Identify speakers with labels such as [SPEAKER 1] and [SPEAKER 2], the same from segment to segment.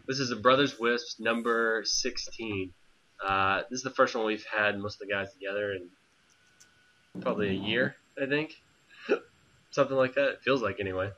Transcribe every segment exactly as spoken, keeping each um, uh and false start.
[SPEAKER 1] This is a Brothers Wisps number sixteen. Uh, this is the first one we've had most of the guys together in probably a year, I think. Something like that. It feels like anyway.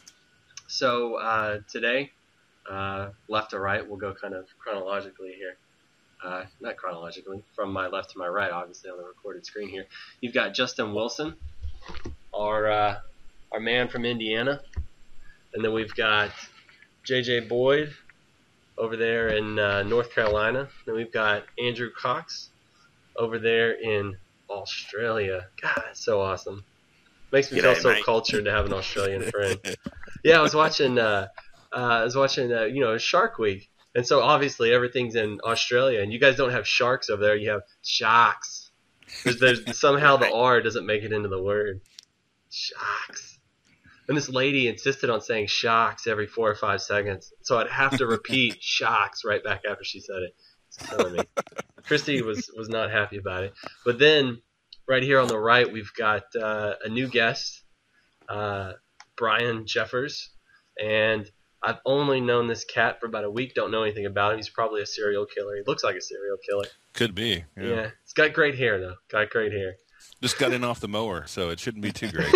[SPEAKER 1] So uh, today, uh, left to right, we'll go kind of chronologically here. Uh, not chronologically, from my left to my right, obviously, on the recorded screen here. You've got Justin Wilson, our uh, our man from Indiana. And then we've got J J Boyd over there in uh, North Carolina. Then we've got Andrew Cox over there in Australia. God, that's so awesome. Makes me
[SPEAKER 2] G'day,
[SPEAKER 1] feel so
[SPEAKER 2] mate.
[SPEAKER 1] cultured to have an Australian friend. Yeah, I was watching, uh, uh, I was watching, uh, you know, Shark Week. And so obviously everything's in Australia. And you guys don't have sharks over there. You have sharks. There's, there's, somehow the R doesn't make it into the word. Sharks. And this lady insisted on saying shocks every four or five seconds. So I'd have to repeat shocks right back after she said it. It's killing me. Christy was, was not happy about it. But then right here on the right, we've got uh, a new guest, uh, Brian Jeffers. And I've only known this cat for about a week, don't know anything about him. He's probably a serial killer. He looks like a serial killer.
[SPEAKER 3] Could be. Yeah.
[SPEAKER 1] Yeah. He's got great hair, though. Got great hair.
[SPEAKER 3] Just got in off the mower, so it shouldn't be too great.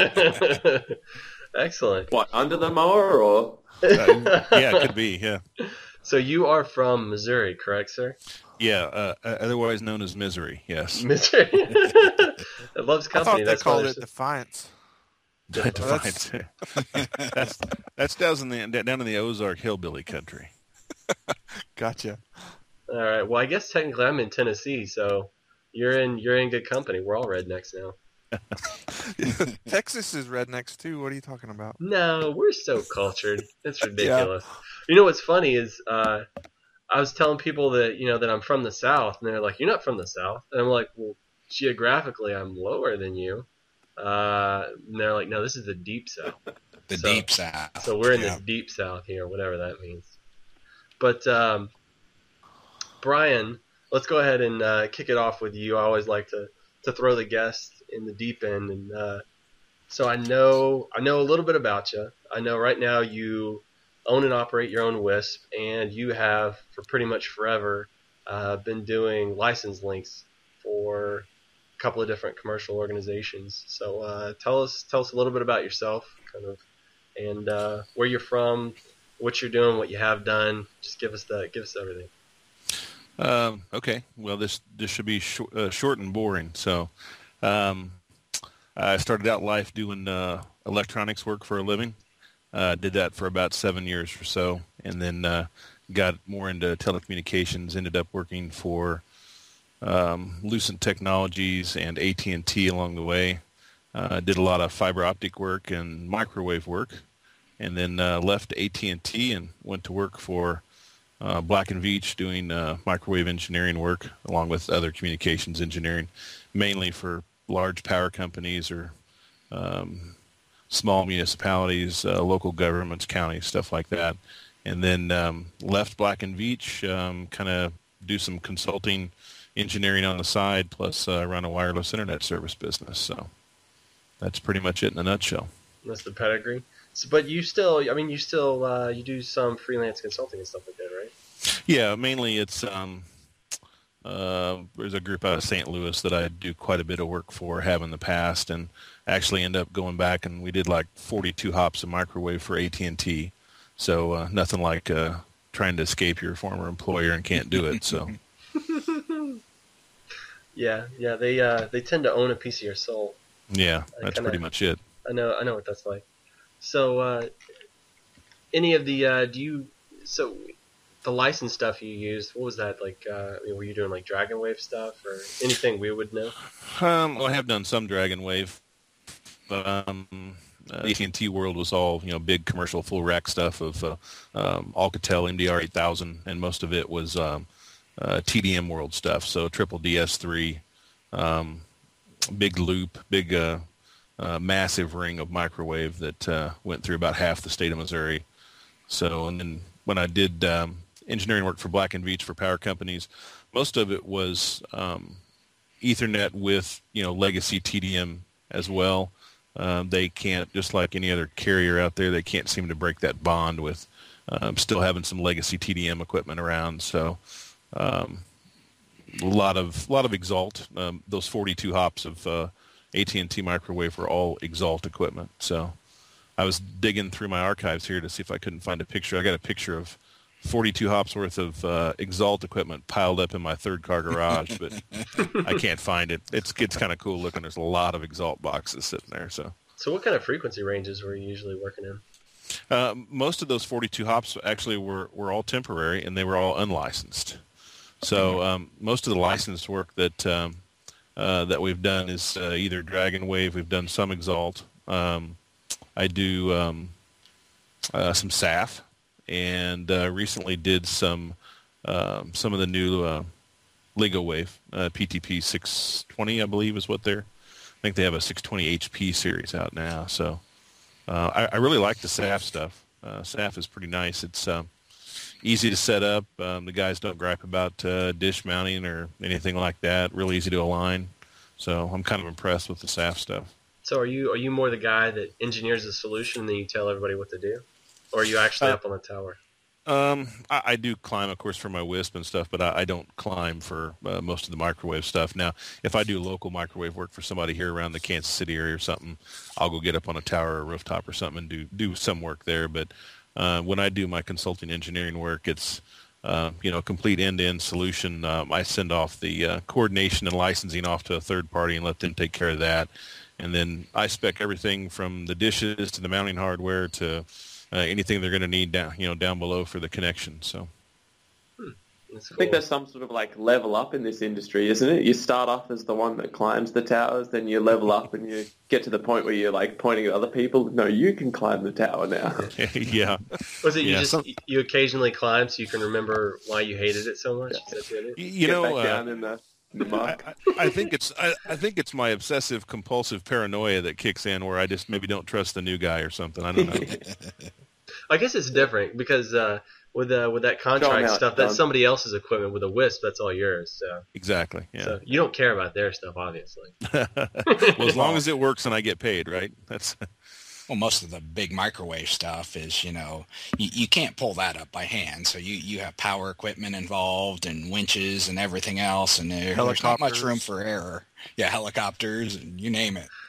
[SPEAKER 1] Excellent.
[SPEAKER 2] What, under the mower or?
[SPEAKER 3] Uh, yeah, it could be, yeah.
[SPEAKER 1] So you are from Missouri, correct, sir?
[SPEAKER 3] Yeah, uh, otherwise known as Misery, yes.
[SPEAKER 1] Missouri. It loves
[SPEAKER 4] I
[SPEAKER 1] company.
[SPEAKER 4] thought they
[SPEAKER 1] That's
[SPEAKER 4] called
[SPEAKER 1] why
[SPEAKER 4] it Defiance.
[SPEAKER 3] Defiance. that's that's down in the down in the Ozark hillbilly country.
[SPEAKER 4] Gotcha.
[SPEAKER 1] All right. Well, I guess technically I'm in Tennessee, so you're in you're in good company. We're all rednecks now.
[SPEAKER 4] Texas is rednecks too. What are you talking about?
[SPEAKER 1] No, we're so cultured. It's ridiculous. Yeah. You know what's funny is uh, I was telling people that you know that I'm from the South, and they're like, "You're not from the South," and I'm like, "Well, geographically, I'm lower than you." Uh, and they're like, "No, this is the deep South."
[SPEAKER 5] The
[SPEAKER 1] so,
[SPEAKER 5] deep South.
[SPEAKER 1] So we're in
[SPEAKER 5] yeah.
[SPEAKER 1] this deep South here, whatever that means. But um, Brian, let's go ahead and uh, kick it off with you. I always like to, to throw the guest in the deep end, and uh, so I know I know a little bit about you. I know right now you own and operate your own Wisp, and you have for pretty much forever uh, been doing license links for a couple of different commercial organizations. So uh, tell us tell us a little bit about yourself, kind of, and uh, where you're from, what you're doing, what you have done. Just give us the give us everything.
[SPEAKER 3] Um, okay. Well, this this should be sh- uh, short and boring. So, um, I started out life doing uh, electronics work for a living. Uh, did that for about seven years or so, and then uh, got more into telecommunications. Ended up working for um, Lucent Technologies and A T and T along the way. Uh, did a lot of fiber optic work and microwave work, and then uh, left A T and T and went to work for Uh, Black and Veatch doing uh, microwave engineering work along with other communications engineering, mainly for large power companies or um, small municipalities, uh, local governments, counties, stuff like that. And then um, left Black and Veatch, um, kind of do some consulting engineering on the side, plus uh, run a wireless internet service business. So that's pretty much it in a nutshell.
[SPEAKER 1] That's the pedigree. So, but you still, I mean, you still, uh, you do some freelance consulting and stuff like that, right?
[SPEAKER 3] Yeah, mainly it's, um, uh, there's a group out of Saint Louis that I do quite a bit of work for, have in the past, and actually end up going back and we did like forty-two hops of microwave for A T and T. So uh, nothing like uh, trying to escape your former employer and can't do it. So.
[SPEAKER 1] yeah, yeah, they uh, they tend to own a piece of your soul.
[SPEAKER 3] Yeah, that's
[SPEAKER 1] kinda,
[SPEAKER 3] pretty much it.
[SPEAKER 1] I know, I know what that's like. So, uh, any of the, uh, do you, so the license stuff you used, what was that like? Uh, I mean, were you doing like Dragon Wave stuff or anything we would know?
[SPEAKER 3] Um, well, I have done some Dragon Wave. Um, uh, A T and T World was all, you know, big commercial full rack stuff of uh, um, Alcatel M D R eight thousand, and most of it was um, uh, T D M World stuff. So triple D S three, um, big loop, big. Uh, Uh, massive ring of microwave that uh, went through about half the state of Missouri. So, and then when I did um, engineering work for Black and Veatch for power companies, most of it was um, Ethernet with, you know, legacy T D M as well. Uh, they can't, just like any other carrier out there, they can't seem to break that bond with um, still having some legacy T D M equipment around. So um, a lot of lot of Exalt. Um, those forty-two hops of uh, A T and T microwave were all Exalt equipment. So I was digging through my archives here to see if I couldn't find a picture. I got a picture of forty-two hops worth of uh, Exalt equipment piled up in my third car garage, but I can't find it. It's it's kind of cool looking. There's a lot of Exalt boxes sitting there. So,
[SPEAKER 1] so what kind of frequency ranges were you usually working in?
[SPEAKER 3] uh, most of those forty-two hops actually were, were all temporary, and they were all unlicensed. So um, most of the licensed work that um, uh, that we've done is uh, either Dragon Wave. We've done some Exalt. Um, I do um, uh, some S A F. And uh, recently did some um, some of the new uh, Lego Wave uh, P T P six twenty, I believe, is what they're. I think they have a six twenty H P series out now. So uh, I, I really like the S A F stuff. Uh, S A F is pretty nice. It's um, easy to set up. Um, the guys don't gripe about uh, dish mounting or anything like that. Really easy to align. So I'm kind of impressed with the S A F stuff.
[SPEAKER 1] So are you are you more the guy that engineers a solution and then you tell everybody what to do? Or are you actually
[SPEAKER 3] uh,
[SPEAKER 1] up on the tower?
[SPEAKER 3] Um, I, I do climb, of course, for my Wisp and stuff, but I, I don't climb for uh, most of the microwave stuff. Now, if I do local microwave work for somebody here around the Kansas City area or something, I'll go get up on a tower or a rooftop or something and do, do some work there. But uh, when I do my consulting engineering work, it's uh, you know, complete end-to-end solution. Um, I send off the uh, coordination and licensing off to a third party and let them take care of that. And then I spec everything from the dishes to the mounting hardware to Uh, anything they're going to need down, you know, down below for the connection. So,
[SPEAKER 1] hmm. That's cool.
[SPEAKER 2] I think there's some sort of like level up in this industry, isn't it? You start off as the one that climbs the towers, then you level up and you get to the point where you're like pointing at other people. No, you can climb the tower now.
[SPEAKER 3] yeah.
[SPEAKER 1] Was it you
[SPEAKER 3] yeah,
[SPEAKER 1] just
[SPEAKER 3] some,
[SPEAKER 1] you occasionally climb so you can remember why you hated it so much?
[SPEAKER 2] Yeah.
[SPEAKER 1] Is that it?
[SPEAKER 3] you
[SPEAKER 2] get
[SPEAKER 3] know,
[SPEAKER 2] back
[SPEAKER 3] uh,
[SPEAKER 2] down in the, in the muck.
[SPEAKER 3] I, I, I think it's I, I think it's my obsessive compulsive paranoia that kicks in, where I just maybe don't trust the new guy or something. I don't know.
[SPEAKER 1] I guess it's different because uh, with uh, with that
[SPEAKER 2] Show 'em
[SPEAKER 1] contract
[SPEAKER 2] how
[SPEAKER 1] stuff,
[SPEAKER 2] it's
[SPEAKER 1] that's
[SPEAKER 2] done.
[SPEAKER 1] somebody else's equipment. With a Wisp, that's all yours. So,
[SPEAKER 3] Exactly. Yeah.
[SPEAKER 1] so you don't care about their stuff, obviously.
[SPEAKER 3] Well, as long as it works and I get paid, right? That's
[SPEAKER 5] Well, most of the big microwave stuff is, you know, you, you can't pull that up by hand. So you, you have power equipment involved and winches and everything else, and there, there's not much room for error. Yeah, helicopters and you name it.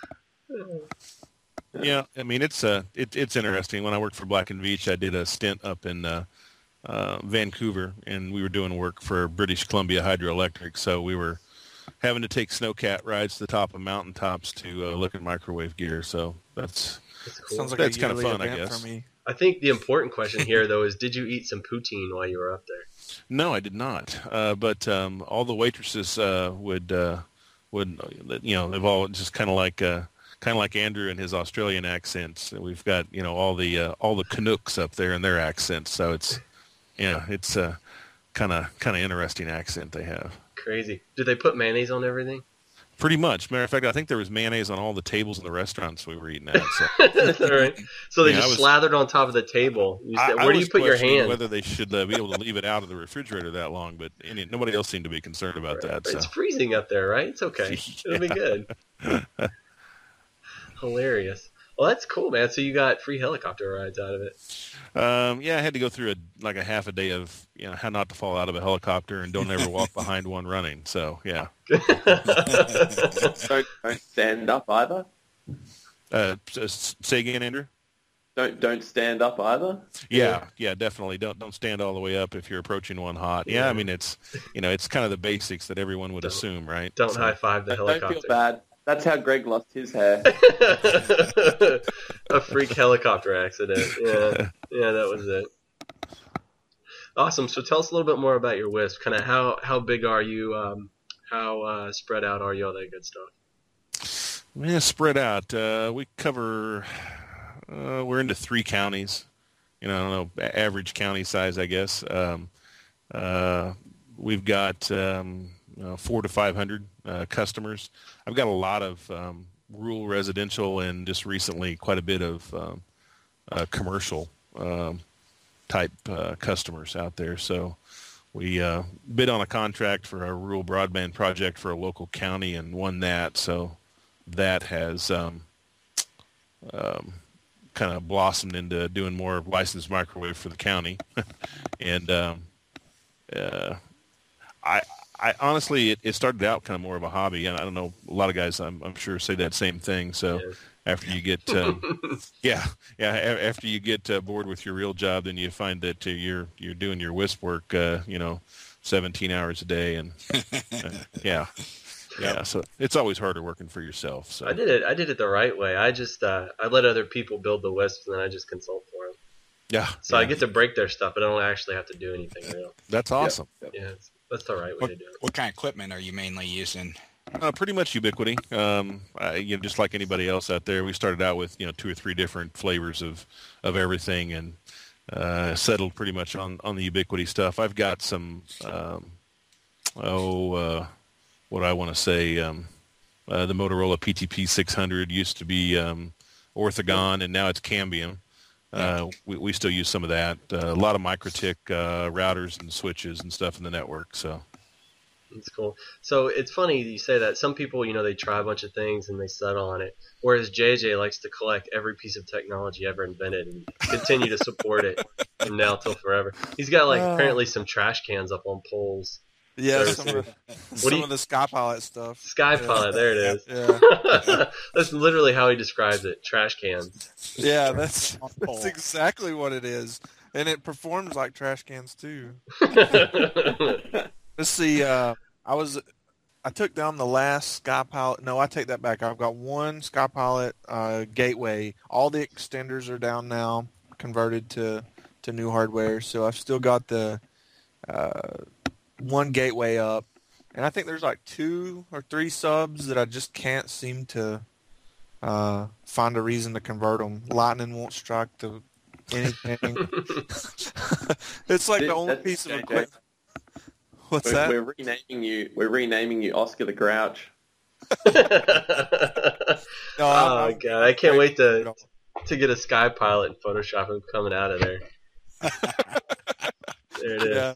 [SPEAKER 3] yeah. I mean, it's uh, it, it's interesting. When I worked for Black and Veatch, I did a stint up in uh, uh, Vancouver, and we were doing work for British Columbia Hydroelectric. So we were having to take snowcat rides to the top of mountaintops to uh, look at microwave gear. So that's
[SPEAKER 1] That's cool.
[SPEAKER 4] Sounds like
[SPEAKER 3] That's
[SPEAKER 4] a
[SPEAKER 3] kinda
[SPEAKER 4] yearly
[SPEAKER 3] fun, I
[SPEAKER 4] event
[SPEAKER 3] guess.
[SPEAKER 4] for me.
[SPEAKER 1] I think the important question here, though, is did you eat some poutine while you were up there?
[SPEAKER 3] No, I did not. Uh, but um, all the waitresses uh, would uh, would you know they've all just kind of like uh, kind of like Andrew and his Australian accents. We've got you know all the uh, all the Canucks up there and their accents. So it's yeah, it's a kind of kind of interesting accent they have.
[SPEAKER 1] Crazy. Did they put mayonnaise on everything?
[SPEAKER 3] Pretty much. Matter of fact, I think there was mayonnaise on all the tables in the restaurants we were eating at. So.
[SPEAKER 1] That's all right. So they
[SPEAKER 3] Yeah, I
[SPEAKER 1] just
[SPEAKER 3] was-
[SPEAKER 1] slathered on top of the table. You said,
[SPEAKER 3] I, I
[SPEAKER 1] where do
[SPEAKER 3] was
[SPEAKER 1] you put your
[SPEAKER 3] questioning
[SPEAKER 1] hand?
[SPEAKER 3] whether they should uh, be able to leave it out of the refrigerator that long, but any, nobody else seemed to be concerned about that. So.
[SPEAKER 1] It's freezing up there, right? It's okay. It'll be good. Hilarious. Well, that's cool, man. So you got free helicopter rides out of it.
[SPEAKER 3] Um, yeah, I had to go through a like a half a day of you know how not to fall out of a helicopter and don't ever walk behind one running. So yeah,
[SPEAKER 2] don't, don't stand up either.
[SPEAKER 3] uh, s- say again, Andrew.
[SPEAKER 2] Don't don't stand up either.
[SPEAKER 3] Yeah, yeah, definitely. Don't don't stand all the way up if you're approaching one hot. Yeah, I mean it's you know it's kind of the basics that everyone would
[SPEAKER 1] Don't-
[SPEAKER 3] assume, right?
[SPEAKER 1] Don't
[SPEAKER 3] So-
[SPEAKER 1] high five the
[SPEAKER 2] Don't
[SPEAKER 1] helicopter.
[SPEAKER 2] feel bad. That's how Greg lost his hair.
[SPEAKER 1] A freak helicopter accident. Yeah, yeah, that was it. Awesome. So tell us a little bit more about your Wisp. Kind of how how big are you? Um, how uh, spread out are you? All that good stuff.
[SPEAKER 3] Yeah, spread out. Uh, we cover. Uh, we're into three counties. You know, I don't know, a- average county size, I guess. Um, uh, we've got um, you know, four to five hundred uh, customers. I've got a lot of um, rural residential and just recently quite a bit of um, uh, commercial um, type uh, customers out there. So we uh, bid on a contract for a rural broadband project for a local county and won that. So that has um, um, kind of blossomed into doing more licensed microwave for the county. and um, uh, I, I honestly, it, it started out kind of more of a hobby, and I don't know, a lot of guys, I'm, I'm sure, say that same thing. So
[SPEAKER 1] Yeah.
[SPEAKER 3] after you get, um, yeah, yeah, a- after you get uh, bored with your real job, then you find that uh, you're you're doing your wisp work, uh, you know, seventeen hours a day, and uh, yeah. Yeah, so it's always harder working for yourself. So
[SPEAKER 1] I did it. I did it the right way. I just uh, I let other people build the wisps, and then I just consult for them.
[SPEAKER 3] yeah,
[SPEAKER 1] So
[SPEAKER 3] yeah.
[SPEAKER 1] I get to break their stuff, but I don't actually have to do anything real.
[SPEAKER 3] That's awesome.
[SPEAKER 1] Yeah, it's, that's the right way
[SPEAKER 5] What,
[SPEAKER 1] to do it.
[SPEAKER 5] what kind of equipment are you mainly using?
[SPEAKER 3] Uh, pretty much Ubiquity. Um, I, you know, just like anybody else out there, we started out with you know two or three different flavors of of everything, and uh, settled pretty much on on the Ubiquity stuff. I've got some um, oh, uh, what do I want to say. Um, Uh, the Motorola P T P six hundred used to be um, Orthogon, and now it's Cambium. Uh, we, we still use some of that. Uh, a lot of MikroTik uh, routers and switches and stuff in the network. So
[SPEAKER 1] It's cool. So it's funny you say that. Some people, you know, they try a bunch of things and they settle on it, whereas J J likes to collect every piece of technology ever invented and continue to support it from now till forever. He's got like
[SPEAKER 4] Oh.
[SPEAKER 1] apparently some trash cans up on poles.
[SPEAKER 4] Yeah,
[SPEAKER 1] There's-
[SPEAKER 4] some of, the,
[SPEAKER 1] What do
[SPEAKER 4] some
[SPEAKER 1] you-
[SPEAKER 4] of the Skypilot stuff.
[SPEAKER 1] Skypilot, there it is.
[SPEAKER 4] Yeah,
[SPEAKER 1] That's literally how he describes it. Trash cans.
[SPEAKER 4] yeah, that's
[SPEAKER 5] On
[SPEAKER 4] that's
[SPEAKER 5] pole.
[SPEAKER 4] exactly what it is, and it performs like trash cans too. Let's see. Uh, I was, I took down the last Skypilot. No, I take that back. I've got one Skypilot uh, gateway. All the extenders are down now, converted to to new hardware. So I've still got the uh, one gateway up, and I think there's like two or three subs that I just can't seem to uh, find a reason to convert them. Lightning won't strike the anything. It's like the only
[SPEAKER 2] That's
[SPEAKER 4] piece of
[SPEAKER 2] J J.
[SPEAKER 4] equipment. What's
[SPEAKER 2] We're,
[SPEAKER 4] that?
[SPEAKER 2] we're renaming you. We're renaming you Oscar the Grouch.
[SPEAKER 4] No,
[SPEAKER 1] Oh
[SPEAKER 4] I'm-
[SPEAKER 1] god, I can't wait to to get a Skypilot in Photoshop and coming out of there. There it is.
[SPEAKER 4] Yeah,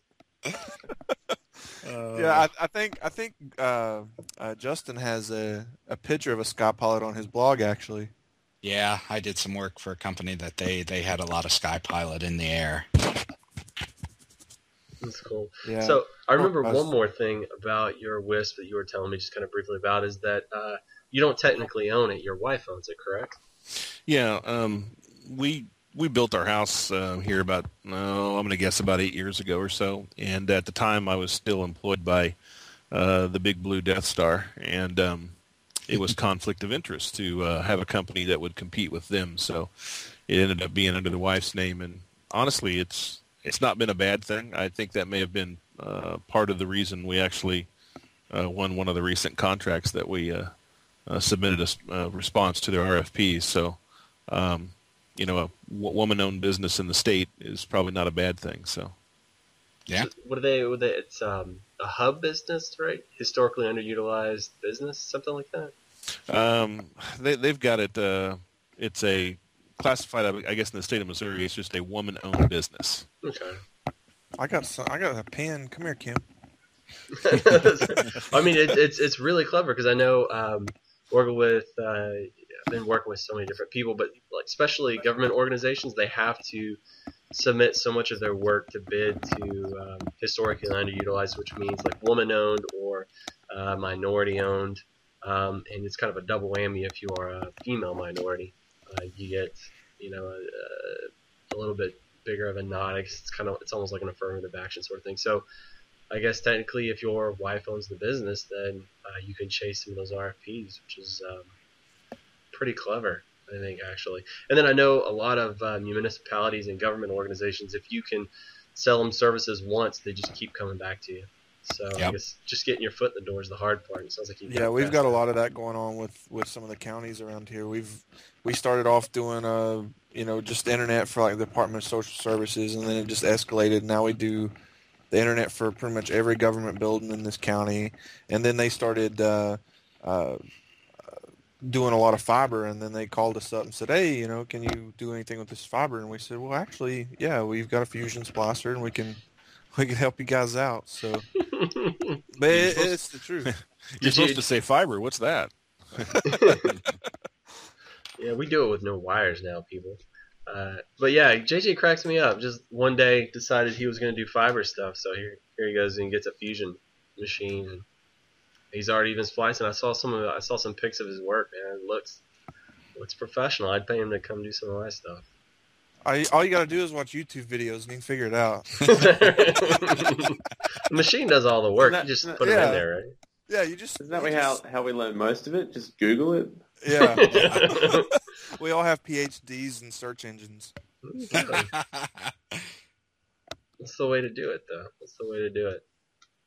[SPEAKER 5] Uh,
[SPEAKER 4] yeah. I, I think I think uh, uh, Justin has a, a picture of a Skypilot on his blog. Actually,
[SPEAKER 5] yeah, I did some work for a company that they, they had a lot of Skypilot in the air.
[SPEAKER 1] That's cool.
[SPEAKER 4] yeah.
[SPEAKER 1] So I remember
[SPEAKER 4] Oh, I
[SPEAKER 1] one
[SPEAKER 4] was-
[SPEAKER 1] more thing about your Wisp that you were telling me just kind of briefly about is that uh, you don't technically own it. Your wife owns it, correct?
[SPEAKER 3] yeah, um, we we built our house uh, here about no, I'm going to guess about eight years ago or so. And at the time, I was still employed by uh, the Big Blue Death Star, and um, it was conflict of interest to uh, have a company that would compete with them. So it ended up being under the wife's name, and honestly, it's it's not been a bad thing. I think that may have been uh, part of the reason we actually uh, won one of the recent contracts that we uh, uh, submitted a s- uh, response to their R F Ps. So, um, you know, a w- woman-owned business in the state is probably not a bad thing. So,
[SPEAKER 5] Yeah.
[SPEAKER 1] So what are they? What are they it's um, a hub business, right? Historically underutilized business, something like that.
[SPEAKER 3] um, they they've got it. Uh, it's a classified, I guess, in the state of Missouri. It's just a woman-owned business.
[SPEAKER 1] Okay.
[SPEAKER 4] I got some, I got a pen. Come here, Kim.
[SPEAKER 1] I mean, it, it's it's really clever because I know um, working with uh, I've been working with so many different people, but like especially government organizations, they have to submit so much of their work to bid to um, historically underutilized, which means like woman-owned or uh, minority-owned, um, and it's kind of a double whammy if you are a female minority. Uh, you get you know a, a little bit bigger of a nod. It's kind of it's almost like an affirmative action sort of thing. So. I guess technically, if your wife owns the business, then uh, you can chase some of those R F Ps, which is um, pretty clever, I think, actually. And then I know a lot of uh, municipalities and government organizations, if you can sell them services once, they just keep coming back to you. So I
[SPEAKER 5] Yep.
[SPEAKER 1] guess just getting your foot in the door is the hard part. It sounds like you
[SPEAKER 4] Yeah, we've got a lot of that going on with, with some of the counties around here. We've we started off doing uh you know just internet for like the Department of Social Services, and then it just escalated. Now we do the internet for pretty much every government building in this county, and then they started uh, uh, doing a lot of fiber, and then they called us up and said, "Hey, you know, can you do anything with this fiber?" And we said, "Well, actually, yeah, we've got a fusion splicer, and we can we can help you guys out." So, but it,
[SPEAKER 3] supposed-
[SPEAKER 4] it's the truth.
[SPEAKER 3] You're
[SPEAKER 1] Did
[SPEAKER 3] supposed
[SPEAKER 1] you-
[SPEAKER 3] to say fiber. What's that?
[SPEAKER 1] Yeah, we do it with no wires now, people. Uh, but yeah, J J cracks me up. Just one day decided he was going to do fiber stuff, so here here he goes and gets a fusion machine, and he's already even splicing. I saw some of I saw some pics of his work, man. It looks looks professional. I'd pay him to come do some of my stuff.
[SPEAKER 4] All you, all you got to do is watch YouTube videos and you can figure it out.
[SPEAKER 1] The machine does all the work.
[SPEAKER 2] That,
[SPEAKER 1] you just
[SPEAKER 2] that,
[SPEAKER 1] put
[SPEAKER 4] yeah.
[SPEAKER 1] it in there, right?
[SPEAKER 4] Yeah, you just.
[SPEAKER 2] Isn't that
[SPEAKER 4] you
[SPEAKER 2] we
[SPEAKER 4] just,
[SPEAKER 2] how, how we learn most of it? Just Google it?
[SPEAKER 4] Yeah. We all have P H Ds in search engines.
[SPEAKER 1] That's the way to do it, though. That's the way to do it.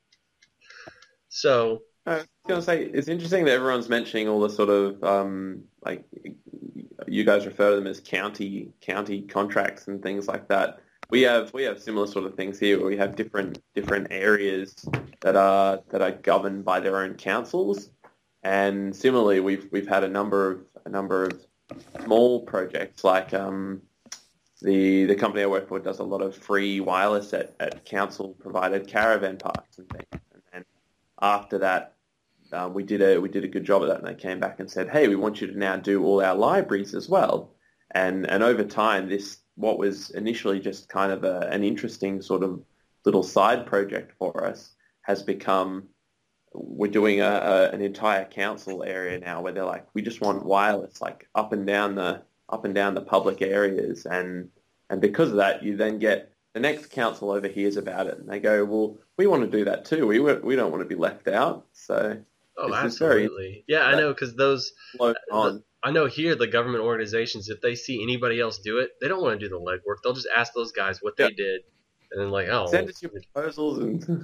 [SPEAKER 1] So,
[SPEAKER 2] I was going to say, it's interesting that everyone's mentioning all the sort of, um, like, you guys refer to them as county county contracts and things like that. We have we have similar sort of things here where we have different different areas that are that are governed by their own councils, and similarly we've we've had a number of a number of small projects like um, the the company I work for does a lot of free wireless at, at council provided caravan parks and things, and then after that. Um, we did a we did a good job of that, and they came back and said, "Hey, we want you to now do all our libraries as well." And and over time, this what was initially just kind of a, an interesting sort of little side project for us has become we're doing a, a an entire council area now where they're like, we just want wireless like up and down the up and down the public areas, and and because of that, you then get the next council over hears about it, and they go, "Well, we want to do that too. We we don't want to be left out." So.
[SPEAKER 1] Oh,
[SPEAKER 2] It's
[SPEAKER 1] absolutely. Yeah, I know, because those,
[SPEAKER 2] Float on.
[SPEAKER 1] I know here, the government organizations, if they see anybody else do it, they don't want to do the legwork. They'll just ask those guys what
[SPEAKER 2] Yeah.
[SPEAKER 1] they did, and then like, oh.
[SPEAKER 2] Send us your proposals and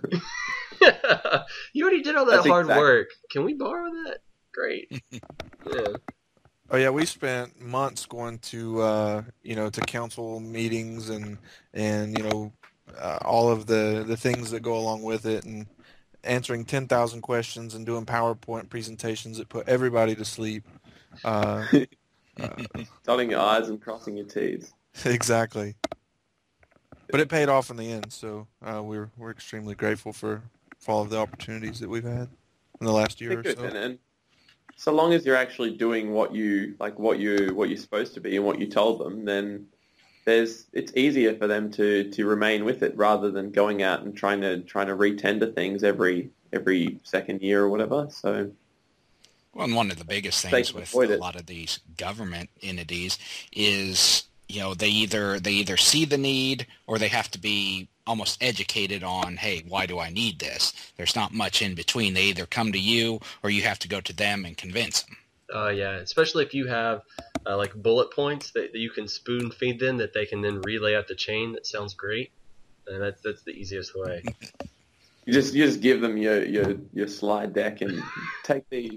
[SPEAKER 1] You already did all that
[SPEAKER 2] That's
[SPEAKER 1] hard
[SPEAKER 2] exact-
[SPEAKER 1] work. Can we borrow that? Great. Yeah.
[SPEAKER 4] Oh yeah, we spent months going to uh, you know to council meetings and and you know uh, all of the the things that go along with it, and answering ten thousand questions and doing PowerPoint presentations that put everybody to sleep. Uh, uh,
[SPEAKER 2] dotting your I's and crossing your T's.
[SPEAKER 4] exactly. But it paid off in the end, so uh, we're we're extremely grateful for, for all of the opportunities that we've had in the last year or
[SPEAKER 2] Good.
[SPEAKER 4] so.
[SPEAKER 2] And, and so long as you're actually doing what you like, what you what you're supposed to be, and what you told them, then there's it's easier for them to, to remain with it rather than going out and trying to trying to re-tender things every every second year or whatever. So.
[SPEAKER 5] Well, and one of the biggest
[SPEAKER 2] They
[SPEAKER 5] things
[SPEAKER 2] can
[SPEAKER 5] with
[SPEAKER 2] avoid
[SPEAKER 5] a
[SPEAKER 2] it.
[SPEAKER 5] lot of these government entities is, you know, they either they either see the need or they have to be almost educated on, hey, why do I need this? There's not much in between. They either come to you or you have to go to them and convince them.
[SPEAKER 1] Oh, yeah. Especially if you have uh, like bullet points that, that you can spoon feed them that they can then relay out the chain. That sounds great. And that's that's the easiest way.
[SPEAKER 2] You just you just give them your, your, your slide deck and take these.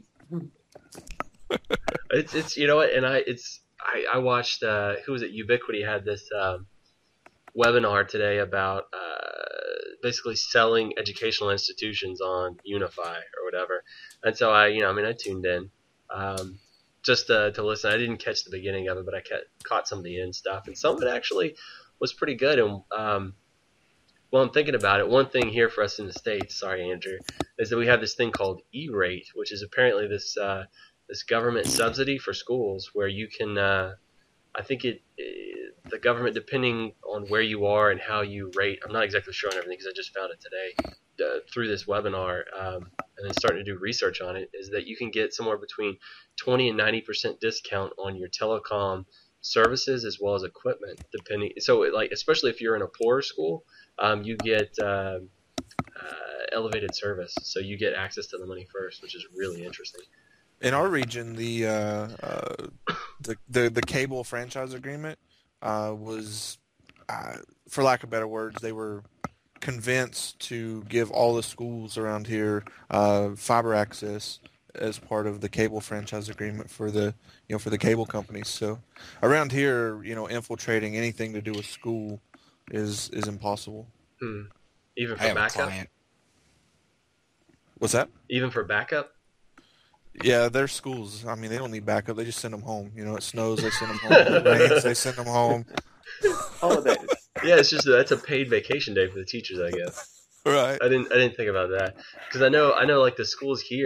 [SPEAKER 1] It's it's you know what, and I it's I, I watched uh, who was it? Ubiquity had this um, webinar today about uh, basically selling educational institutions on Unify or whatever, and so I you know I mean I tuned in um, just to, to listen. I didn't catch the beginning of it, but I ca- caught some of the end stuff, and some of it actually was pretty good. And um, well, I'm thinking about it. One thing here for us in the States, sorry Andrew, is that we have this thing called E-rate, which is apparently this. Uh, this government subsidy for schools where you can, uh, I think it, it, the government, depending on where you are and how you rate, I'm not exactly sure on everything because I just found it today uh, through this webinar um, and then starting to do research on it, is that you can get somewhere between twenty and ninety percent discount on your telecom services as well as equipment, depending. So it, like, especially if you're in a poorer school, um, you get uh, uh, elevated service. So you get access to the money first, which is really interesting.
[SPEAKER 4] In our region, the uh, uh, the, the the cable franchise agreement uh, was, uh, for lack of better words, they were convinced to give all the schools around here uh, fiber access as part of the cable franchise agreement for the you know for the cable companies. So around here, you know, infiltrating anything to do with school is is impossible.
[SPEAKER 1] Hmm. Even
[SPEAKER 5] I
[SPEAKER 1] for
[SPEAKER 5] have a
[SPEAKER 1] backup?
[SPEAKER 5] client.
[SPEAKER 4] What's that?
[SPEAKER 1] Even for backup?
[SPEAKER 4] Yeah, their schools. I mean, they don't need backup. They just send them home. You know, it snows, they send them home. It rains, they send them home.
[SPEAKER 2] Holidays.
[SPEAKER 1] Yeah, it's just that's a paid vacation day for the teachers, I guess.
[SPEAKER 4] Right.
[SPEAKER 1] I didn't I didn't think about that because I know I know like the schools here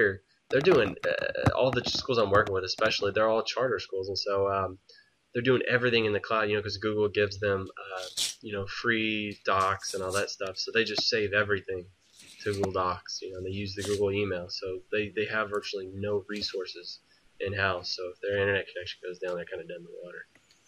[SPEAKER 1] they're doing uh, all the schools I'm working with, especially they're all charter schools, and so um, they're doing everything in the cloud. You know, because Google gives them uh, you know free docs and all that stuff, so they just save everything to Google Docs. You know, and they use the Google email, so they they have virtually no resources in house. So if their internet connection goes down, they're kind of dead in the water.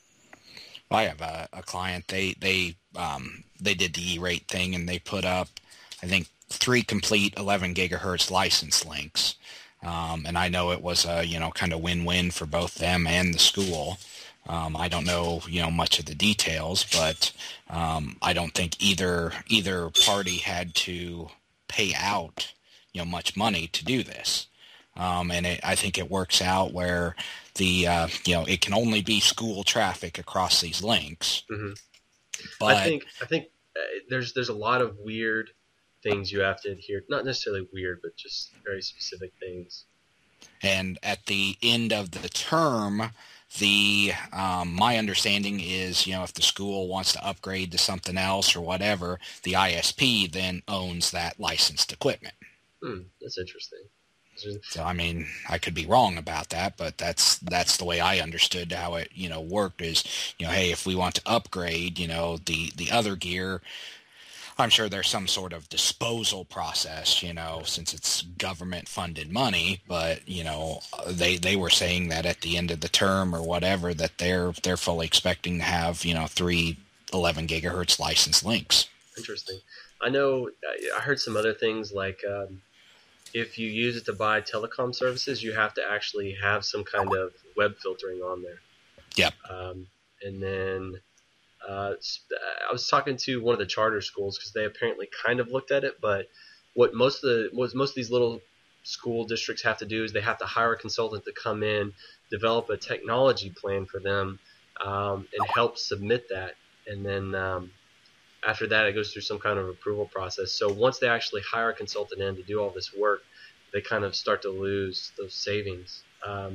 [SPEAKER 5] I have a, a client. They they um, they did the E-rate thing, and they put up, I think, three complete eleven gigahertz license links. Um, and I know it was a you know kind of win-win for both them and the school. Um, I don't know you know much of the details, but um, I don't think either either party had to pay out you know much money to do this. Um, and it, I think it works out where the uh, you know it can only be school traffic across these links.
[SPEAKER 1] Mm-hmm.
[SPEAKER 5] But
[SPEAKER 1] I think I think uh, there's there's a lot of weird things you have to adhere. Not necessarily weird, but just very specific things.
[SPEAKER 5] And at the end of the term, the um, my understanding is you know if the school wants to upgrade to something else or whatever, the I S P then owns that licensed equipment.
[SPEAKER 1] Hmm, that's interesting.
[SPEAKER 5] So I mean, I could be wrong about that, but that's that's the way I understood how it you know worked. Is you know, hey, if we want to upgrade, you know, the the other gear, I'm sure there's some sort of disposal process, you know, since it's government funded money. But you know, they they were saying that at the end of the term or whatever, that they're they're fully expecting to have you know three eleven gigahertz licensed links.
[SPEAKER 1] Interesting. I know. I heard some other things like. Um, If you use it to buy telecom services, you have to actually have some kind of web filtering on there.
[SPEAKER 5] Yep.
[SPEAKER 1] Um, and then uh, I was talking to one of the charter schools because they apparently kind of looked at it, but what most of the what most of these little school districts have to do is they have to hire a consultant to come in, develop a technology plan for them, um, and help submit that, and then. Um, After that, it goes through some kind of approval process. So once they actually hire a consultant in to do all this work, they kind of start to lose those savings. Um,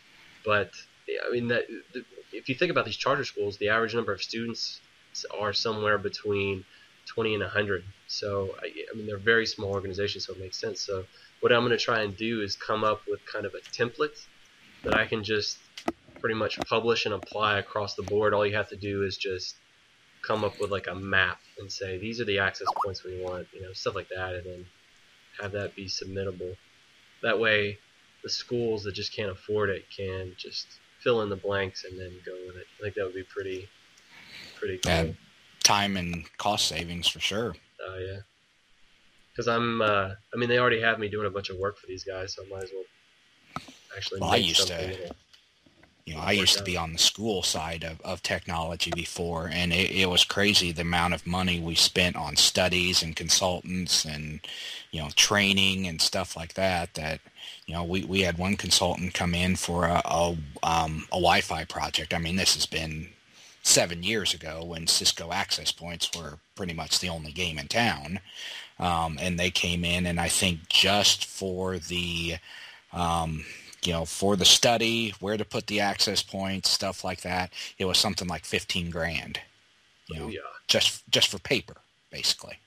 [SPEAKER 1] but I mean, that, the, if you think about these charter schools, the average number of students are somewhere between twenty and one hundred. So I, I mean, they're very small organizations, so it makes sense. So what I'm going to try and do is come up with kind of a template that I can just pretty much publish and apply across the board. All you have to do is just come up with like a map and say these are the access points we want, you know, stuff like that, and then have that be submittable. That way, the schools that just can't afford it can just fill in the blanks and then go with it. I think that would be pretty, pretty cool.
[SPEAKER 5] Yeah, time and cost savings for sure.
[SPEAKER 1] Oh uh, yeah, because I'm, uh, I mean, they already have me doing a bunch of work for these guys, so I might as well actually.
[SPEAKER 5] Well,
[SPEAKER 1] make
[SPEAKER 5] I used
[SPEAKER 1] something
[SPEAKER 5] to.
[SPEAKER 1] that'll
[SPEAKER 5] You know, I used to be on the school side of, of technology before, and it, it was crazy the amount of money we spent on studies and consultants and, you know, training and stuff like that, that, you know, we, we had one consultant come in for a, a, um, a Wi-Fi project. I mean, this has been seven years ago when Cisco access points were pretty much the only game in town. Um, and they came in, and I think just for the... Um, you know, for the study, where to put the access points, stuff like that, it was something like fifteen grand, you know,
[SPEAKER 1] oh, yeah.
[SPEAKER 5] just just for paper, basically.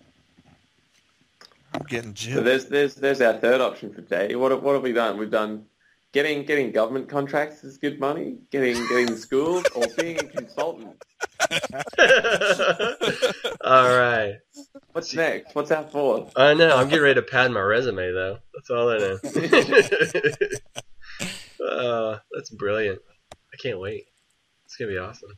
[SPEAKER 4] I'm getting
[SPEAKER 2] So
[SPEAKER 4] jipped.
[SPEAKER 2] there's there's there's our third option for Jay. What have, what have we done? We've done getting getting government contracts is good money, getting getting schools, or being a consultant.
[SPEAKER 1] All right.
[SPEAKER 2] What's next? What's our fourth?
[SPEAKER 1] I know. I'm getting ready to pad my resume, though. That's all I know. uh, that's brilliant. I can't wait. It's going to be awesome.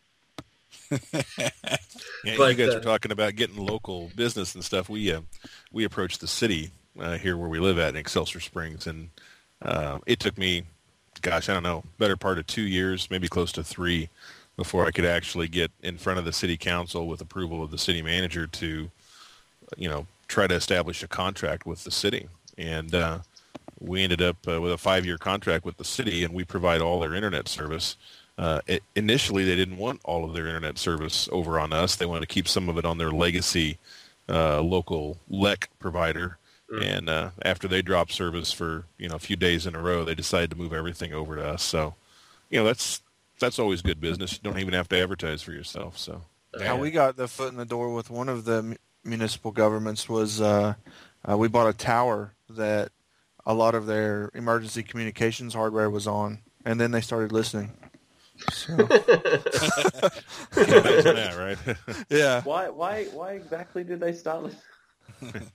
[SPEAKER 3] Yeah,
[SPEAKER 1] But,
[SPEAKER 3] you guys
[SPEAKER 1] uh,
[SPEAKER 3] are talking about getting local business and stuff. We uh, we approached the city uh, here where we live at in Excelsior Springs, and uh, it took me, gosh, I don't know, better part of two years, maybe close to three, before I could actually get in front of the city council with approval of the city manager to, you know, try to establish a contract with the city. And uh, we ended up uh, with a five-year contract with the city, and we provide all their internet service. Uh, it, initially, they didn't want all of their internet service over on us. They wanted to keep some of it on their legacy uh, local L E C provider. Mm. And uh, after they dropped service for, you know, a few days in a row, they decided to move everything over to us. So, you know, that's that's always good business. You don't even have to advertise for yourself. So
[SPEAKER 4] How we got the foot in the door with one of the municipal governments was uh, uh, we bought a tower that a lot of their emergency communications hardware was on, and then they started listening. So.
[SPEAKER 3] Can you imagine that, right?
[SPEAKER 4] Yeah.
[SPEAKER 2] Why? Why? Why exactly did they start listening?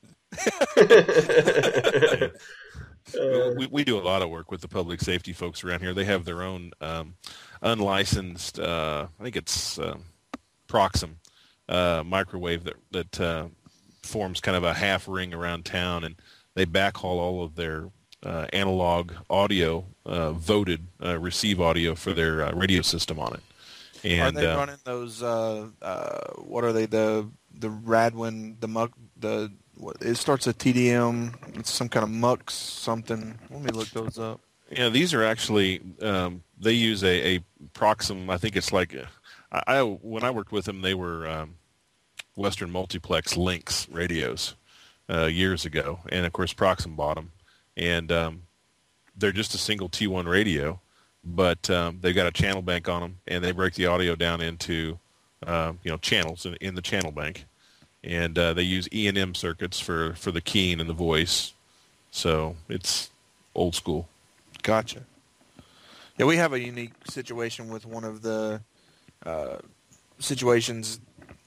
[SPEAKER 3] we, we do a lot of work with the public safety folks around here. They have their own um, unlicensed, uh, I think it's uh, Proxim uh, microwave that that uh, forms kind of a half ring around town, and they backhaul all of their uh, analog audio, uh, voted uh, receive audio for their uh, radio system on it. And,
[SPEAKER 4] are they
[SPEAKER 3] uh,
[SPEAKER 4] running those? Uh, uh, what are they? The the Radwin, the Muck, the what, it starts at T D M. It's some kind of Mux something. Let me look those up.
[SPEAKER 3] Yeah, these are actually um, they use a, a Proxim. I think it's like a, I, I when I worked with them, they were um, Western Multiplex Lynx radios uh, years ago, and of course Proxim bought them, and um, they're just a single T one radio. But um, they've got a channel bank on them, and they break the audio down into, uh, you know, channels in, in the channel bank, and uh, they use E and M circuits for, for the keying and the voice. So it's old school.
[SPEAKER 4] Gotcha. Yeah, we have a unique situation with one of the uh, situations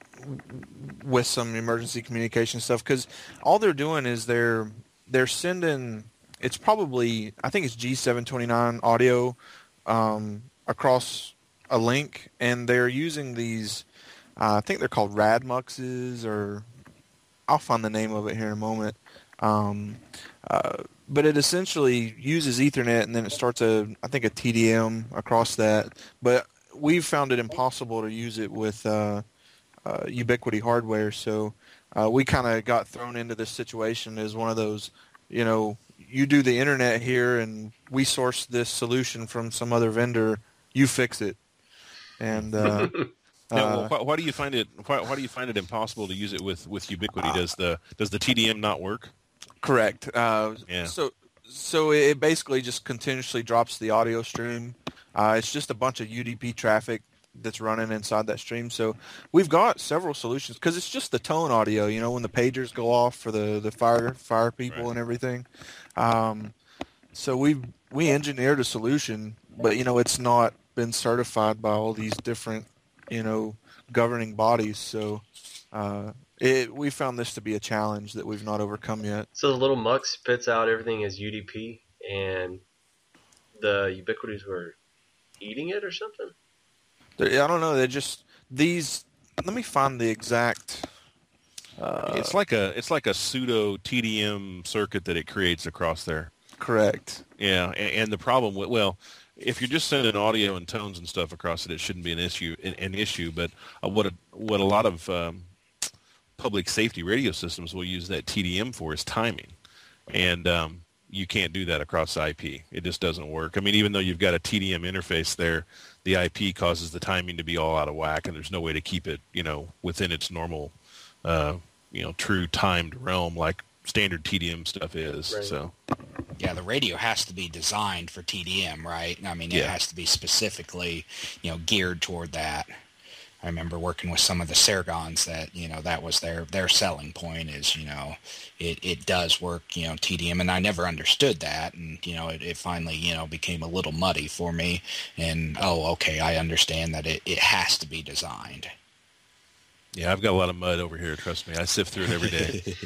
[SPEAKER 4] with some emergency communication stuff, because all they're doing is they're they're sending. It's probably I think it's G seven twenty-nine audio. Um, across a link, and they're using these, uh, I think they're called Radmuxes, or I'll find the name of it here in a moment. Um, uh, but it essentially uses Ethernet, and then it starts a, I think a T D M across that. But we've found it impossible to use it with uh, uh, Ubiquiti hardware, so uh, we kind of got thrown into this situation as one of those, you know, you do the internet here, and we source this solution from some other vendor. You fix it, and uh,
[SPEAKER 3] now,
[SPEAKER 4] uh,
[SPEAKER 3] why, why do you find it? Why, why do you find it impossible to use it with, with Ubiquiti? Does the does the T D M not work?
[SPEAKER 4] Correct. Uh,
[SPEAKER 3] Yeah.
[SPEAKER 4] So so it basically just continuously drops the audio stream. Uh, it's just a bunch of U D P traffic that's running inside that stream. So we've got several solutions, because it's just the tone audio. You know, when the pagers go off for the, the fire fire people
[SPEAKER 3] Right.
[SPEAKER 4] and everything. Um, so we we engineered a solution, but you know it's not been certified by all these different you know governing bodies. So uh, it we found this to be a challenge that we've not overcome yet.
[SPEAKER 1] So the little Mux spits out everything as U D P, and the Ubiquities were eating it or something?
[SPEAKER 4] They're, I don't know. They're just these. Let me find the exact. Uh,
[SPEAKER 3] It's like a it's like a pseudo T D M circuit that it creates across there.
[SPEAKER 4] correct.
[SPEAKER 3] Yeah, and, and the problem with well, if you're just sending audio and tones and stuff across it, it shouldn't be an issue. An, an issue, but uh, what a, what a lot of um, public safety radio systems will use that T D M for is timing, and um, you can't do that across I P. It just doesn't work. I mean, even though you've got a T D M interface there, the I P causes the timing to be all out of whack, and there's no way to keep it, you know, within its normal, uh, you know, true timed realm like standard T D M stuff is.
[SPEAKER 1] Right.
[SPEAKER 3] So.
[SPEAKER 5] Yeah, the radio has to be designed for T D M, right? I mean, it
[SPEAKER 3] Yeah.
[SPEAKER 5] has to be specifically, you know, geared toward that. I remember working with some of the Sergons that, you know, that was their, their selling point is, you know, it, it does work, you know, T D M. And I never understood that. And, you know, it, it finally, you know, became a little muddy for me. And, oh, okay, I understand that it, it has to be designed.
[SPEAKER 3] Yeah, I've got a lot of mud over here. Trust me, I sift through it every day.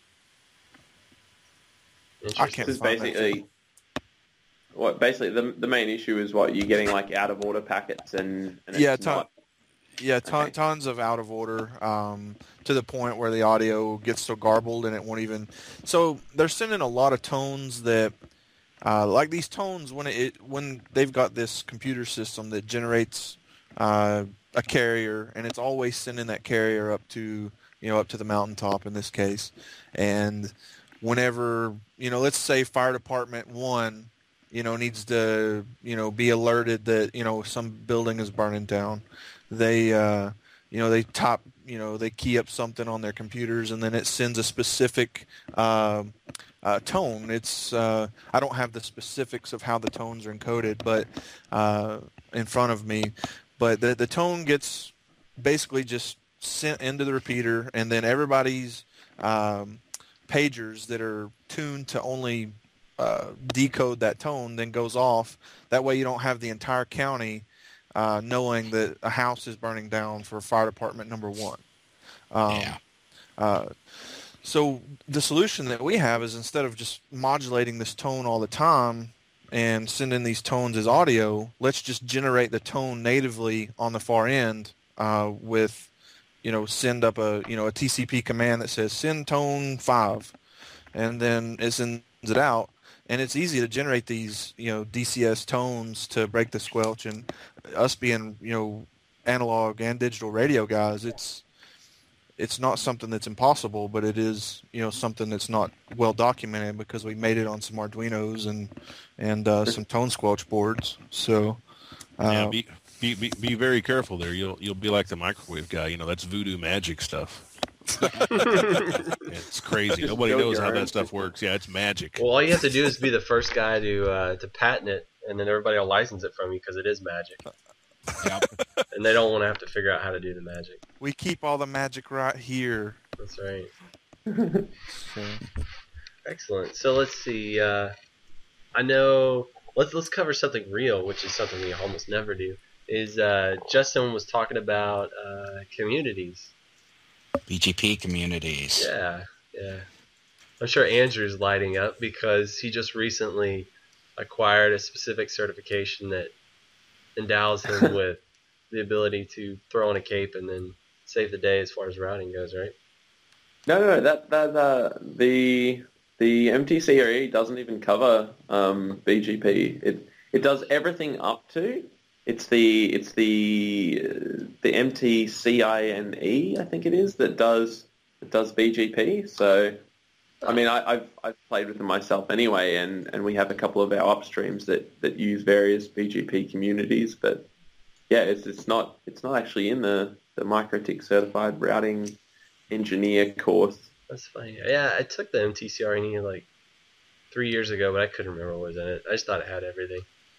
[SPEAKER 4] I can't
[SPEAKER 2] Because
[SPEAKER 4] find that.
[SPEAKER 2] basically, what basically the the main issue is what you're getting like out of order packets and, and
[SPEAKER 4] Yeah,
[SPEAKER 2] it's
[SPEAKER 4] ton-
[SPEAKER 2] not,
[SPEAKER 4] Yeah, ton,
[SPEAKER 2] Okay.
[SPEAKER 4] tons of out of order, um, to the point where the audio gets so garbled and it won't even. So they're sending a lot of tones that, uh, like these tones when it when they've got this computer system that generates uh, a carrier, and it's always sending that carrier up to you know up to the mountaintop in this case, and whenever you know let's say fire department one, you know needs to you know be alerted that you know some building is burning down. They, uh, you know, they top, you know, they key up something on their computers, and then it sends a specific uh, uh, tone. It's, uh, I don't have the specifics of how the tones are encoded, but uh, in front of me, but the the tone gets basically just sent into the repeater, and then everybody's um, pagers that are tuned to only uh, decode that tone, then goes off. That way you don't have the entire county uh, knowing that a house is burning down for fire department number one. Um,
[SPEAKER 5] Yeah.
[SPEAKER 4] Uh, so the solution that we have is, instead of just modulating this tone all the time and sending these tones as audio, let's just generate the tone natively on the far end uh, with, you know, send up a, you know, a T C P command that says send tone five, and then it sends it out. And it's easy to generate these, you know, D C S tones to break the squelch. And us being, you know, analog and digital radio guys, it's it's not something that's impossible, but it is, you know, something that's not well documented, because we made it on some Arduinos and and uh, some tone squelch boards. So uh,
[SPEAKER 3] yeah, be, be be be very careful there. You'll you'll be like the microwave guy. You know, that's voodoo magic stuff. It's crazy.
[SPEAKER 2] Just
[SPEAKER 3] Nobody
[SPEAKER 2] build
[SPEAKER 3] knows
[SPEAKER 2] your
[SPEAKER 3] how
[SPEAKER 2] own
[SPEAKER 3] that stuff
[SPEAKER 2] system.
[SPEAKER 3] works. Yeah, it's magic.
[SPEAKER 1] Well, all you have to do is be the first guy to uh, to patent it, and then everybody will license it from you because it is magic.
[SPEAKER 5] Yep.
[SPEAKER 1] And they don't want to have to figure out how to do the magic.
[SPEAKER 4] we keep all the magic right here.
[SPEAKER 1] That's right.
[SPEAKER 4] So,
[SPEAKER 1] Excellent. So let's see. Uh, I know. Let's let's cover something real, which is something we almost never do. Is uh, Justin was talking about uh, communities.
[SPEAKER 5] B G P communities.
[SPEAKER 1] Yeah, yeah. I'm sure Andrew's lighting up because he just recently acquired a specific certification that endows him with the ability to throw on a cape and then save the day as far as routing goes, right?
[SPEAKER 2] No, no, no. That that uh, the the M T C R E doesn't even cover um, B G P. It it does everything up to. It's the it's the uh, the M T C I N E, I think it is, that does that does B G P. So, I mean, I, I've I've played with them myself anyway, and, and we have a couple of our upstreams that, that use various B G P communities. But yeah, it's it's not it's not actually in the the MikroTik certified routing engineer course.
[SPEAKER 1] That's funny. Yeah, I took the M T C R N E like three years ago, but I couldn't remember what was in it. I just thought it had everything.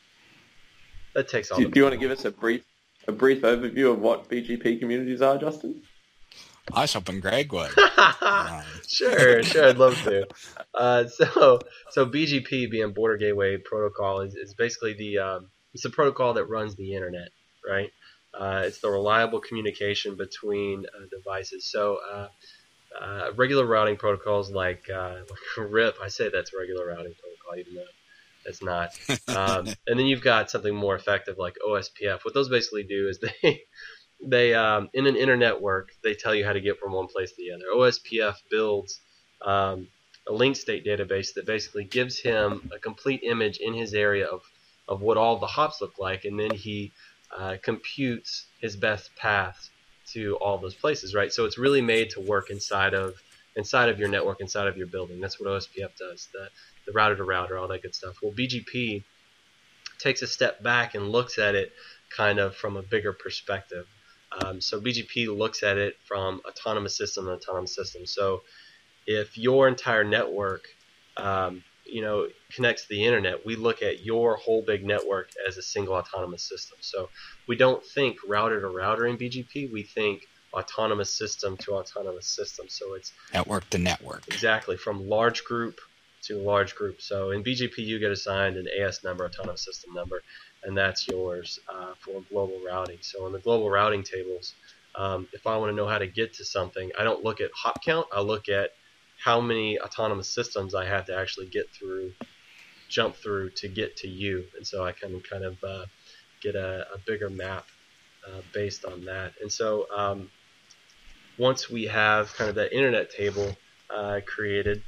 [SPEAKER 1] That takes all
[SPEAKER 2] Do,
[SPEAKER 1] the
[SPEAKER 2] do you want to give us a brief a brief overview of what B G P communities are, Justin?
[SPEAKER 5] I was hoping Greg would. Um,
[SPEAKER 1] Sure, sure, I'd love to. Uh, so, so B G P, being Border Gateway Protocol, is, is basically the um, it's the protocol that runs the internet, right? Uh, it's the reliable communication between uh, devices. So, uh, uh, regular routing protocols like, uh, like R I P, I say that's regular routing protocol, even though it's not. Um, and then you've got something more effective like O S P F. What those basically do is they They um, in an inner network, they tell you how to get from one place to the other. O S P F builds um, a link state database that basically gives him a complete image in his area of, of what all the hops look like, and then he uh, computes his best path to all those places, right? So it's really made to work inside of inside of your network, inside of your building. That's what O S P F does, the, the router to router, all that good stuff. Well, B G P takes a step back and looks at it kind of from a bigger perspective. Um, so B G P looks at it from autonomous system to autonomous system. So if your entire network, um, you know, connects to the internet, we look at your whole big network as a single autonomous system. So we don't think router to router in B G P. We think autonomous system to autonomous system. So it's
[SPEAKER 5] network to network.
[SPEAKER 1] exactly from large group to large group. So in B G P, you get assigned an A S number, autonomous system number, and that's yours uh, for global routing. So in the global routing tables, um, if I want to know how to get to something, I don't look at hop count. I look at how many autonomous systems I have to actually get through, jump through to get to you. And so I can kind of uh, get a, a bigger map uh, based on that. And so um, once we have kind of that internet table uh, created,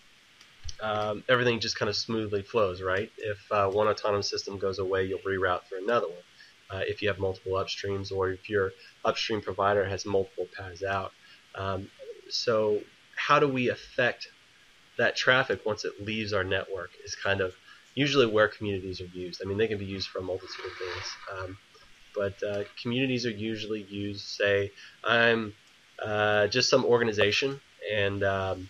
[SPEAKER 1] Um, everything just kind of smoothly flows, right? If uh, one autonomous system goes away, you'll reroute for another one. Uh, if you have multiple upstreams, or if your upstream provider has multiple paths out. Um, so how do we affect that traffic once it leaves our network is kind of usually where communities are used. I mean, they can be used for a multitude of things. Um, but uh, communities are usually used, say, I'm uh, just some organization, and um,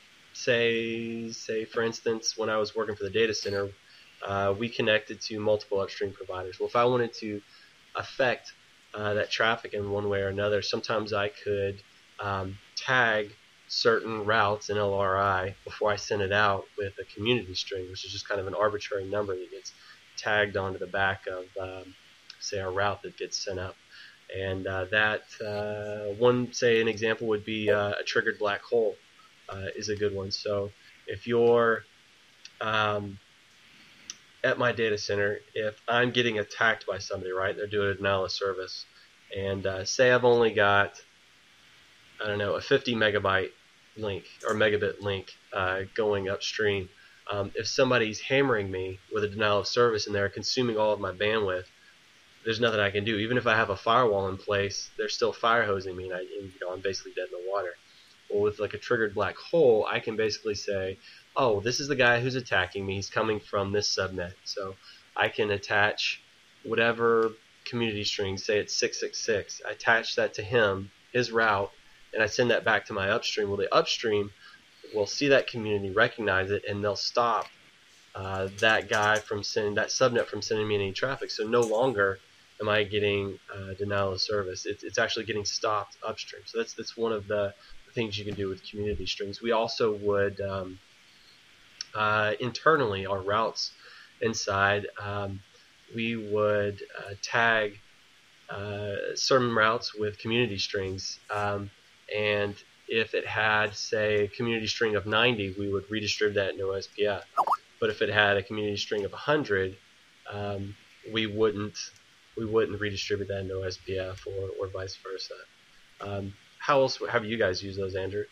[SPEAKER 1] Say, say for instance, when I was working for the data center, uh, we connected to multiple upstream providers. Well, if I wanted to affect uh, that traffic in one way or another, sometimes I could um, tag certain routes in L R I before I send it out with a community string, which is just kind of an arbitrary number that gets tagged onto the back of, um, say, a route that gets sent up. And uh, that uh, one, say, an example would be uh, a triggered black hole uh, is a good one. So if you're um, at my data center, if I'm getting attacked by somebody, right, they're doing a denial of service, and uh, say I've only got, I don't know, a fifty megabyte link or megabit link uh, going upstream. Um, if somebody's hammering me with a denial of service and they're consuming all of my bandwidth, there's nothing I can do. Even if I have a firewall in place, they're still fire hosing me, and, I, and you know, I'm basically dead in the water. Well, with like a triggered black hole, I can basically say, oh, this is the guy who's attacking me. He's coming from this subnet. So I can attach whatever community string, say it's six six six. I attach that to him, his route, and I send that back to my upstream. Well, the upstream will see that community, recognize it, and they'll stop uh, that guy from sending, that subnet from sending me any traffic. So no longer am I getting uh, denial of service. It's, it's actually getting stopped upstream. So that's that's one of the things you can do with community strings. We also would um, uh, internally, our routes inside, um, we would uh, tag uh, certain routes with community strings, um, and if it had, say, a community string of ninety, we would redistribute that in O S P F. But if it had a community string of one hundred, um, we wouldn't we wouldn't redistribute that in O S P F, or, or vice versa. Um, how else have you guys used those, Andrew?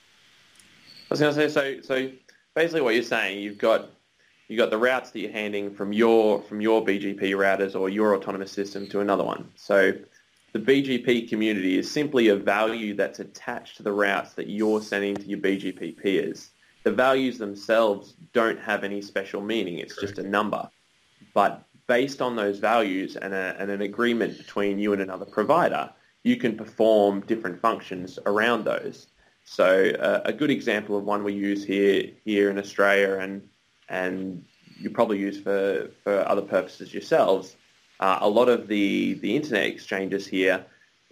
[SPEAKER 2] I was going to say, so so basically what you're saying, you've got you've got the routes that you're handing from your from your B G P routers or your autonomous system to another one. So the B G P community is simply a value that's attached to the routes that you're sending to your B G P peers. The values themselves don't have any special meaning. It's Correct. Just a number. But based on those values and, a, and an agreement between you and another provider, you can perform different functions around those. So uh, a good example of one we use here here in Australia, and and you probably use for, for other purposes yourselves, uh, a lot of the, the internet exchanges here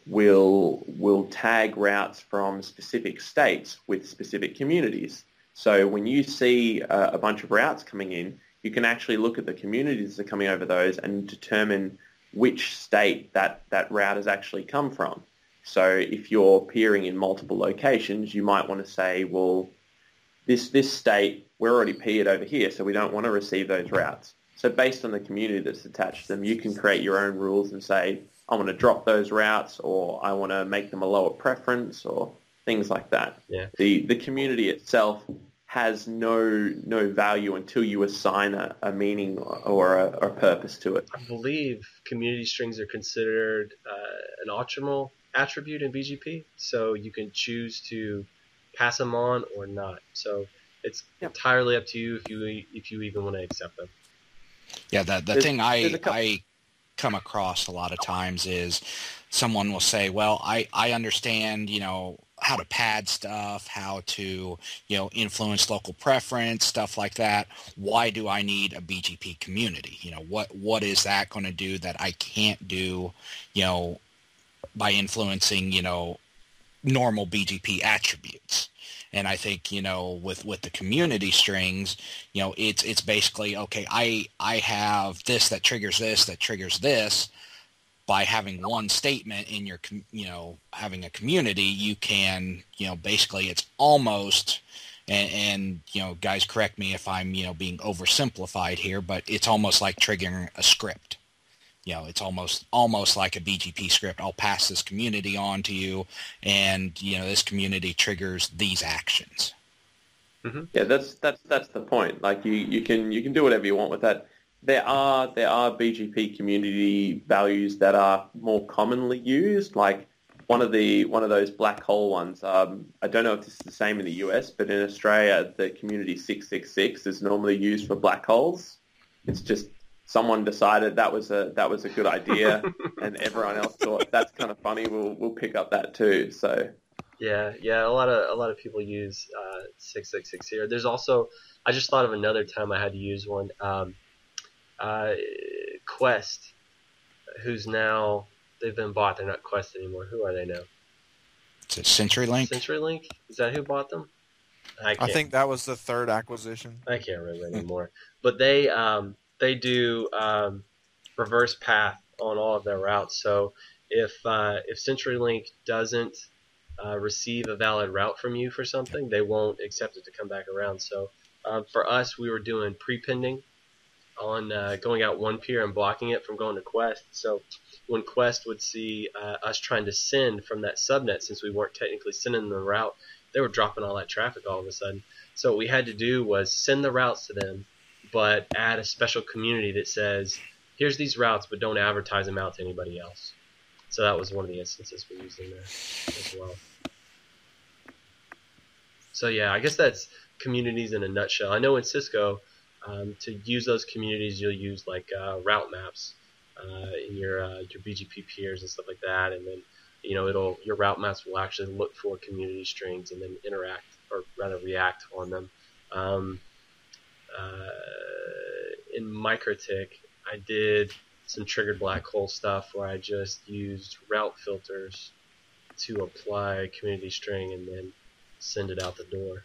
[SPEAKER 2] will will tag routes from specific states with specific communities. So when you see a, a bunch of routes coming in, you can actually look at the communities that are coming over those and determine which state that, that route has actually come from. So if you're peering in multiple locations, you might want to say, well, this this state, we're already peered over here, so we don't want to receive those routes. So based on the community that's attached to them, you can create your own rules and say, I want to drop those routes, or I want to make them a lower preference, or things like that.
[SPEAKER 1] Yeah.
[SPEAKER 2] The the community itself has no no value until you assign a, a meaning or a, or a purpose to it.
[SPEAKER 1] I believe community strings are considered uh, an optional attribute in B G P, so you can choose to pass them on or not. So it's yep. entirely up to you if you if you even want to accept them.
[SPEAKER 5] Yeah, the the
[SPEAKER 2] there's,
[SPEAKER 5] thing I
[SPEAKER 2] couple-
[SPEAKER 5] I come across a lot of times is someone will say, well, I, I understand, you know, how to pad stuff, how to, you know, influence local preference, stuff like that. Why do I need a B G P community? You know, what what is that going to do that I can't do, you know, by influencing, you know, normal B G P attributes? And I think, you know, with, with the community strings, you know, it's it's basically, okay, I I have this that triggers this, that triggers this. By having one statement in your, you know, having a community, you can, you know, basically it's almost, and, and, you know, guys, correct me if I'm, you know, being oversimplified here, but it's almost like triggering a script. You know, it's almost almost like a B G P script. I'll pass this community on to you, and, you know, this community triggers these actions.
[SPEAKER 2] Mm-hmm. Yeah, that's that's that's the point. Like you, you can you can do whatever you want with that. There are there are B G P community values that are more commonly used. Like one of the one of those black hole ones. Um, I don't know if this is the same in the U S, but in Australia, the community six six six is normally used for black holes. It's just someone decided that was a that was a good idea, and everyone else thought that's kind of funny. We'll we'll pick up that too. So
[SPEAKER 1] yeah, yeah, a lot of a lot of people use uh, six six six here. There's also, I just thought of another time I had to use one. Um, uh, Quest, who's now they've been bought. They're not Quest anymore. Who are they now?
[SPEAKER 5] Is it CenturyLink?
[SPEAKER 1] CenturyLink? Is that who bought them?
[SPEAKER 4] I, I think that was the third acquisition.
[SPEAKER 1] I can't remember anymore. But they um, they do um, reverse path on all of their routes. So if uh, if CenturyLink doesn't uh, receive a valid route from you for something, they won't accept it to come back around. So um, for us, we were doing pre-pending on uh, going out one pier and blocking it from going to Quest. So when Quest would see uh, us trying to send from that subnet, since we weren't technically sending the route, they were dropping all that traffic all of a sudden. So what we had to do was send the routes to them, but add a special community that says, here's these routes, but don't advertise them out to anybody else. So that was one of the instances we used in there as well. So yeah, I guess that's communities in a nutshell. I know in Cisco, um, to use those communities, you'll use like uh, route maps uh, in your uh, your B G P peers and stuff like that, and then you know it'll your route maps will actually look for community strings and then interact or rather react on them. Um, uh, in MikroTik, I did some triggered black hole stuff where I just used route filters to apply a community string and then send it out the door.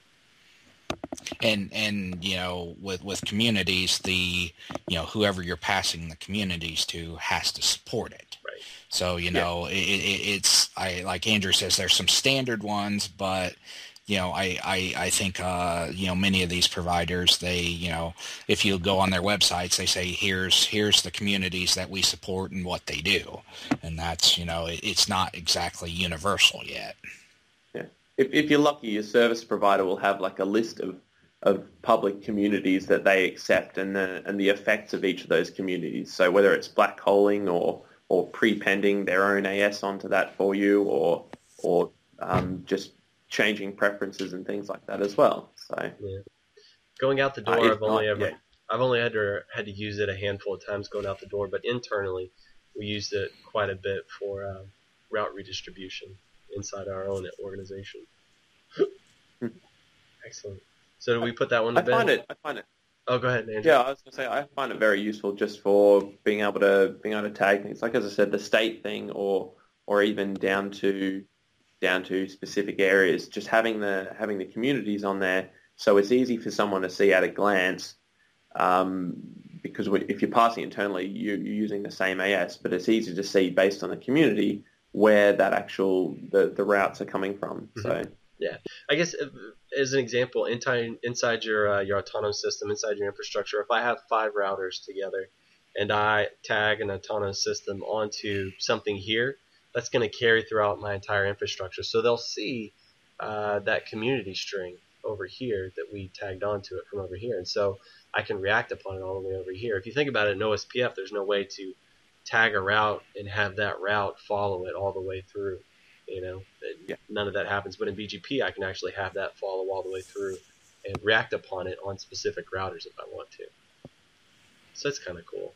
[SPEAKER 5] And and you know with with communities, the you know whoever you're passing the communities to has to support it.
[SPEAKER 1] Right.
[SPEAKER 5] So you know yeah. it, it, it's I like Andrew says there's some standard ones, but you know I I, I think uh, you know many of these providers, they you know if you go on their websites, they say here's here's the communities that we support and what they do, and that's you know it, it's not exactly universal yet.
[SPEAKER 2] If, if you're lucky, your service provider will have like a list of, of public communities that they accept and the and the effects of each of those communities. So whether it's black holing or or pre-pending their own A S onto that for you, or or um, just changing preferences and things like that as well. So
[SPEAKER 1] yeah. Going out the door,
[SPEAKER 2] uh,
[SPEAKER 1] I've only
[SPEAKER 2] not,
[SPEAKER 1] ever
[SPEAKER 2] yeah.
[SPEAKER 1] I've only had to had to use it a handful of times going out the door, but internally we used it quite a bit for uh, route redistribution inside our own organization. Excellent. So do we put that one to
[SPEAKER 2] I
[SPEAKER 1] bed?
[SPEAKER 2] find it. I find it.
[SPEAKER 1] Oh, go ahead, Andrew.
[SPEAKER 2] Yeah, I was going to say I find it very useful just for being able to being able to tag things. Like as I said, the state thing, or or even down to down to specific areas. Just having the having the communities on there, so it's easy for someone to see at a glance. Um, because if you're passing internally, you, you're using the same A S, but it's easy to see based on the community where that actual the, the routes are coming from. Mm-hmm. So
[SPEAKER 1] yeah, I guess as an example, inside inside your uh, your autonomous system, inside your infrastructure, if I have five routers together and I tag an autonomous system onto something here, that's going to carry throughout my entire infrastructure. So they'll see uh, that community string over here that we tagged onto it from over here, and so I can react upon it all the way over here. If you think about it in O S P F, there's no way to tag a route and have that route follow it all the way through. You know,
[SPEAKER 2] yeah.
[SPEAKER 1] None of that happens. But in B G P, I can actually have that follow all the way through and react upon it on specific routers if I want to. So it's kind of cool.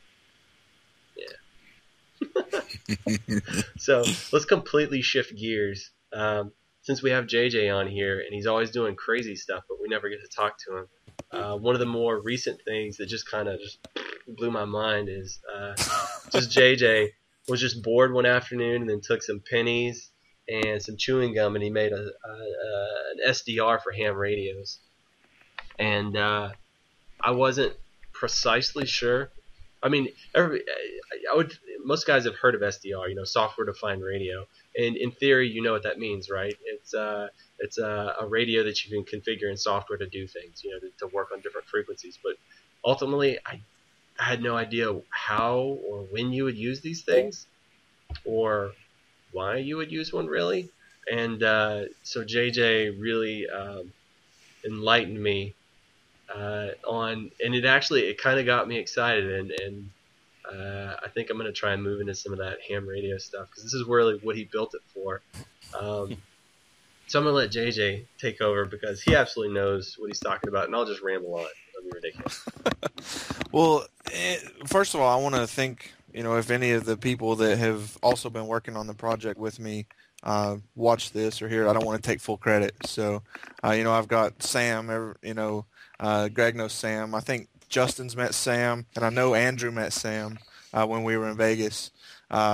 [SPEAKER 1] Yeah. So let's completely shift gears. Um, since we have J J on here, and he's always doing crazy stuff, but we never get to talk to him. Uh, one of the more recent things that just kind of just blew my mind is uh, just J J was just bored one afternoon and then took some pennies and some chewing gum and he made a, a, a an S D R for ham radios. And uh, I wasn't precisely sure. I mean, every, I would most guys have heard of S D R, you know, software defined radio. And in theory, you know what that means, right? It's uh, it's a, a radio that you can configure in software to do things, you know, to, to work on different frequencies. But ultimately, I, I had no idea how or when you would use these things, or why you would use one really. And uh, so J J really um, enlightened me uh, on, and it actually it kind of got me excited, and and. Uh, I think I'm going to try and move into some of that ham radio stuff because this is really what he built it for. Um, so I'm going to let J J take over because he absolutely knows what he's talking about, and I'll just ramble on. It'll be ridiculous.
[SPEAKER 4] Well, eh, first of all, I want to thank, you know, if any of the people that have also been working on the project with me uh, watch this or hear it, I don't want to take full credit. So, uh, you know, I've got Sam, you know, uh, Greg knows Sam. I think Justin's met Sam, and I know Andrew met Sam uh, when we were in Vegas. Uh,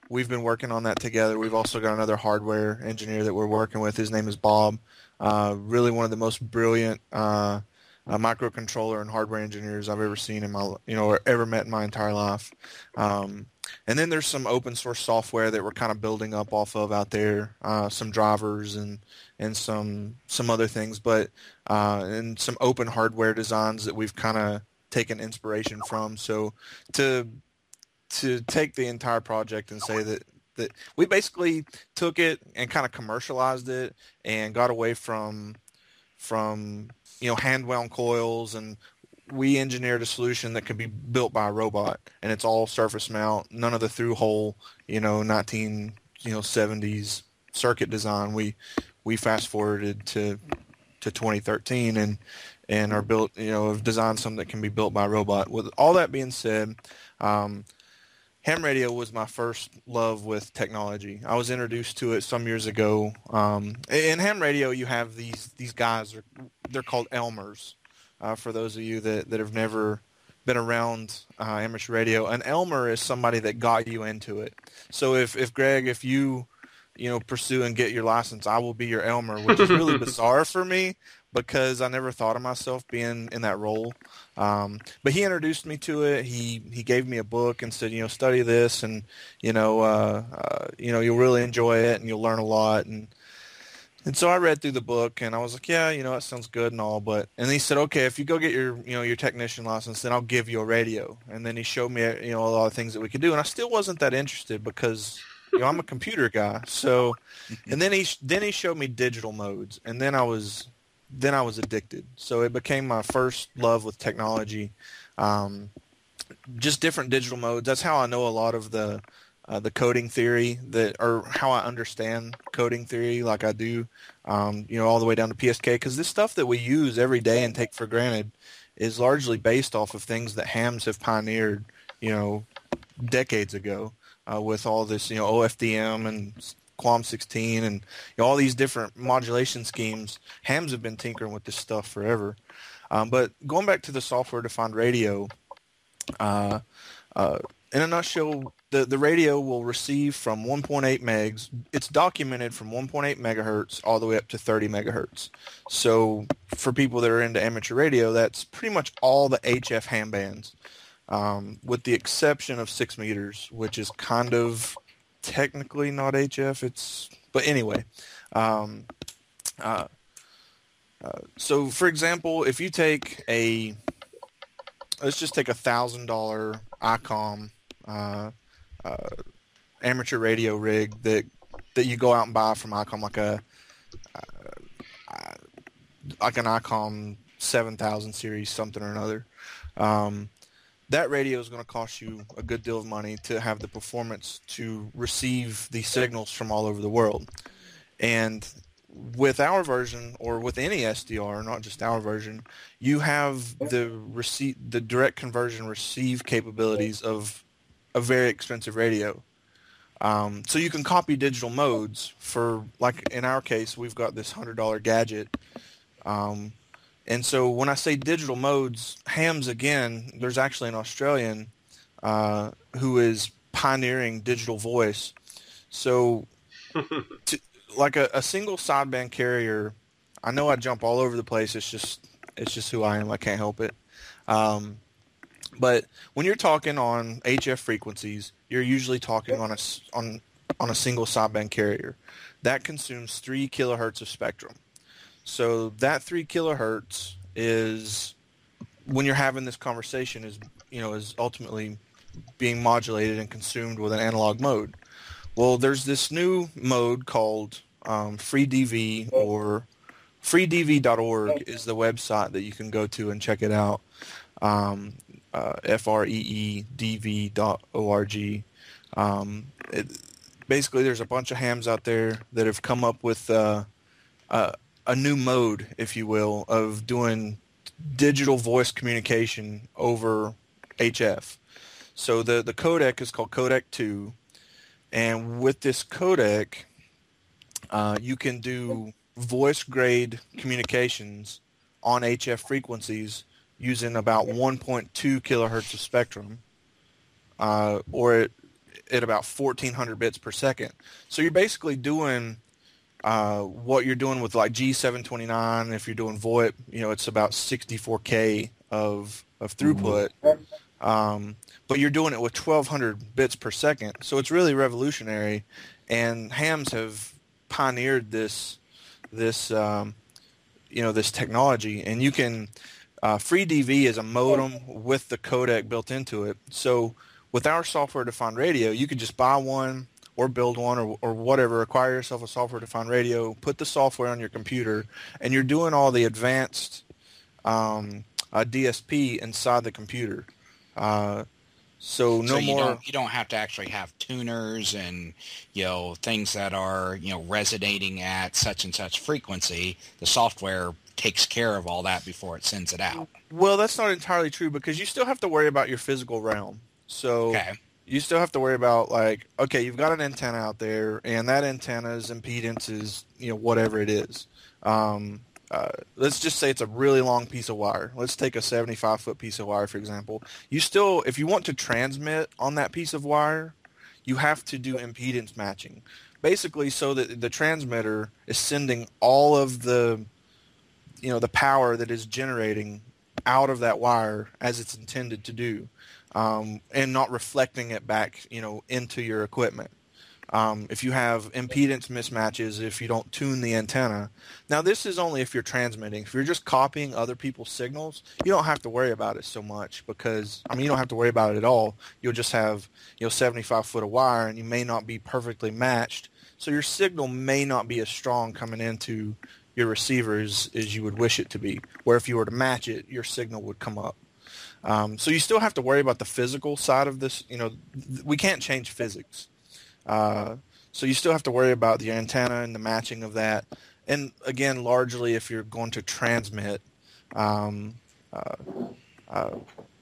[SPEAKER 4] we've been working on that together. We've also got another hardware engineer that we're working with. His name is Bob. Uh, really one of the most brilliant uh, uh, microcontroller and hardware engineers I've ever seen in my, you know, or ever met in my entire life. Um, and then there's some open source software that we're kind of building up off of out there, uh, some drivers and and some some other things, but uh, and some open hardware designs that we've kind of taken inspiration from. So to to take the entire project and say that that we basically took it and kind of commercialized it and got away from from you know hand wound coils, and we engineered a solution that could be built by a robot, and it's all surface mount, none of the through hole, you know, nineteen you know seventies circuit design. We we fast forwarded to to twenty thirteen and and are built, you know, have designed something that can be built by a robot. With all that being said, um, ham radio was my first love with technology. I was introduced to it some years ago. Um, in ham radio, you have these these guys, they're called Elmers. Uh, for those of you that, that have never been around uh, amateur radio, an Elmer is somebody that got you into it. So if, if Greg, if you you know pursue and get your license, I will be your Elmer, which is really bizarre for me because I never thought of myself being in that role. Um, but he introduced me to it. He he gave me a book and said, you know, study this, and you know, uh, uh, you know, you'll really enjoy it and you'll learn a lot. And And so I read through the book, and I was like, yeah, you know, it sounds good and all, but, and he said, okay, if you go get your, you know, your technician license, then I'll give you a radio. And then he showed me, you know, a lot of things that we could do, and I still wasn't that interested because, you know, I'm a computer guy. So, and then he, then he showed me digital modes, and then I was, then I was addicted. So it became my first love with technology, um, just different digital modes. That's how I know a lot of the, Uh, the coding theory that, or how I understand coding theory like I do, um, you know, all the way down to P S K, because this stuff that we use every day and take for granted is largely based off of things that hams have pioneered, you know, decades ago uh, with all this, you know, O F D M and Qualm sixteen and you know, all these different modulation schemes. Hams have been tinkering with this stuff forever. Um, but going back to the software-defined radio, uh, uh, in a nutshell, the, the radio will receive from one point eight megs. It's documented from one point eight megahertz all the way up to thirty megahertz. So for people that are into amateur radio, that's pretty much all the H F ham bands, um, with the exception of six meters, which is kind of technically not H F. It's but anyway. Um, uh, uh, so for example, if you take a let's just take a thousand dollar I COM uh, uh, amateur radio rig that that you go out and buy from I COM, like a uh, like an I COM seven thousand series something or another. Um, that radio is going to cost you a good deal of money to have the performance to receive these signals from all over the world. And with our version, or with any S D R, not just our version, you have the receive, the direct conversion receive capabilities of a very expensive radio. Um, so you can copy digital modes for, like in our case, we've got this one hundred dollar gadget. Um, and so when I say digital modes, hams again, there's actually an Australian uh, who is pioneering digital voice. So to, like a, a single sideband carrier, I know I jump all over the place. It's just it's just who I am. I can't help it. Um, but when you're talking on H F frequencies, you're usually talking on a on on a single sideband carrier that consumes three kilohertz of spectrum. So that three kilohertz is, when you're having this conversation, is you know is ultimately being modulated and consumed with an analog mode. Well, there's this new mode called um, FreeDV, or free D V dot org is the website that you can go to and check it out. Um, uh, F R E E D V dot org. Um, it, basically, there's a bunch of hams out there that have come up with uh, uh, a new mode, if you will, of doing digital voice communication over H F. So the, the codec is called Codec two. And with this codec, uh, you can do voice grade communications on H F frequencies using about one point two kilohertz of spectrum, uh, or it, at about fourteen hundred bits per second. So you're basically doing uh, what you're doing with like G seven twenty-nine. If you're doing VoIP, you know, it's about sixty-four K of of throughput. Um, but you're doing it with twelve hundred bits per second. So it's really revolutionary. And hams have pioneered this this um, you know this technology, and you can uh, FreeDV is a modem with the codec built into it. So with our software-defined radio, you could just buy one or build one or, or whatever, acquire yourself a software-defined radio, put the software on your computer, and you're doing all the advanced um, uh, D S P inside the computer. Uh, so no
[SPEAKER 5] so you
[SPEAKER 4] more.
[SPEAKER 5] Don't, you don't have to actually have tuners and you know things that are you know resonating at such and such frequency. The software takes care of all that before it sends it out.
[SPEAKER 4] Well, that's not entirely true because you still have to worry about your physical realm. So
[SPEAKER 5] okay.
[SPEAKER 4] you still have to worry about like, okay, you've got an antenna out there, and that antenna's impedance is you know whatever it is. Um, uh, let's just say it's a really long piece of wire. Let's take a seventy-five foot piece of wire, for example. You still, if you want to transmit on that piece of wire, you have to do impedance matching. Basically, so that the transmitter is sending all of the, you know, the power that is generating out of that wire as it's intended to do, um, and not reflecting it back, you know, into your equipment. Um, if you have impedance mismatches, if you don't tune the antenna. Now, this is only if you're transmitting. If you're just copying other people's signals, you don't have to worry about it so much because, I mean, you don't have to worry about it at all. You'll just have, you know, seventy-five foot of wire, and you may not be perfectly matched. So your signal may not be as strong coming into your receiver as, as you would wish it to be, where if you were to match it, your signal would come up. Um, so you still have to worry about the physical side of this. You know, th- we can't change physics. Uh, so you still have to worry about the antenna and the matching of that. And again, largely if you're going to transmit um, uh, uh,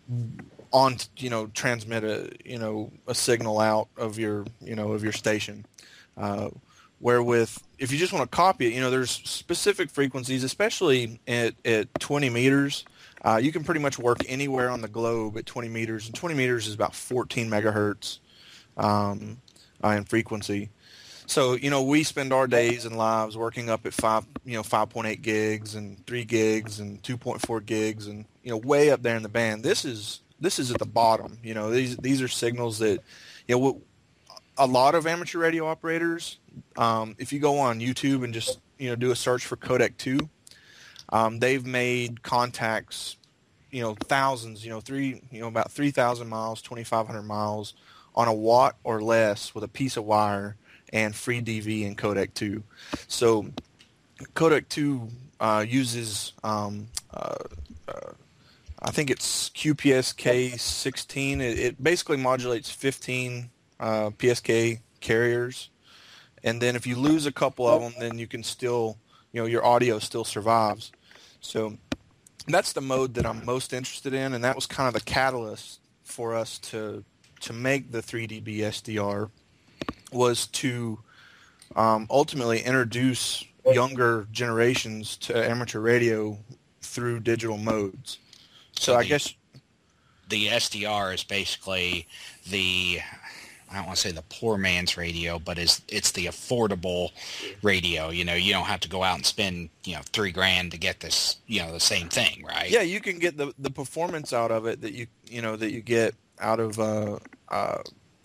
[SPEAKER 4] on, you know, transmit a, you know, a signal out of your, you know, of your station. Uh, where with, if you just want to copy it, you know, there's specific frequencies, especially at, at twenty meters. Uh, you can pretty much work anywhere on the globe at twenty meters, and twenty meters is about fourteen megahertz. Um, Uh, in frequency. So, you know, we spend our days and lives working up at five, you know, five point eight gigs and three gigs and two point four gigs and, you know, way up there in the band. This is, this is at the bottom. You know, these, these are signals that, you know, a lot of amateur radio operators, um, if you go on YouTube and just, you know, do a search for Codec two, um, they've made contacts, you know, thousands, you know, three, you know, about three thousand miles, twenty-five hundred miles, on a watt or less with a piece of wire and FreeDV and Codec two. So Codec two uh, uses, um, uh, uh, I think it's Q P S K sixteen. It, it basically modulates fifteen uh, P S K carriers. And then if you lose a couple of them, then you can still, you know, your audio still survives. So that's the mode that I'm most interested in, and that was kind of the catalyst for us to to make the three D B S D R, was to um, ultimately introduce younger generations to amateur radio through digital modes. So,
[SPEAKER 5] so
[SPEAKER 4] I
[SPEAKER 5] the,
[SPEAKER 4] guess
[SPEAKER 5] the S D R is basically the, I don't want to say the poor man's radio, but it's, it's the affordable radio. You know, you don't have to go out and spend, you know, three grand to get this, you know, the same thing, right?
[SPEAKER 4] Yeah, you can get the, the performance out of it that you, you know, that you get out of uh, uh,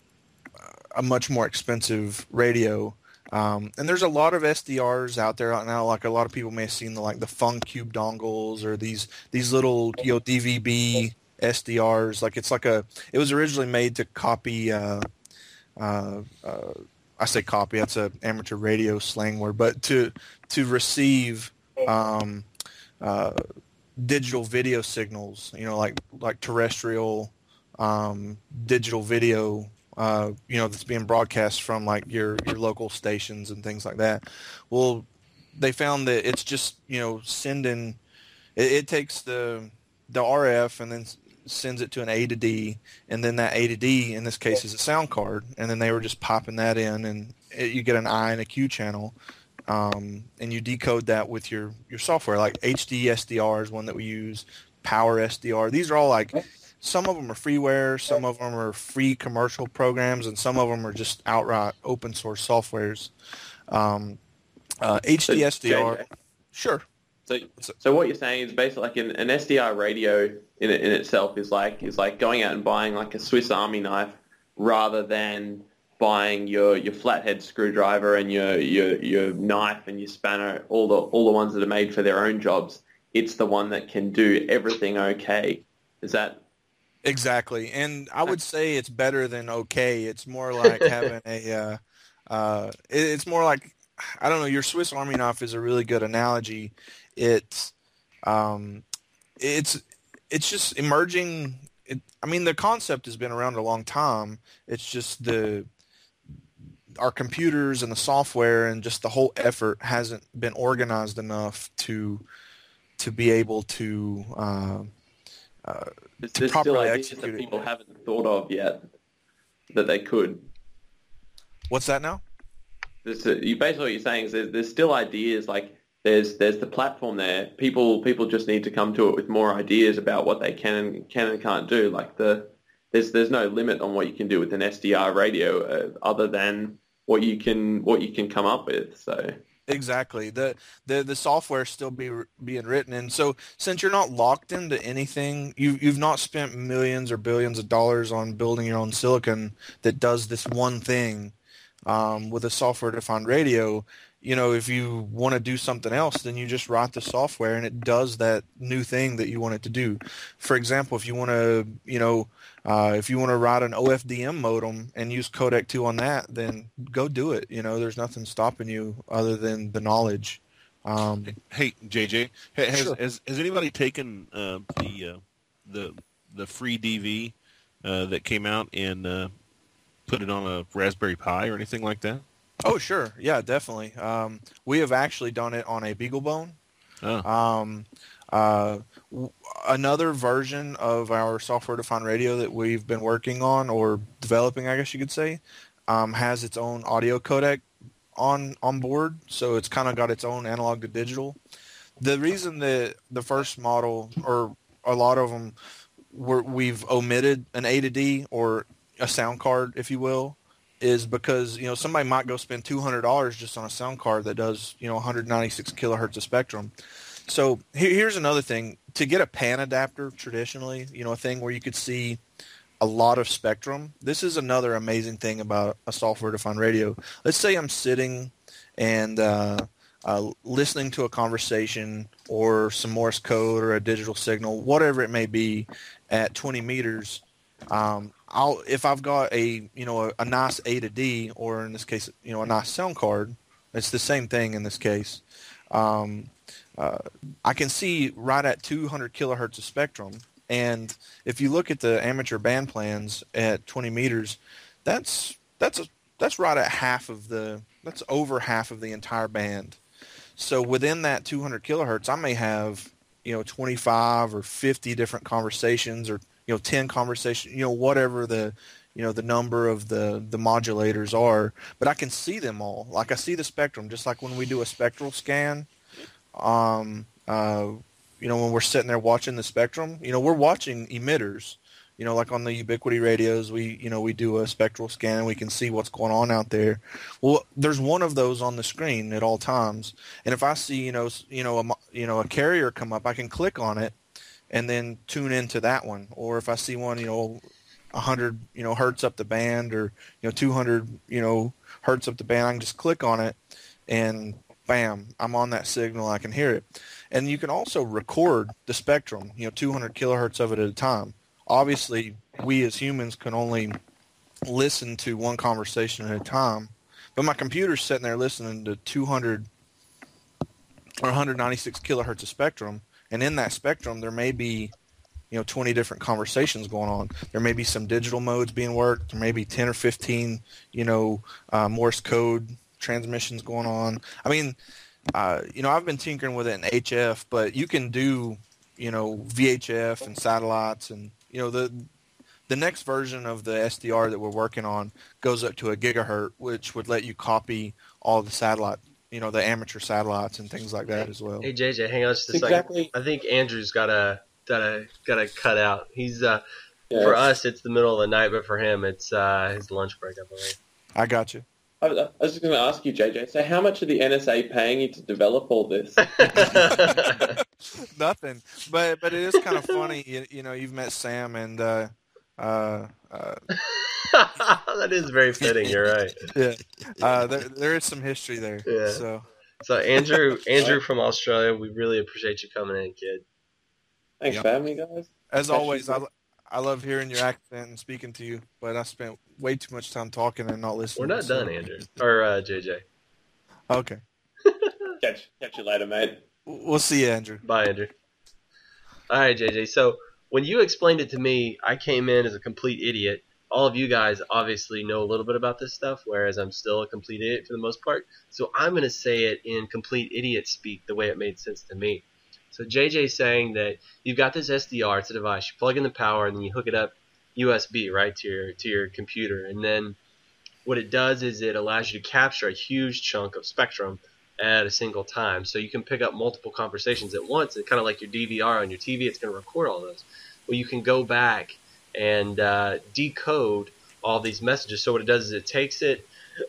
[SPEAKER 4] a much more expensive radio. Um, and there's a lot of S D Rs out there now. Like a lot of people may have seen the like the FunCube dongles or these these little you know D V B S D Rs. Like it's like a it was originally made to copy. Uh, uh, uh, I say copy. That's a amateur radio slang word, but to to receive um, uh, digital video signals. You know, like like terrestrial. Um, digital video, uh, you know, that's being broadcast from like your, your local stations and things like that. Well, they found that it's just, you know, sending, it, it takes the the R F and then sends it to an A to D, and then that A to D in this case is a sound card, and then they were just popping that in, and it, you get an I and a Q channel, um, and you decode that with your, your software. Like H D S D R is one that we use, Power S D R. These are all like some of them are freeware, some of them are free commercial programs, and some of them are just outright open source softwares. Um, uh, H D S D R,
[SPEAKER 2] J J.
[SPEAKER 4] sure.
[SPEAKER 2] So, so what you're saying is basically like an, an S D R radio in in itself is like is like going out and buying like a Swiss Army knife rather than buying your, your flathead screwdriver and your, your your knife and your spanner, all the all the ones that are made for their own jobs. It's the one that can do everything okay. Is that
[SPEAKER 4] exactly? And I would say it's better than okay. It's more like having a. Uh, uh, it, it's more like I don't know. Your Swiss Army knife is a really good analogy. It's um, it's it's just emerging. It, I mean, the concept has been around a long time. It's just the our computers and the software and just the whole effort hasn't been organized enough to to be able to uh, uh,
[SPEAKER 2] there's,
[SPEAKER 4] to
[SPEAKER 2] there's
[SPEAKER 4] properly
[SPEAKER 2] still ideas
[SPEAKER 4] execute
[SPEAKER 2] that
[SPEAKER 4] it.
[SPEAKER 2] people haven't thought of yet that they could.
[SPEAKER 4] What's that now?
[SPEAKER 2] There's, you basically what you're saying is there's, there's still ideas like there's there's the platform there. People people just need to come to it with more ideas about what they can and can and can't do. Like the there's there's no limit on what you can do with an S D R radio uh, other than what you can what you can come up with. So
[SPEAKER 4] exactly, the the the software is still be being written, and so since you're not locked into anything, you you've not spent millions or billions of dollars on building your own silicon that does this one thing. Um, with a software-defined radio, you know, if you want to do something else, then you just write the software and it does that new thing that you want it to do. For example, if you want to, you know, uh, if you want to write an O F D M modem and use Codec two on that, then go do it. You know, there's nothing stopping you other than the knowledge. Um,
[SPEAKER 3] hey, J J, has
[SPEAKER 4] Sure.
[SPEAKER 3] has, has anybody taken uh, the uh, the the free D V uh, that came out and uh, put it on a Raspberry Pi or anything like that?
[SPEAKER 4] oh, sure. Yeah, definitely. Um, we have actually done it on a BeagleBone.
[SPEAKER 3] Oh.
[SPEAKER 4] Um, uh, w- another version of our software-defined radio that we've been working on or developing, I guess you could say, um, has its own audio codec on on board, so it's kind of got its own analog to digital. The reason that the first model, or a lot of them, were, we've omitted an A to D or a sound card, if you will, is because, you know, somebody might go spend two hundred dollars just on a sound card that does, you know, one hundred ninety-six kilohertz of spectrum. So here, here's another thing. To get a pan adapter traditionally, you know, a thing where you could see a lot of spectrum, this is another amazing thing about a software-defined radio. Let's say I'm sitting and uh, uh, listening to a conversation or some Morse code or a digital signal, whatever it may be, at twenty meters. Um, I'll if I've got a you know a, a nice A to D, or in this case you know a nice sound card, it's the same thing in this case. Um, uh, I can see right at two hundred kilohertz of spectrum, and if you look at the amateur band plans at twenty meters, that's that's a, that's right at half of the that's over half of the entire band. So within that two hundred kilohertz, I may have you know twenty-five or fifty different conversations, or you know ten conversations, you know whatever the you know the number of the the modulators are, but I can see them all. Like I see the spectrum, just like when we do a spectral scan. Um, uh, you know when we're sitting there watching the spectrum, you know we're watching emitters. You know, like on the Ubiquiti radios, we you know we do a spectral scan and we can see what's going on out there. Well, there's one of those on the screen at all times, and if I see you know you know a you know a carrier come up, I can click on it and then tune into that one. Or if I see one, you know, one hundred you know hertz up the band, or you know two hundred you know hertz up the band, I can just click on it, and bam, I'm on that signal. I can hear it, and you can also record the spectrum, you know, two hundred kilohertz of it at a time. Obviously, we as humans can only listen to one conversation at a time, but my computer's sitting there listening to two hundred or one hundred ninety-six kilohertz of spectrum, and in that spectrum, there may be, you know, twenty different conversations going on. There may be some digital modes being worked. There may be ten or fifteen, you know, uh, Morse code transmissions going on. I mean, uh, you know, I've been tinkering with it in H F, but you can do, you know, V H F and satellites, and you know the the next version of the S D R that we're working on goes up to a gigahertz, which would let you copy all the satellite, you know, the amateur satellites and things like that as well.
[SPEAKER 1] Hey J J, hang on just a
[SPEAKER 2] Exactly.
[SPEAKER 1] second. I think Andrew's got a got a got a cut out. He's uh
[SPEAKER 2] Yeah,
[SPEAKER 1] for
[SPEAKER 2] it's-
[SPEAKER 1] us, it's the middle of the night, but for him, it's uh, his lunch break, I believe.
[SPEAKER 4] I got you.
[SPEAKER 2] I, I was just going to ask you, J J. So, how much are the N S A paying you to develop all this?
[SPEAKER 4] Nothing, but but it is kind of funny. You, you know, you've met Sam, and uh, uh, uh,
[SPEAKER 1] That is very fitting. You're right.
[SPEAKER 4] yeah, uh, there there is some history there.
[SPEAKER 1] Yeah.
[SPEAKER 4] So
[SPEAKER 1] So Andrew, Andrew from Australia, we really appreciate you coming in, kid.
[SPEAKER 2] Thanks
[SPEAKER 5] Yep.
[SPEAKER 2] for having me, guys.
[SPEAKER 4] as
[SPEAKER 2] Catch you
[SPEAKER 4] always, I,
[SPEAKER 2] soon.
[SPEAKER 4] I love hearing your accent and speaking to you, but I spent way too much time talking and not listening.
[SPEAKER 1] We're not
[SPEAKER 4] so-
[SPEAKER 1] done, Andrew or uh, J J.
[SPEAKER 4] Okay,
[SPEAKER 2] Catch, catch you later, mate.
[SPEAKER 4] we'll see you, Andrew.
[SPEAKER 1] Bye, Andrew. All right, J J. So when you explained it to me, I came in as a complete idiot. All of you guys obviously know a little bit about this stuff, whereas I'm still a complete idiot for the most part. So I'm going to say it in complete idiot speak, the way it made sense to me. So J J's saying that you've got this S D R, it's a device, you plug in the power, and then you hook it up U S B, right, to your to your computer. And then what it does is it allows you to capture a huge chunk of spectrum at a single time. So you can pick up multiple conversations at once. It's kind of like your D V R on your T V. It's going to record all those. Well, you can go back and uh, decode all these messages. So what it does is it takes it,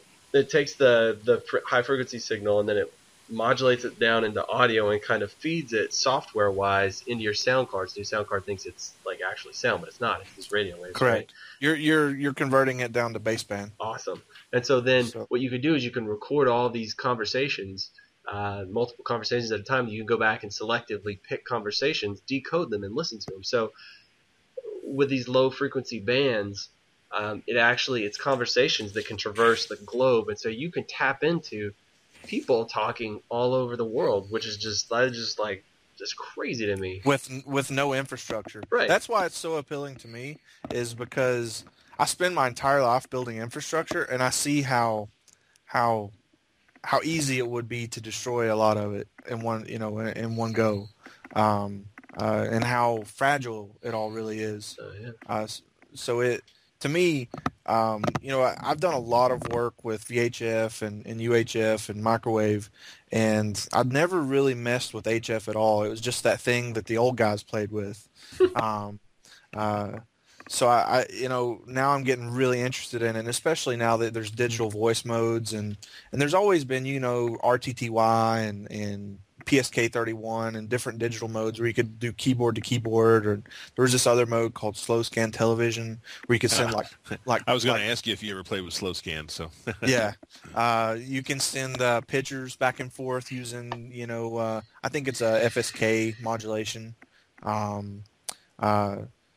[SPEAKER 1] it takes the the fr- high frequency signal, and then it modulates it down into audio and kind of feeds it software wise into your sound cards. Your sound card thinks it's like actually sound, but it's not. It's just radio waves.
[SPEAKER 4] Correct.
[SPEAKER 1] Right?
[SPEAKER 4] You're you're you're converting it down to baseband.
[SPEAKER 1] Awesome. And so then
[SPEAKER 4] So-
[SPEAKER 1] what you can do is you can record all these conversations, uh, multiple conversations at a time. You can go back and selectively pick conversations, decode them, and listen to them. So with these low frequency bands, um, it actually, it's conversations that can traverse the globe. And so you can tap into people talking all over the world, which is just, that is just like, just crazy to me.
[SPEAKER 4] with with no infrastructure.
[SPEAKER 1] Right.
[SPEAKER 4] That's why it's so appealing to me, is because I spend my entire life building infrastructure, and I see how how how easy it would be to destroy a lot of it in one you know in, in one go, um, uh, and how fragile it all really is.
[SPEAKER 1] So, yeah.
[SPEAKER 4] Uh, s- so it to me, um, you know, I, I've done a lot of work with V H F and, and U H F and microwave, and I'd never really messed with H F at all. It was just that thing that the old guys played with. um, uh, so I, I, you know, now I'm getting really interested in it, and especially now that there's digital voice modes, and, and there's always been, you know, R T T Y and, and P S K thirty-one and different digital modes where you could do keyboard to keyboard, or there was this other mode called slow scan television where you could send like like
[SPEAKER 3] I was going to
[SPEAKER 4] like,
[SPEAKER 3] ask you if you ever played with slow scan. So
[SPEAKER 4] yeah, uh, you can send uh, pictures back and forth using you know uh, I think it's a F S K modulation. Um, uh,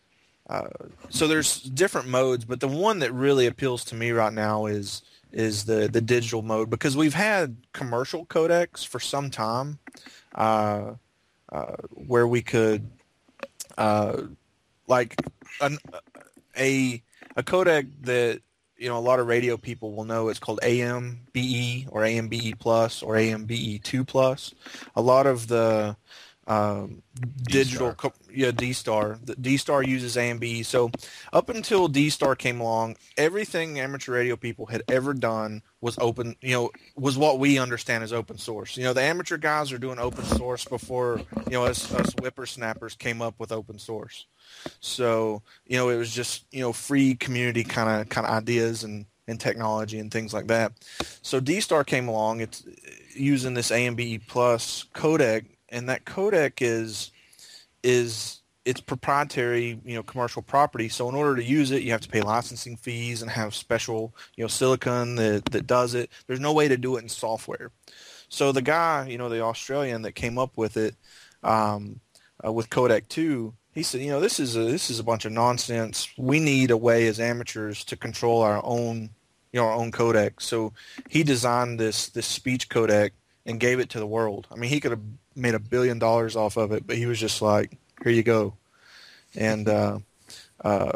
[SPEAKER 4] uh, so there's different modes, but the one that really appeals to me right now is is the the digital mode, because we've had commercial codecs for some time, uh, uh, where we could uh, like an, a a codec that you know a lot of radio people will know. It's called A M B E or A M B E plus or A M B E two plus. A lot of the um, digital co- yeah D-Star the D-Star uses A M B E. So up until D-Star came along, everything amateur radio people had ever done was open, you know, was what we understand as open source. You know, the amateur guys are doing open source before, you know, us, us whippersnappers came up with open source. So, you know, it was just, you know, free community kind of kind of ideas and, and technology and things like that. So D-Star came along, it's using this A M B E plus codec, and that codec is is it's proprietary, you know, commercial property. So in order to use it, you have to pay licensing fees and have special, you know, silicon that, that does it. There's no way to do it in software. So the guy, you know, the Australian that came up with it, um, uh, with Codec two, he said, you know, this is a, this is a bunch of nonsense. We need a way as amateurs to control our own, you know, our own codec. So he designed this this speech codec and gave it to the world. I mean, he could have made a billion dollars off of it, but he was just like, here you go. And uh, uh,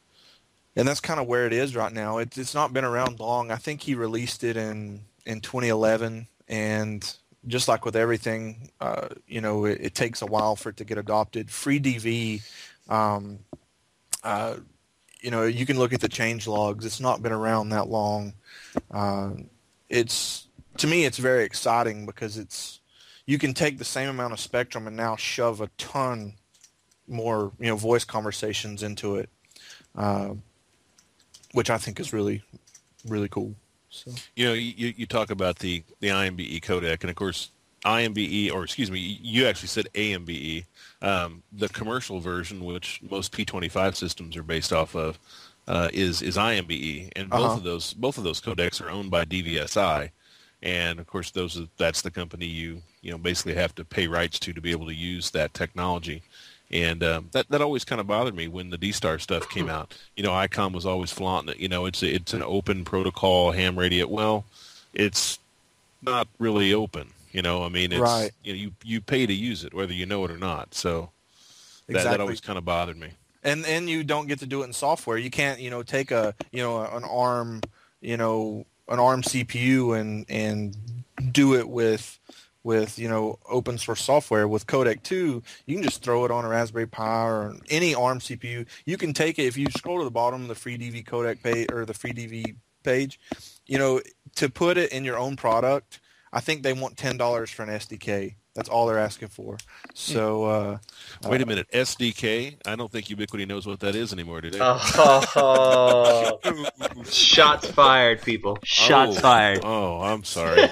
[SPEAKER 4] and that's kind of where it is right now. It, it's not been around long. I think he released it in, in twenty eleven, and just like with everything, uh, you know, it, it takes a while for it to get adopted. FreeDV, um, uh, you know, you can look at the change logs. It's not been around that long. Uh, it's to me, it's very exciting because it's you can take the same amount of spectrum and now shove a ton more, you know, voice conversations into it. uh, which I think is really, really cool. So
[SPEAKER 3] You know, you, you talk about the, the I M B E codec, and of course, I M B E, or excuse me, you actually said A M B E. Um, the commercial version, which most P twenty-five systems are based off of, uh, is is I M B E, and both
[SPEAKER 4] Uh-huh.
[SPEAKER 3] of those both of those codecs are owned by D V S I, and of course, those are, that's the company you you know basically have to pay rights to to be able to use that technology. And um, that that always kind of bothered me when the D-Star stuff came out. You know, ICOM was always flaunting it. You know, it's a, it's an open protocol ham radio. Well, it's not really open. You know, I mean, it's
[SPEAKER 4] Right.
[SPEAKER 3] you know, you you pay to use it whether you know it or not. So that, that
[SPEAKER 4] Exactly.
[SPEAKER 3] always kind of bothered me.
[SPEAKER 4] and and you don't get to do it in software. You can't, you know, take a, you know, an ARM, you know, an ARM C P U and and do it with with you know open source software. With Codec two, you can just throw it on a Raspberry Pi or any ARM C P U. You can take it if you scroll to the bottom of the free D V codec page or the free D V page. You know, to put it in your own product, I think they want ten dollars for an S D K. That's all they're asking for. So uh,
[SPEAKER 3] Wait
[SPEAKER 4] uh,
[SPEAKER 3] a minute, S D K? I don't think Ubiquity knows what that is anymore, do they?
[SPEAKER 1] Oh, shots fired, people. Shots
[SPEAKER 3] Oh,
[SPEAKER 1] fired.
[SPEAKER 3] Oh, I'm sorry.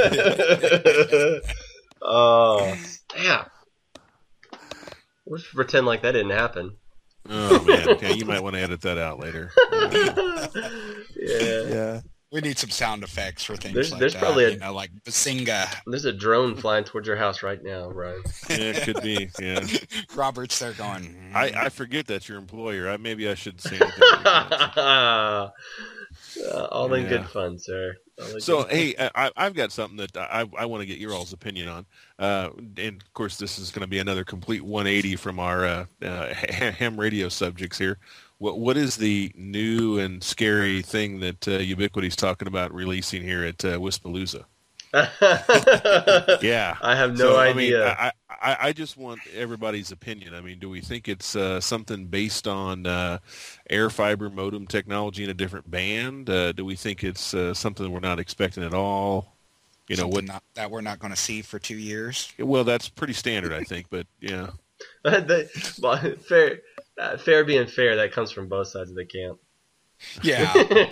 [SPEAKER 1] Oh, snap. Let's pretend like that didn't happen.
[SPEAKER 3] Oh man, okay, you might want to edit that out later.
[SPEAKER 1] Yeah.
[SPEAKER 4] yeah.
[SPEAKER 5] We need some sound effects for things
[SPEAKER 1] There's-
[SPEAKER 5] like
[SPEAKER 1] there's
[SPEAKER 5] that.
[SPEAKER 1] probably a-
[SPEAKER 5] you know, like Bazinga.
[SPEAKER 1] There's a drone flying towards your house right now, Ryan.
[SPEAKER 3] Yeah, it could be. Yeah,
[SPEAKER 5] Robert's there going.
[SPEAKER 3] I, I forget that's your employer. I maybe I should say anything like that.
[SPEAKER 1] uh, all in
[SPEAKER 3] Yeah.
[SPEAKER 1] good fun, sir. All in
[SPEAKER 3] So,
[SPEAKER 1] good-
[SPEAKER 3] hey, I, I've got something that I, I want to get your all's opinion on. Uh, and, of course, this is going to be another complete one eighty from our uh, uh, ham radio subjects here. What What is the new and scary thing that uh, Ubiquity's talking about releasing here at uh, Wispalooza? Yeah.
[SPEAKER 1] I have no
[SPEAKER 3] So,
[SPEAKER 1] idea.
[SPEAKER 3] I mean, I, I, I just want everybody's opinion. I mean, do we think it's uh, something based on uh, air fiber modem technology in a different band? Uh, do we think it's uh, something we're not expecting at all? You know, what?
[SPEAKER 5] Something not, that we're not going to see for two years.
[SPEAKER 3] Well, that's pretty standard, I think. But yeah,
[SPEAKER 1] The- well, fair, uh, fair being fair, that comes from both sides of the camp.
[SPEAKER 5] Yeah.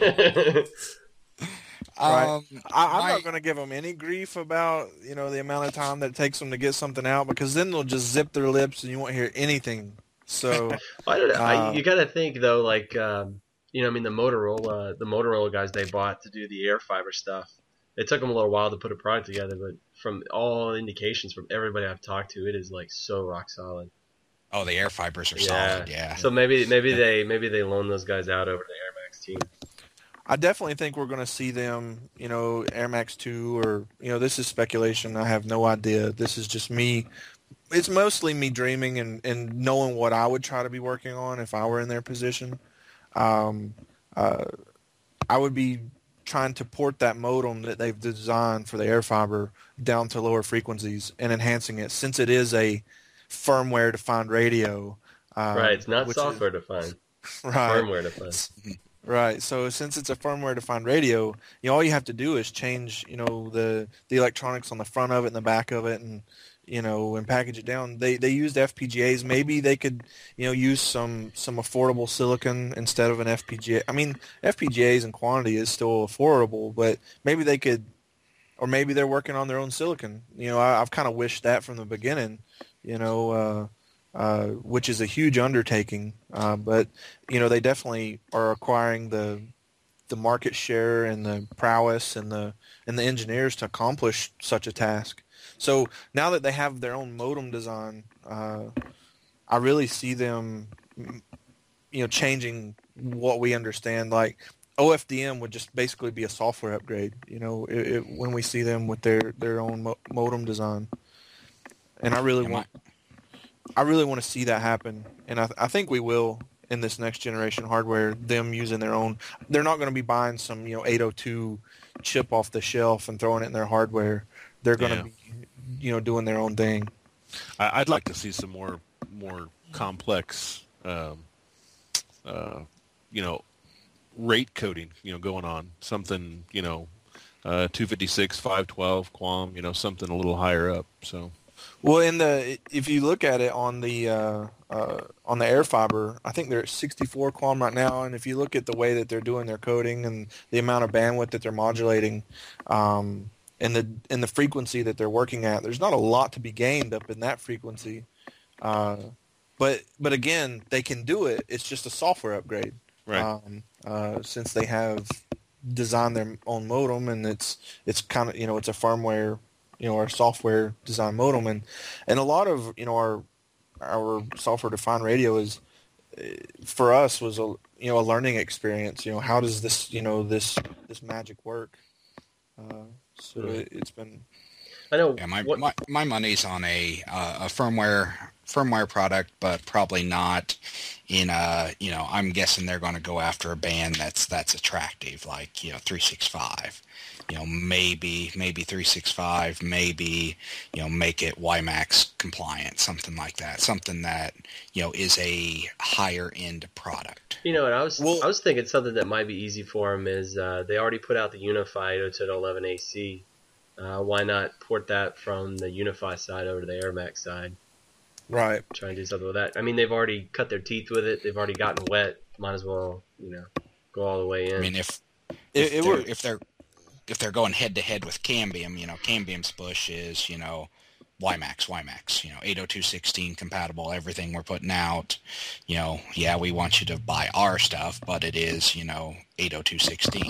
[SPEAKER 4] Right.
[SPEAKER 5] um,
[SPEAKER 4] I, I'm
[SPEAKER 5] my-
[SPEAKER 4] not going to give them any grief about, you know, the amount of time that it takes them to get something out, because then they'll just zip their lips and you won't hear anything. So
[SPEAKER 1] I don't know. I,
[SPEAKER 4] Uh,
[SPEAKER 1] you got to think though, like um, you know, I mean, the Motorola, the Motorola guys they bought to do the air fiber stuff. It took them a little while to put a product together, but from all indications from everybody I've talked to, it is like so rock solid.
[SPEAKER 5] oh, the air fibers are
[SPEAKER 1] Yeah.
[SPEAKER 5] solid. Yeah.
[SPEAKER 1] So maybe maybe they maybe they loan those guys out over to Air Max team.
[SPEAKER 4] I definitely think we're going to see them, you know, Air Max two, or, you know, this is speculation. I have no idea. This is just me. It's mostly me dreaming and, and knowing what I would try to be working on if I were in their position. Um, uh, I would be trying to port that modem that they've designed for the air fiber down to lower frequencies and enhancing it, since it is a firmware defined radio. Um,
[SPEAKER 1] Right, it's not
[SPEAKER 4] which is-
[SPEAKER 1] software defined,
[SPEAKER 4] right.
[SPEAKER 1] firmware defined.
[SPEAKER 4] Right. So since it's a firmware defined radio, you know, all you have to do is change, you know, the the electronics on the front of it and the back of it, and, you know, and package it down. They they used F P G As. Maybe they could, you know, use some some affordable silicon instead of an F P G A. I mean, F P G As in quantity is still affordable, but maybe they could, or maybe they're working on their own silicon. You know, I, I've kind of wished that from the beginning. You know, uh, uh, which is a huge undertaking. Uh, but you know, they definitely are acquiring the the market share and the prowess and the and the engineers to accomplish such a task. So now that they have their own modem design, uh, I really see them, you know, changing what we understand. Like O F D M would just basically be a software upgrade. You know, it, it, when we see them with their their own mo- modem design, and I really
[SPEAKER 5] Am
[SPEAKER 4] want. I really want to see that happen, and I, I think we will in this next generation hardware. Them using their own, they're not going to be buying some, you know, eight oh two chip off the shelf and throwing it in their hardware. They're going to
[SPEAKER 3] Yeah.
[SPEAKER 4] be, you know, doing their own thing.
[SPEAKER 3] I, I'd like to see some more more complex, um, uh, you know, rate coding, you know, going on. Something, you know, uh, two fifty-six, five twelve, Qualm, you know, something a little higher up. So.
[SPEAKER 4] Well, in the if you look at it on the uh, uh, on the air fiber, I think they're at sixty-four QAM right now. And if you look at the way that they're doing their coding and the amount of bandwidth that they're modulating, um, and the and the frequency that they're working at, there's not a lot to be gained up in that frequency. Uh, but but again, they can do it. It's just a software upgrade,
[SPEAKER 3] Right.
[SPEAKER 4] um, uh, since they have designed their own modem, and it's it's kind of you know it's a firmware. You know, our software design modem, and, and a lot of, you know, our our software defined radio is, for us, was a, you know, a learning experience. You know, how does this, you know, this, this magic work? Uh, so it, it's been,
[SPEAKER 1] I know.
[SPEAKER 5] Yeah, my,
[SPEAKER 1] what,
[SPEAKER 5] my my money's on a uh, a firmware firmware product, but probably not in a, you know, I'm guessing they're going to go after a band that's that's attractive, like, you know, three sixty-five. You know, maybe maybe three sixty-five, maybe, you know, make it WiMAX compliant, something like that, something that, you know, is a higher end product.
[SPEAKER 1] You know what I was
[SPEAKER 4] Well-
[SPEAKER 1] I was thinking something that might be easy for them is uh, they already put out the Unify eight oh two dot eleven A C. Uh, why not port that from the Unify side over to the AirMax side?
[SPEAKER 4] right.
[SPEAKER 1] Try and do something with that. I mean, they've already cut their teeth with it. They've already gotten wet. Might as well, you know, go all the way in.
[SPEAKER 5] I mean, if
[SPEAKER 4] It,
[SPEAKER 5] if,
[SPEAKER 4] it
[SPEAKER 5] they're,
[SPEAKER 4] works.
[SPEAKER 5] if they're if they're going head to head with Cambium, you know, Cambium's push is, you know, WiMAX, WiMAX, you know, eight oh two dot sixteen compatible, everything we're putting out. You know, yeah, we want you to buy our stuff, but it is, you know, eight oh two dot sixteen.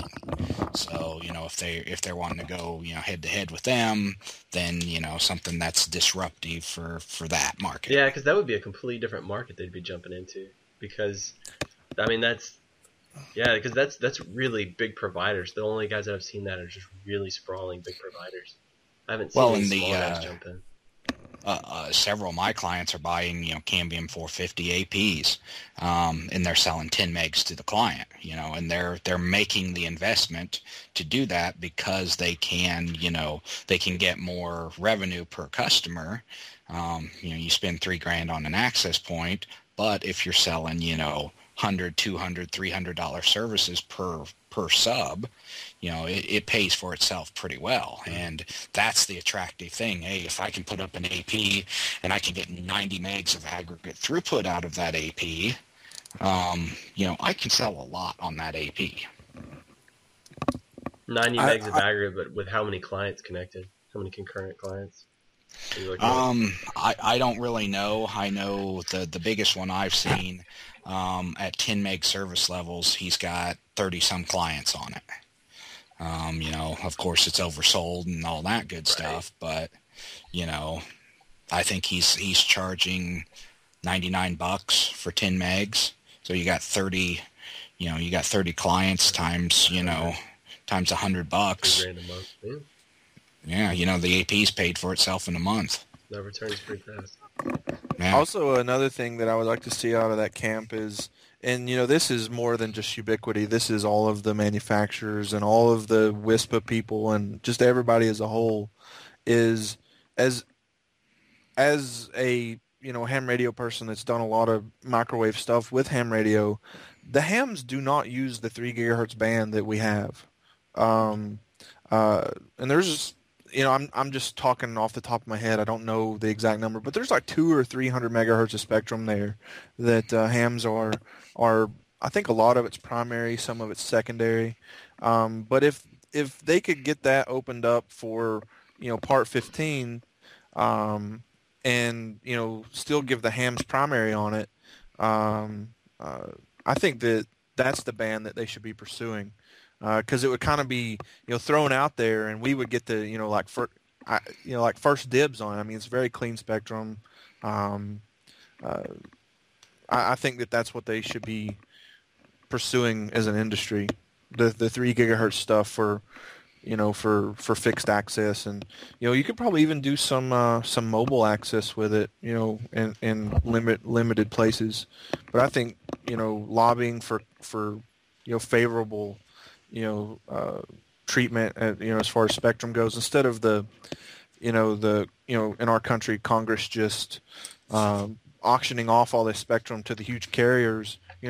[SPEAKER 5] So, you know, if they if they're wanting to go, you know, head to head with them, then, you know, something that's disruptive for for that market.
[SPEAKER 1] Yeah, because that would be a completely different market they'd be jumping into. Because, I mean, that's yeah, because that's that's really big providers. The only guys that I've seen that are just really sprawling big providers. I haven't seen
[SPEAKER 5] Well,
[SPEAKER 1] any
[SPEAKER 5] in the,
[SPEAKER 1] small guys
[SPEAKER 5] uh,
[SPEAKER 1] jump in.
[SPEAKER 5] Uh, uh, several of my clients are buying, you know, Cambium four fifty A Ps, um, and they're selling ten megs to the client, you know, and they're they're making the investment to do that because they can, you know, they can get more revenue per customer. Um, you know, you spend three grand on an access point, but if you're selling, you know, one hundred, two hundred, three hundred dollar services per per sub, you know, it, it pays for itself pretty well. And that's the attractive thing. Hey, if I can put up an A P and I can get ninety megs of aggregate throughput out of that A P, um, you know, I can sell a lot on that A P.
[SPEAKER 1] ninety
[SPEAKER 4] I-
[SPEAKER 1] megs of
[SPEAKER 4] I-
[SPEAKER 1] aggregate, but with how many clients connected? How many concurrent clients? Are you looking at?
[SPEAKER 5] Um, I, I don't really know. I know the, the biggest one I've seen um, at ten meg service levels, he's got thirty some clients on it. Um, you know, of course it's oversold and all that good stuff, but you know, I think he's he's charging ninety-nine bucks for ten megs. So you got thirty, you know, you got thirty clients times, you know, times a hundred
[SPEAKER 1] Three
[SPEAKER 5] bucks.
[SPEAKER 1] grand a month. Yeah,
[SPEAKER 5] Yeah, you know, the A P's paid for itself in a month.
[SPEAKER 1] that returns pretty fast.
[SPEAKER 5] Yeah.
[SPEAKER 4] Also, another thing that I would like to see out of that camp is, and you know, this is more than just Ubiquity. This is all of the manufacturers and all of the WISPA people and just everybody as a whole. Is as as a you know ham radio person that's done a lot of microwave stuff with ham radio, the hams do not use the three gigahertz band that we have. Um, uh, and there's you know, I'm I'm just talking off the top of my head. I don't know the exact number, but there's like two or three hundred megahertz of spectrum there that uh, hams are are. I think a lot of it's primary, some of it's secondary. Um, but if if they could get that opened up for you know part fifteen, um, and you know still give the hams primary on it, um, uh, I think that that's the band that they should be pursuing. Because uh, it would kind of be, you know, thrown out there, and we would get the, you know, like for, I, you know, like first dibs on it. I mean, it's very clean spectrum. Um, uh, I, I think that that's what they should be pursuing as an industry. The the three gigahertz stuff for, you know, for, for fixed access, and you know, you could probably even do some uh, some mobile access with it, you know, in in limit limited places. But I think, you know, lobbying for for, you know, favorable, you know, uh, treatment, at, you know, as far as spectrum goes, instead of the, you know, the, you know, in our country, Congress just um, auctioning off all this spectrum to the huge carriers. You know,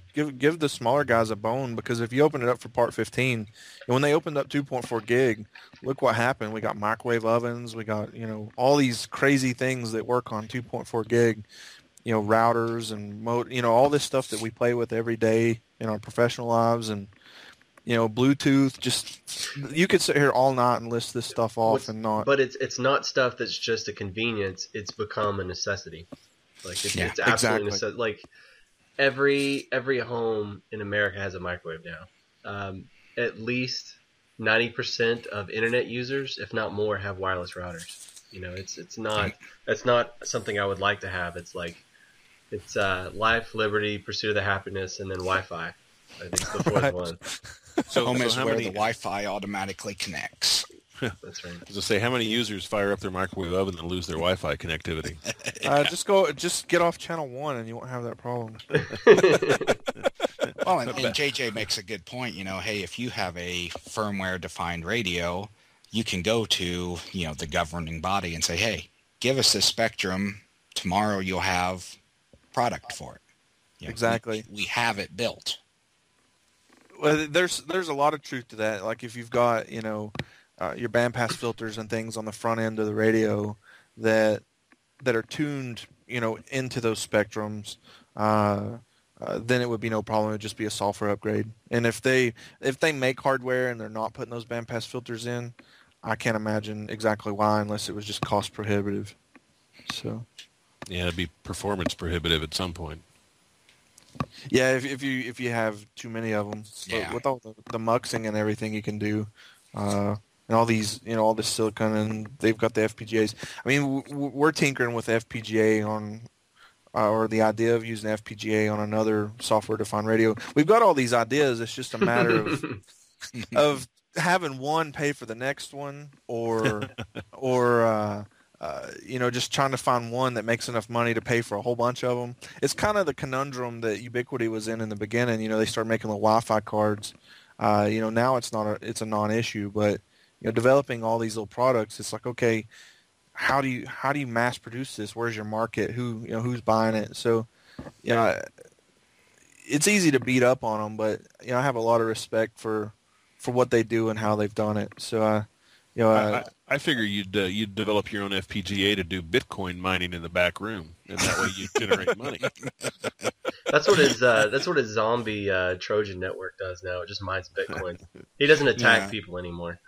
[SPEAKER 4] give give the smaller guys a bone, because if you open it up for Part fifteen, and when they opened up two point four gig, look what happened. We got microwave ovens, we got, you know, all these crazy things that work on two point four gig, you know, routers and mo- you know, all this stuff that we play with every day in our professional lives, and you know, Bluetooth. Just, you could sit here all night and list this stuff off. What's, and not.
[SPEAKER 1] But it's it's not stuff that's just a convenience. It's become a necessity. Like it's,
[SPEAKER 4] yeah,
[SPEAKER 1] it's absolutely
[SPEAKER 4] exactly.
[SPEAKER 1] necessity. Like every every home in America has a microwave now. Um, at least ninety percent of internet users, if not more, have wireless routers. You know, it's it's not that's not something I would like to have. It's like it's uh, life, liberty, pursuit of the happiness, and then Wi-Fi. I think it's the fourth
[SPEAKER 4] Right.
[SPEAKER 1] one.
[SPEAKER 5] So home
[SPEAKER 3] so
[SPEAKER 5] is
[SPEAKER 3] how
[SPEAKER 5] where
[SPEAKER 3] many-
[SPEAKER 5] the Wi-Fi automatically connects.
[SPEAKER 1] That's right.
[SPEAKER 3] I was gonna say, how many users fire up their microwave oven and lose their Wi-Fi connectivity?
[SPEAKER 4] Uh, just go, just get off channel one, and you won't have that problem.
[SPEAKER 5] Well, and, and J J makes a good point. You know, hey, if you have a firmware-defined radio, you can go to, you know, the governing body and say, hey, give us this spectrum. Tomorrow you'll have product for it. You know,
[SPEAKER 4] Exactly.
[SPEAKER 5] We, we have it built.
[SPEAKER 4] Well, there's there's a lot of truth to that. Like if you've got, you know, uh, your bandpass filters and things on the front end of the radio that that are tuned, you know, into those spectrums, uh, uh, then it would be no problem. It would just be a software upgrade. And if they if they make hardware and they're not putting those bandpass filters in, I can't imagine exactly why, unless it was just cost prohibitive. So.
[SPEAKER 3] Yeah, it'd be performance prohibitive at some point.
[SPEAKER 4] Yeah, if if you if you have too many of them,
[SPEAKER 5] Yeah.
[SPEAKER 4] but with all the, the muxing and everything you can do, uh, and all these, you know, all this silicon, and they've got the F P G As. I mean, w- we're tinkering with F P G A on, uh, or the idea of using F P G A on another software-defined radio. We've got all these ideas. It's just a matter of of having one pay for the next one, or or. Uh, Uh, you know, just trying to find one that makes enough money to pay for a whole bunch of them. It's kind of the conundrum that Ubiquity was in in the beginning. You know, they started making the Wi-Fi cards. Uh, you know, now it's not a, it's a non-issue, but you know, developing all these little products, it's like, okay, how do you how do you mass produce this? Where's your market? Who you know who's buying it? So, you know, it's easy to beat up on them, but you know, I have a lot of respect for for what they do and how they've done it. So, uh, you know,
[SPEAKER 3] I,
[SPEAKER 4] uh,
[SPEAKER 3] I, I figure you'd uh, you'd develop your own F P G A to do Bitcoin mining in the back room, and that way you generate money.
[SPEAKER 1] That's what his uh, that's what his zombie uh, Trojan network does now. It just mines Bitcoin. He doesn't attack
[SPEAKER 5] Yeah.
[SPEAKER 1] people anymore.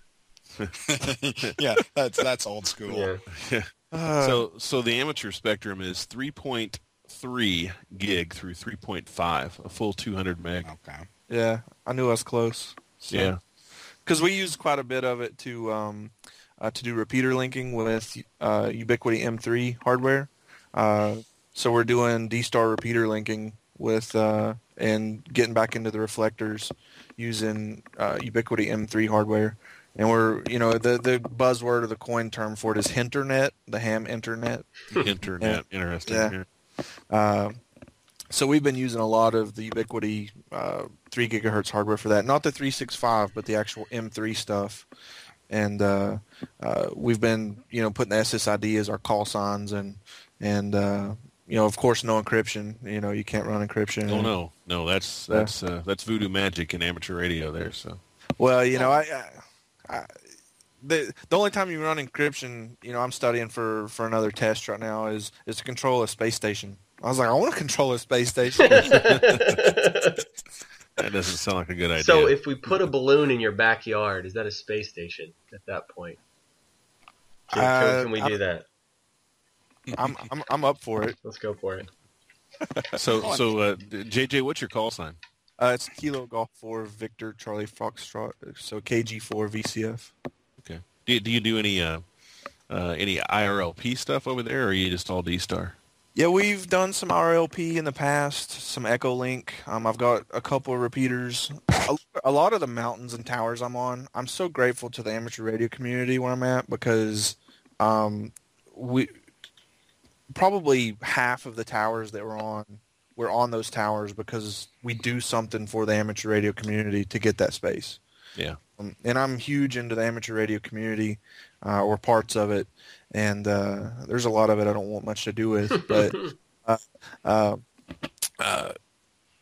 [SPEAKER 5] Yeah, that's that's old school.
[SPEAKER 1] Yeah.
[SPEAKER 4] uh,
[SPEAKER 3] so so the amateur spectrum is three point three gig through three point five, a full two hundred meg.
[SPEAKER 5] Okay.
[SPEAKER 4] yeah, I knew I was close. So.
[SPEAKER 3] Yeah.
[SPEAKER 4] Because we use quite a bit of it to um, uh, to do repeater linking with uh, Ubiquity M three hardware. Uh, so we're doing D-Star repeater linking with uh, and getting back into the reflectors using uh, Ubiquity M three hardware. And we're, you know, the the buzzword or the coin term for it is Hinternet, the ham internet.
[SPEAKER 3] Internet, interesting.
[SPEAKER 4] Yeah.
[SPEAKER 3] Yeah.
[SPEAKER 4] Uh, so we've been using a lot of the Ubiquity uh, three gigahertz hardware for that. Not the three sixty-five, but the actual M three stuff. And uh, uh, we've been, you know, putting the S S I D as our call signs, and and uh, you know, of course, no encryption. You know, you can't run encryption.
[SPEAKER 3] Oh no, no, that's that's uh, that's voodoo magic in amateur radio there. So
[SPEAKER 4] Well, you know, I, I, I the the only time you run encryption, you know, I'm studying for, for another test right now is is to control a space station. I was like, I want to control a space station.
[SPEAKER 3] that doesn't sound like a good idea.
[SPEAKER 1] So if we put a balloon in your backyard, is that a space station at that point? Can,
[SPEAKER 4] Uh,
[SPEAKER 1] can, can we
[SPEAKER 4] I'm-
[SPEAKER 1] do that?
[SPEAKER 4] I'm I'm I'm up for it.
[SPEAKER 1] Let's go for it.
[SPEAKER 3] so so uh, J J, what's your call sign?
[SPEAKER 4] Uh, it's Kilo Golf four Victor Charlie Foxtrot, so K G four V C F.
[SPEAKER 3] Okay. Do you, do you do any uh, uh, any I R L P stuff over there, or are you just all D-Star?
[SPEAKER 4] Yeah, we've done some R L P in the past, some Echolink. Um, I've got a couple of repeaters. A, a lot of the mountains and towers I'm on, I'm so grateful to the amateur radio community where I'm at, because um, we probably half of the towers that we're on, we're on those towers because we do something for the amateur radio community to get that space.
[SPEAKER 3] Yeah.
[SPEAKER 4] Um, and I'm huge into the amateur radio community, uh, or parts of it, and uh, there's a lot of it I don't want much to do with. But uh, uh, uh,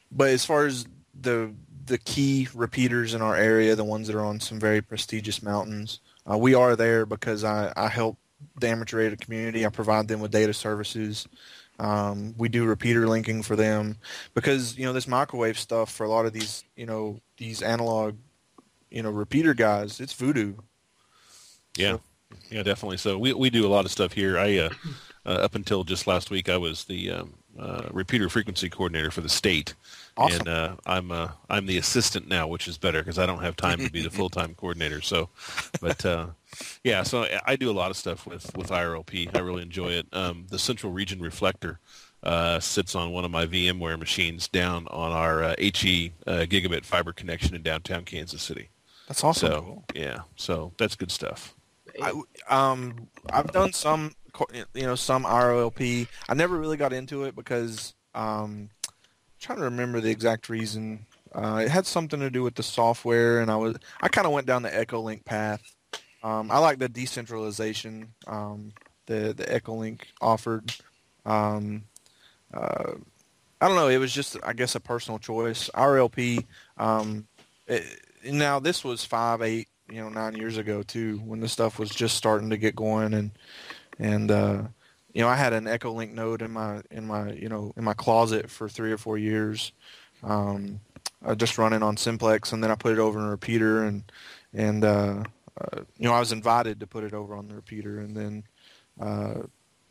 [SPEAKER 4] but as far as the the key repeaters in our area, the ones that are on some very prestigious mountains, uh, we are there because I, I help the amateur radio community. I provide them with data services. Um, we do repeater linking for them because, you know, this microwave stuff for a lot of these, you know, these analog, you know, repeater guys, it's voodoo.
[SPEAKER 3] Yeah,
[SPEAKER 4] So,
[SPEAKER 3] yeah, definitely. So we we do a lot of stuff here. I uh, uh, up until just last week, I was the um, uh, repeater frequency coordinator for the state,
[SPEAKER 4] Awesome.
[SPEAKER 3] and uh, I'm uh, I'm the assistant now, which is better because I don't have time to be the full time coordinator. So, but uh, yeah, so I do a lot of stuff with with I R L P. I really enjoy it. Um, the Central Region Reflector uh, sits on one of my VMware machines down on our uh, HE uh, gigabit fiber connection in downtown Kansas City.
[SPEAKER 4] That's awesome.
[SPEAKER 3] So
[SPEAKER 4] Cool.
[SPEAKER 3] yeah, so that's good stuff.
[SPEAKER 4] I, um, I've done some, you know, some R O L P. I never really got into it because um, I'm trying to remember the exact reason. Uh, it had something to do with the software, and I was I kind of went down the Echolink path. Um, I like the decentralization um, the the Echolink offered. Um, uh, I don't know. It was just, I guess, a personal choice. R L P. Um, it, now this was five, eight. You know, nine years ago too, when this stuff was just starting to get going, and and uh, you know, I had an Echolink node in my in my you know in my closet for three or four years, um, uh, just running on Simplex, and then I put it over in a repeater, and and uh, uh, you know, I was invited to put it over on the repeater, and then uh,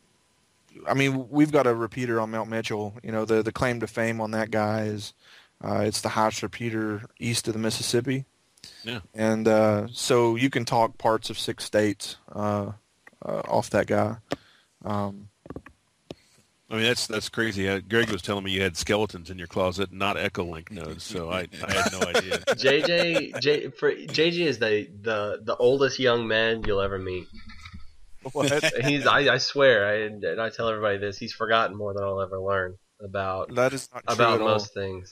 [SPEAKER 4] I mean, we've got a repeater on Mount Mitchell. You know, the the claim to fame on that guy is uh, it's the highest repeater east of the Mississippi.
[SPEAKER 3] Yeah.
[SPEAKER 4] And uh, so you can talk parts of six states uh, uh, off that guy. Um,
[SPEAKER 3] I mean, that's that's crazy. Uh, Greg was telling me you had skeletons in your closet, not Echolink nodes, so I, I had no idea.
[SPEAKER 1] J J, J, for, J J is the, the, the oldest young man you'll ever meet.
[SPEAKER 4] what?
[SPEAKER 1] He's, I, I swear, I, and I tell everybody this, he's forgotten more than I'll ever learn about
[SPEAKER 4] That is not true
[SPEAKER 1] about
[SPEAKER 4] at all.
[SPEAKER 1] most things.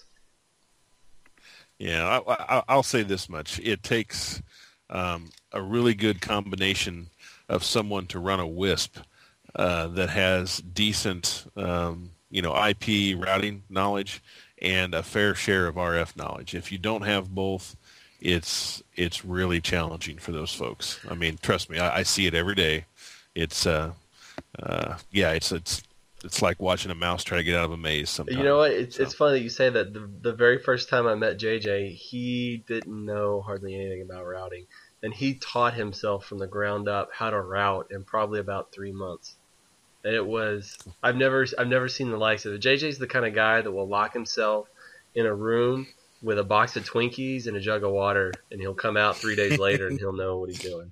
[SPEAKER 3] Yeah, I, I, I'll say this much. It takes um, a really good combination of someone to run a WISP uh, that has decent, um, you know, I P routing knowledge and a fair share of R F knowledge. If you don't have both, it's it's really challenging for those folks. I mean, trust me, I, I see it every day. It's, uh, uh, yeah, it's it's it's like watching a mouse try to get out of a maze sometimes.
[SPEAKER 1] You know what? It's
[SPEAKER 3] So.
[SPEAKER 1] it's funny that you say that. The, the very first time I met J J, he didn't know hardly anything about routing, and he taught himself from the ground up how to route in probably about three months. And it was I've never I've never seen the likes of it. J J's the kind of guy that will lock himself in a room with a box of Twinkies and a jug of water, and he'll come out three days later and he'll know what he's doing.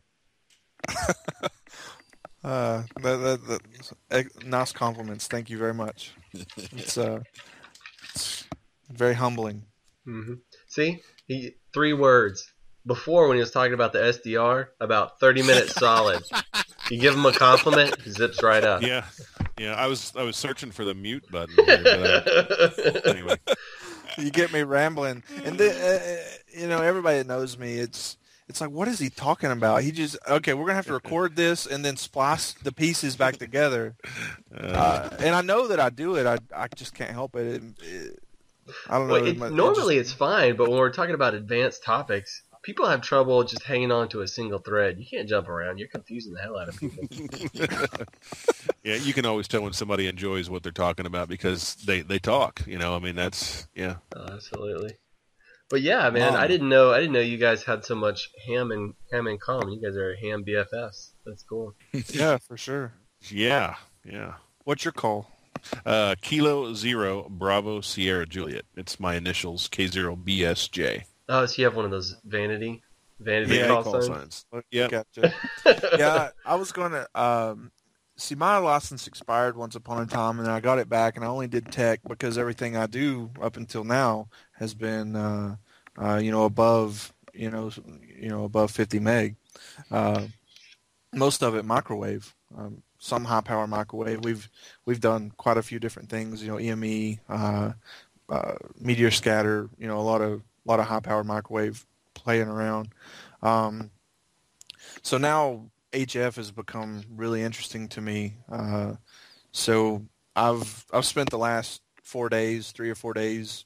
[SPEAKER 4] Uh, that, that, that, eh, nice compliments. Thank you very much. It's, uh, it's very humbling.
[SPEAKER 1] hmm See, he three words. Before, when he was talking about the S D R, about thirty minutes solid. You give him a compliment, he zips right up.
[SPEAKER 3] Yeah, yeah. I was I was searching for the mute button. Here, but I, anyway,
[SPEAKER 4] You get me rambling, and then, uh, you know, everybody that knows me, it's it's like, what is he talking about? He just okay, we're gonna have to record this and then splice the pieces back together. Uh, and I know that I do it. I I just can't help it. It- it- I don't know.
[SPEAKER 1] Well,
[SPEAKER 4] it
[SPEAKER 1] it,
[SPEAKER 4] mu- it
[SPEAKER 1] normally
[SPEAKER 4] just-
[SPEAKER 1] it's fine, but when we're talking about advanced topics, people have trouble just hanging on to a single thread. You can't jump around. You're confusing the hell out of people.
[SPEAKER 3] yeah, you can always tell when somebody enjoys what they're talking about because they, they talk. You know, I mean, that's yeah.
[SPEAKER 1] Oh, absolutely. But yeah, man,
[SPEAKER 4] Wow.
[SPEAKER 1] I didn't know. I didn't know you guys had so much ham and ham in common. You guys are ham B F Fs. That's cool.
[SPEAKER 4] yeah, for sure.
[SPEAKER 3] Yeah, yeah.
[SPEAKER 4] What's your call?
[SPEAKER 3] Uh, Kilo Zero Bravo Sierra Juliet. It's my initials K zero B S J.
[SPEAKER 1] Oh, so you have one of those vanity, vanity
[SPEAKER 3] Yeah,
[SPEAKER 1] call,
[SPEAKER 3] call
[SPEAKER 1] signs.
[SPEAKER 3] signs. Yeah.
[SPEAKER 4] Gotcha. yeah, I was going to um, see my license expired once upon a time, and I got it back, and I only did tech because everything I do up until now has been, uh, uh, you know, above, you know, you know, above fifty meg. Uh, most of it microwave, um, some high power microwave. We've we've done quite a few different things, you know, E M E, uh, uh, meteor scatter, you know, a lot of a lot of high power microwave playing around. Um, so now H F has become really interesting to me. Uh, so I've I've spent the last four days, three or four days,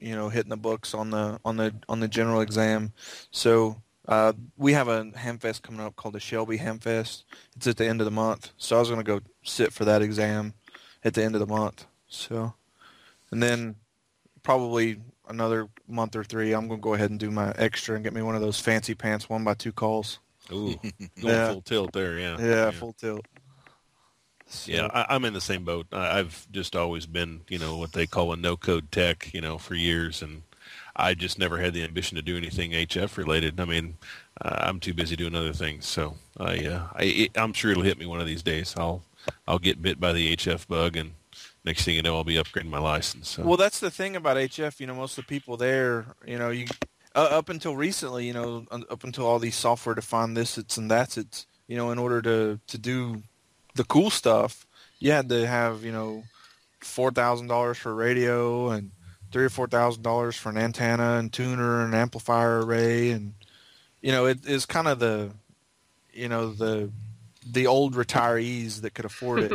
[SPEAKER 4] you know, hitting the books on the on the on the general exam. So uh, we have a Hamfest coming up called the Shelby Hamfest. It's at the end of the month, so I was going to go sit for that exam at the end of the month. So, and then probably another month or three, I'm going to go ahead and do my extra and get me one of those fancy pants one by two calls.
[SPEAKER 3] Ooh, going
[SPEAKER 4] Yeah.
[SPEAKER 3] full tilt there, yeah.
[SPEAKER 4] Yeah, full tilt. So,
[SPEAKER 3] Yeah, I, I'm in the same boat. I, I've just always been, you know, what they call a no-code tech, you know, for years, and I just never had the ambition to do anything H F related. I mean, uh, I'm too busy doing other things, so I, uh, I, it, I'm sure it'll hit me one of these days. I'll, I'll get bit by the H F bug, and next thing you know, I'll be upgrading my license. So.
[SPEAKER 4] Well, that's the thing about H F. You know, most of the people there, you know, you uh, up until recently, you know, up until all these software-defined this, it's and that's it's, you know, in order to to do the cool stuff, you had to have, you know, four thousand dollars for radio and three or four thousand dollars for an antenna and tuner and amplifier array, and you know, it is kind of the, you know, the the old retirees that could afford it.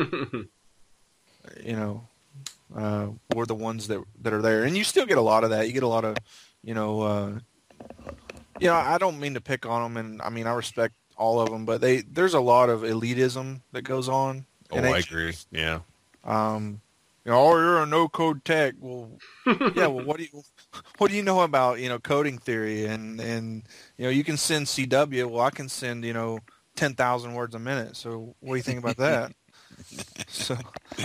[SPEAKER 4] You know, uh, were the ones that that are there, and you still get a lot of that. You get a lot of, you know, uh, you know. I don't mean to pick on them, and I mean I respect all of them, but they there's a lot of elitism that goes on.
[SPEAKER 3] Oh, I agree. Yeah.
[SPEAKER 4] Um, you know, oh, you're a no-code tech. Well, yeah. Well, what do you what do you know about, you know, coding theory? And and you know, you can send C W. Well, I can send, you know, ten thousand words a minute. So what do you think about that? So,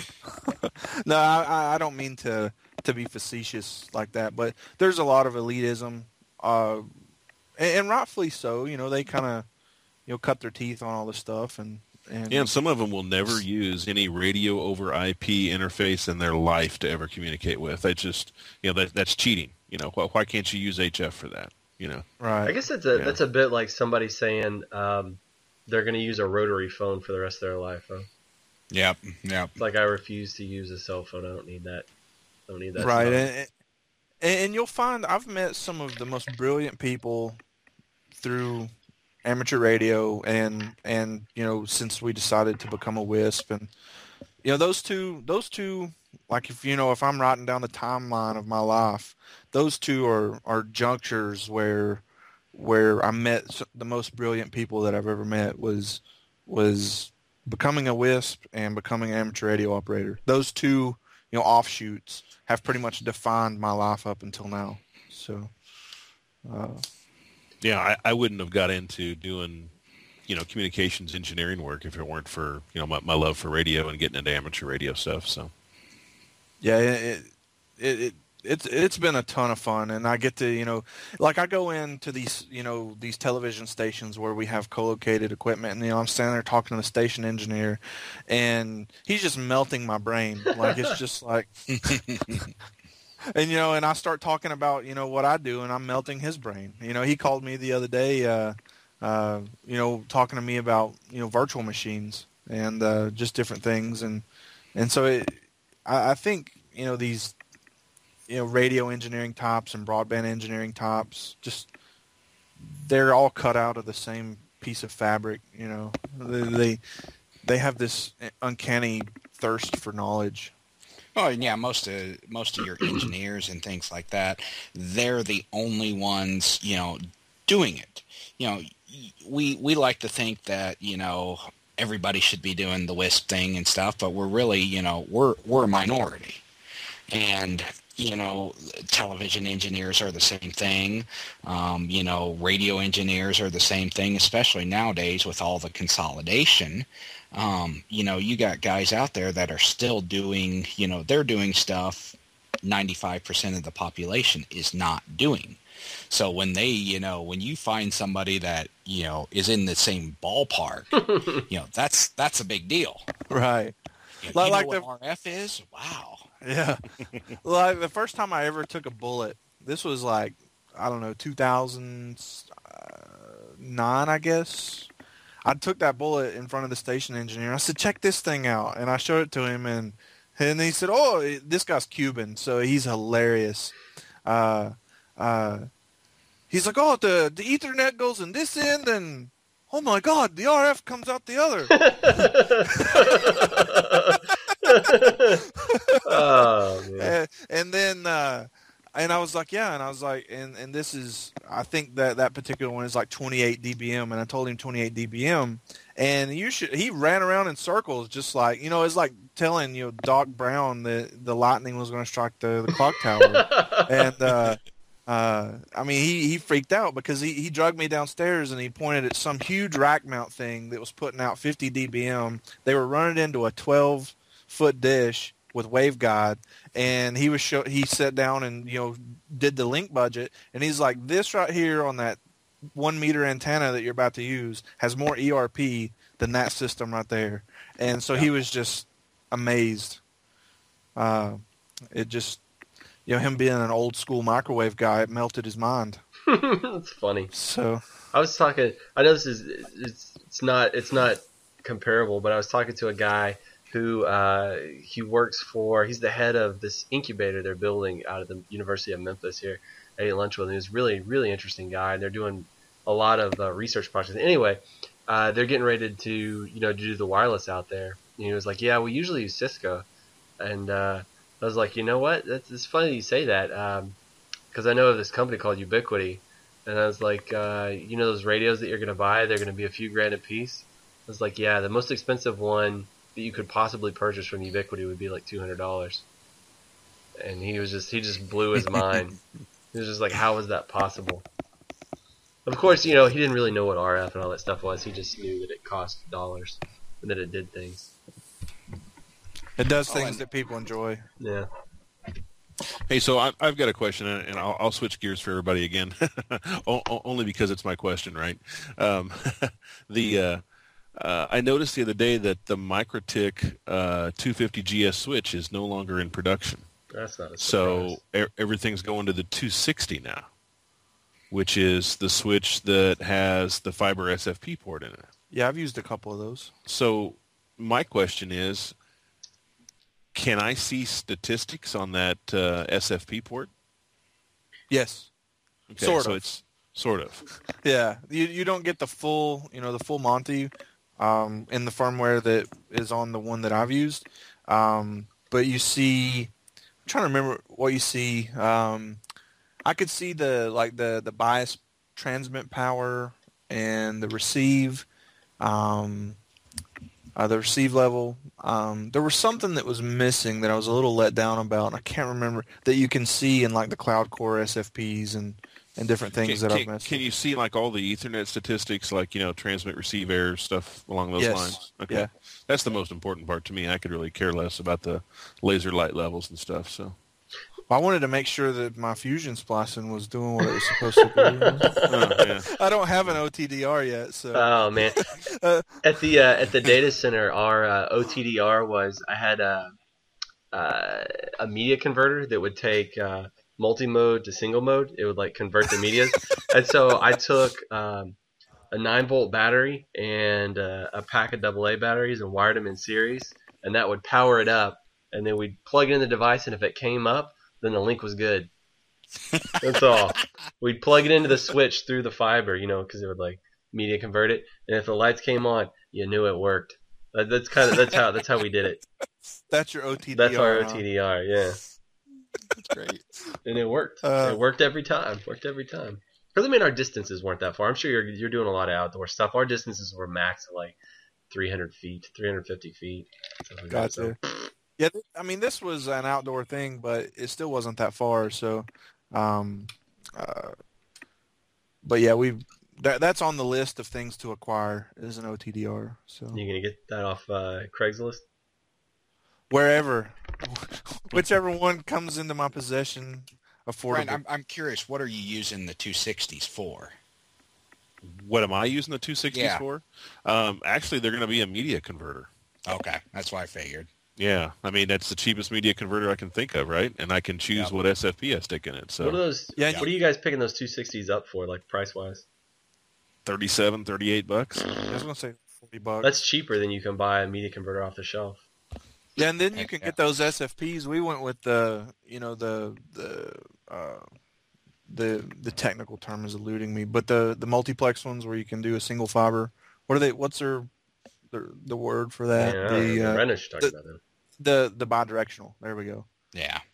[SPEAKER 4] no, I, I don't mean to, to be facetious like that, but there's a lot of elitism, uh, and, and rightfully so. You know, they kind of, you know, cut their teeth on all this stuff, and, and
[SPEAKER 3] Yeah, and some of them will never use any radio over I P interface in their life to ever communicate with. They just, you know, that that's cheating. You know, why, why can't you use H F for that? You know,
[SPEAKER 4] right?
[SPEAKER 1] I guess that's a
[SPEAKER 3] Yeah.
[SPEAKER 1] that's a bit like somebody saying um, they're going to use a rotary phone for the rest of their life. Huh?
[SPEAKER 5] Yep, yep.
[SPEAKER 1] It's like I refuse to use a cell phone. I don't need that. I don't need that.
[SPEAKER 4] Right,
[SPEAKER 1] stuff.
[SPEAKER 4] and, and you'll find I've met some of the most brilliant people through amateur radio, and and you know, since we decided to become a WISP, and you know, those two those two like, if you know, if I'm writing down the timeline of my life, those two are are junctures where where I met s- the most brilliant people that I've ever met was was becoming a WISP and becoming an amateur radio operator. Those two, you know, offshoots have pretty much defined my life up until now. So, uh,
[SPEAKER 3] yeah, I, I wouldn't have got into doing, you know, communications engineering work if it weren't for, you know, my, my love for radio and getting into amateur radio stuff. So,
[SPEAKER 4] yeah, it, it, it, it's, it's been a ton of fun, and I get to, you know, like I go into these, you know, these television stations where we have co-located equipment, and, you know, I'm standing there talking to the station engineer, and he's just melting my brain. Like, it's just like, and, you know, and I start talking about, you know, what I do, and I'm melting his brain. You know, he called me the other day, uh, uh, you know, talking to me about, you know, virtual machines and uh, just different things. And, and so it, I, I think, you know, these, you know, radio engineering tops and broadband engineering tops, just, they're all cut out of the same piece of fabric. You know, they, they, they have this uncanny thirst for knowledge.
[SPEAKER 5] Oh, and yeah, most of most of your engineers and things like that, they're the only ones, you know, doing it. You know, we we like to think that, you know, everybody should be doing the WISP thing and stuff, but we're really, you know, we're we're a minority. And, you know, television engineers are the same thing. Um, you know, radio engineers are the same thing, especially nowadays with all the consolidation. Um, you know, you got guys out there that are still doing, you know, they're doing stuff ninety-five percent of the population is not doing. So when they, you know, when you find somebody that, you know, is in the same ballpark, you know, that's that's a big deal.
[SPEAKER 4] Right.
[SPEAKER 5] You know,
[SPEAKER 4] Like-
[SPEAKER 5] you
[SPEAKER 4] like
[SPEAKER 5] know
[SPEAKER 4] the-
[SPEAKER 5] what R F is? Wow.
[SPEAKER 4] Yeah. Like the first time I ever took a bullet, this was like, I don't know, two thousand nine, I guess. I took that bullet in front of the station engineer. I said, check this thing out. And I showed it to him, and and he said, oh, this guy's Cuban, so he's hilarious. Uh, uh, he's like, oh, the, the Ethernet goes in this end, and oh my God, the R F comes out the other.
[SPEAKER 1] Oh, man.
[SPEAKER 4] and, and then uh, and I was like, yeah, and I was like, and, and this is, I think that that particular one is like twenty-eight D B M, and I told him twenty-eight D B M, and you should, he ran around in circles just like, you know, it's like telling, you know, Doc Brown that the lightning was going to strike the, the clock tower, and, uh, uh, I mean, he, he freaked out because he, he dragged me downstairs and he pointed at some huge rack mount thing that was putting out fifty D B M. They were running into a twelve foot dish with waveguide, and he was show, he sat down and, you know, did the link budget, and he's like, this right here on that one meter antenna that you're about to use has more E R P than that system right there. And so yeah. he was just amazed. Uh, it just, you know, him being an old school microwave guy, it melted his mind.
[SPEAKER 1] That's funny.
[SPEAKER 4] So
[SPEAKER 1] I was talking, I know this is, it's, it's not, it's not comparable, but I was talking to a guy who uh, he works for. He's the head of this incubator they're building out of the University of Memphis here. I ate lunch with him. He's a really, really interesting guy, and they're doing a lot of uh, research projects. Anyway, uh, they're getting ready to, you know, do the wireless out there. And he was like, yeah, we usually use Cisco. And uh, I was like, you know what? That's, it's funny you say that, because um, I know of this company called Ubiquiti. And I was like, uh, you know those radios that you're going to buy? They're going to be a few grand a piece. I was like, yeah, the most expensive one that you could possibly purchase from Ubiquiti would be like two hundred dollars. And he was just, he just blew his mind. He was just like, how is that possible? Of course, you know, he didn't really know what R F and all that stuff was. He just knew that it cost dollars and that it did things.
[SPEAKER 4] It does things oh, that people enjoy.
[SPEAKER 1] Yeah.
[SPEAKER 3] Hey, so I, I've got a question, and I'll, I'll switch gears for everybody again, only because it's my question, right? Um, the uh, uh, I noticed the other day that the MikroTik uh, two fifty G S switch is no longer in production.
[SPEAKER 1] That's not a surprise.
[SPEAKER 3] So er- everything's going to the two sixty now, which is the switch that has the fiber S F P port in it.
[SPEAKER 4] Yeah, I've used a couple of those.
[SPEAKER 3] So my question is, can I see statistics on that uh, S F P port?
[SPEAKER 4] Yes.
[SPEAKER 3] Okay,
[SPEAKER 4] sort
[SPEAKER 3] so
[SPEAKER 4] of.
[SPEAKER 3] it's sort of.
[SPEAKER 4] Yeah, you you don't get the full, you know, the full Monty um, in the firmware that is on the one that I've used, um, but you see. I'm trying to remember what you see. Um, I could see the like the the bias transmit power and the receive. Um, Uh, the receive level. Um, there was something that was missing that I was a little let down about, and I can't remember, that you can see in like the Cloud Core S F Ps and, and different things
[SPEAKER 3] can,
[SPEAKER 4] that
[SPEAKER 3] can,
[SPEAKER 4] I've missed.
[SPEAKER 3] Can you see like all the Ethernet statistics, like, you know, transmit, receive error, stuff along those
[SPEAKER 4] yes.
[SPEAKER 3] lines? Okay.
[SPEAKER 4] Yeah.
[SPEAKER 3] That's the most important part to me. I could really care less about the laser light levels and stuff. So.
[SPEAKER 4] Well, I wanted to make sure that my fusion splicing was doing what it was supposed to do.
[SPEAKER 3] oh, yeah.
[SPEAKER 4] I don't have an O T D R yet, so.
[SPEAKER 1] Oh man!
[SPEAKER 4] uh,
[SPEAKER 1] at the uh, at the data center, our uh, O T D R was I had a uh, a media converter that would take uh, multi-mode to single mode. It would like convert the medias, and so I took um, a nine volt battery and uh, a pack of double A batteries and wired them in series, and that would power it up, and then we'd plug it in the device, and if it came up, then the link was good. That's all. We'd plug it into the switch through the fiber, you know, because it would like media convert it, and if the lights came on, you knew it worked. That, that's kind of that's how that's how we did it.
[SPEAKER 4] That's your O T D R.
[SPEAKER 1] That's our
[SPEAKER 4] huh?
[SPEAKER 1] O T D R, yeah.
[SPEAKER 4] That's great.
[SPEAKER 1] And it worked.
[SPEAKER 4] Uh,
[SPEAKER 1] it worked every time. Worked every time. Because I mean, our distances weren't that far. I'm sure you're you're doing a lot of outdoor stuff. Our distances were max at like three hundred feet, three hundred fifty feet. Like
[SPEAKER 4] gotcha.
[SPEAKER 1] So.
[SPEAKER 4] Yeah, I mean, this was an outdoor thing, but it still wasn't that far. So, um, uh, but yeah, we that, that's on the list of things to acquire is an O T D R. So
[SPEAKER 1] you gonna get that off uh, Craigslist?
[SPEAKER 4] Wherever, whichever one comes into my possession, affordable.
[SPEAKER 5] Brian, I'm I'm curious. What are you using the two sixties for?
[SPEAKER 3] What am I using the two sixties
[SPEAKER 5] yeah.
[SPEAKER 3] for? Um, actually, they're going to be a media converter.
[SPEAKER 5] Okay, that's what I figured.
[SPEAKER 3] Yeah, I mean, that's the cheapest media converter I can think of, right? And I can choose yep. what S F P I stick in it. So
[SPEAKER 1] what are those?
[SPEAKER 4] Yeah,
[SPEAKER 1] what are you guys picking those two sixties up for, like price wise?
[SPEAKER 3] thirty-seven, thirty-eight bucks.
[SPEAKER 4] I was gonna say forty bucks.
[SPEAKER 1] That's cheaper than you can buy a media converter off the shelf.
[SPEAKER 4] Yeah, and then you
[SPEAKER 5] Heck
[SPEAKER 4] can
[SPEAKER 5] yeah.
[SPEAKER 4] get those S F Ps. We went with the, you know, the the uh, the the technical term is eluding me, but the the multiplex ones where you can do a single fiber. What are they? What's their the the word for that?
[SPEAKER 1] Yeah,
[SPEAKER 4] the
[SPEAKER 1] uh,
[SPEAKER 4] uh,
[SPEAKER 1] Rennish talking
[SPEAKER 4] the,
[SPEAKER 1] about them.
[SPEAKER 4] the the bidirectional. There we go.
[SPEAKER 5] Yeah.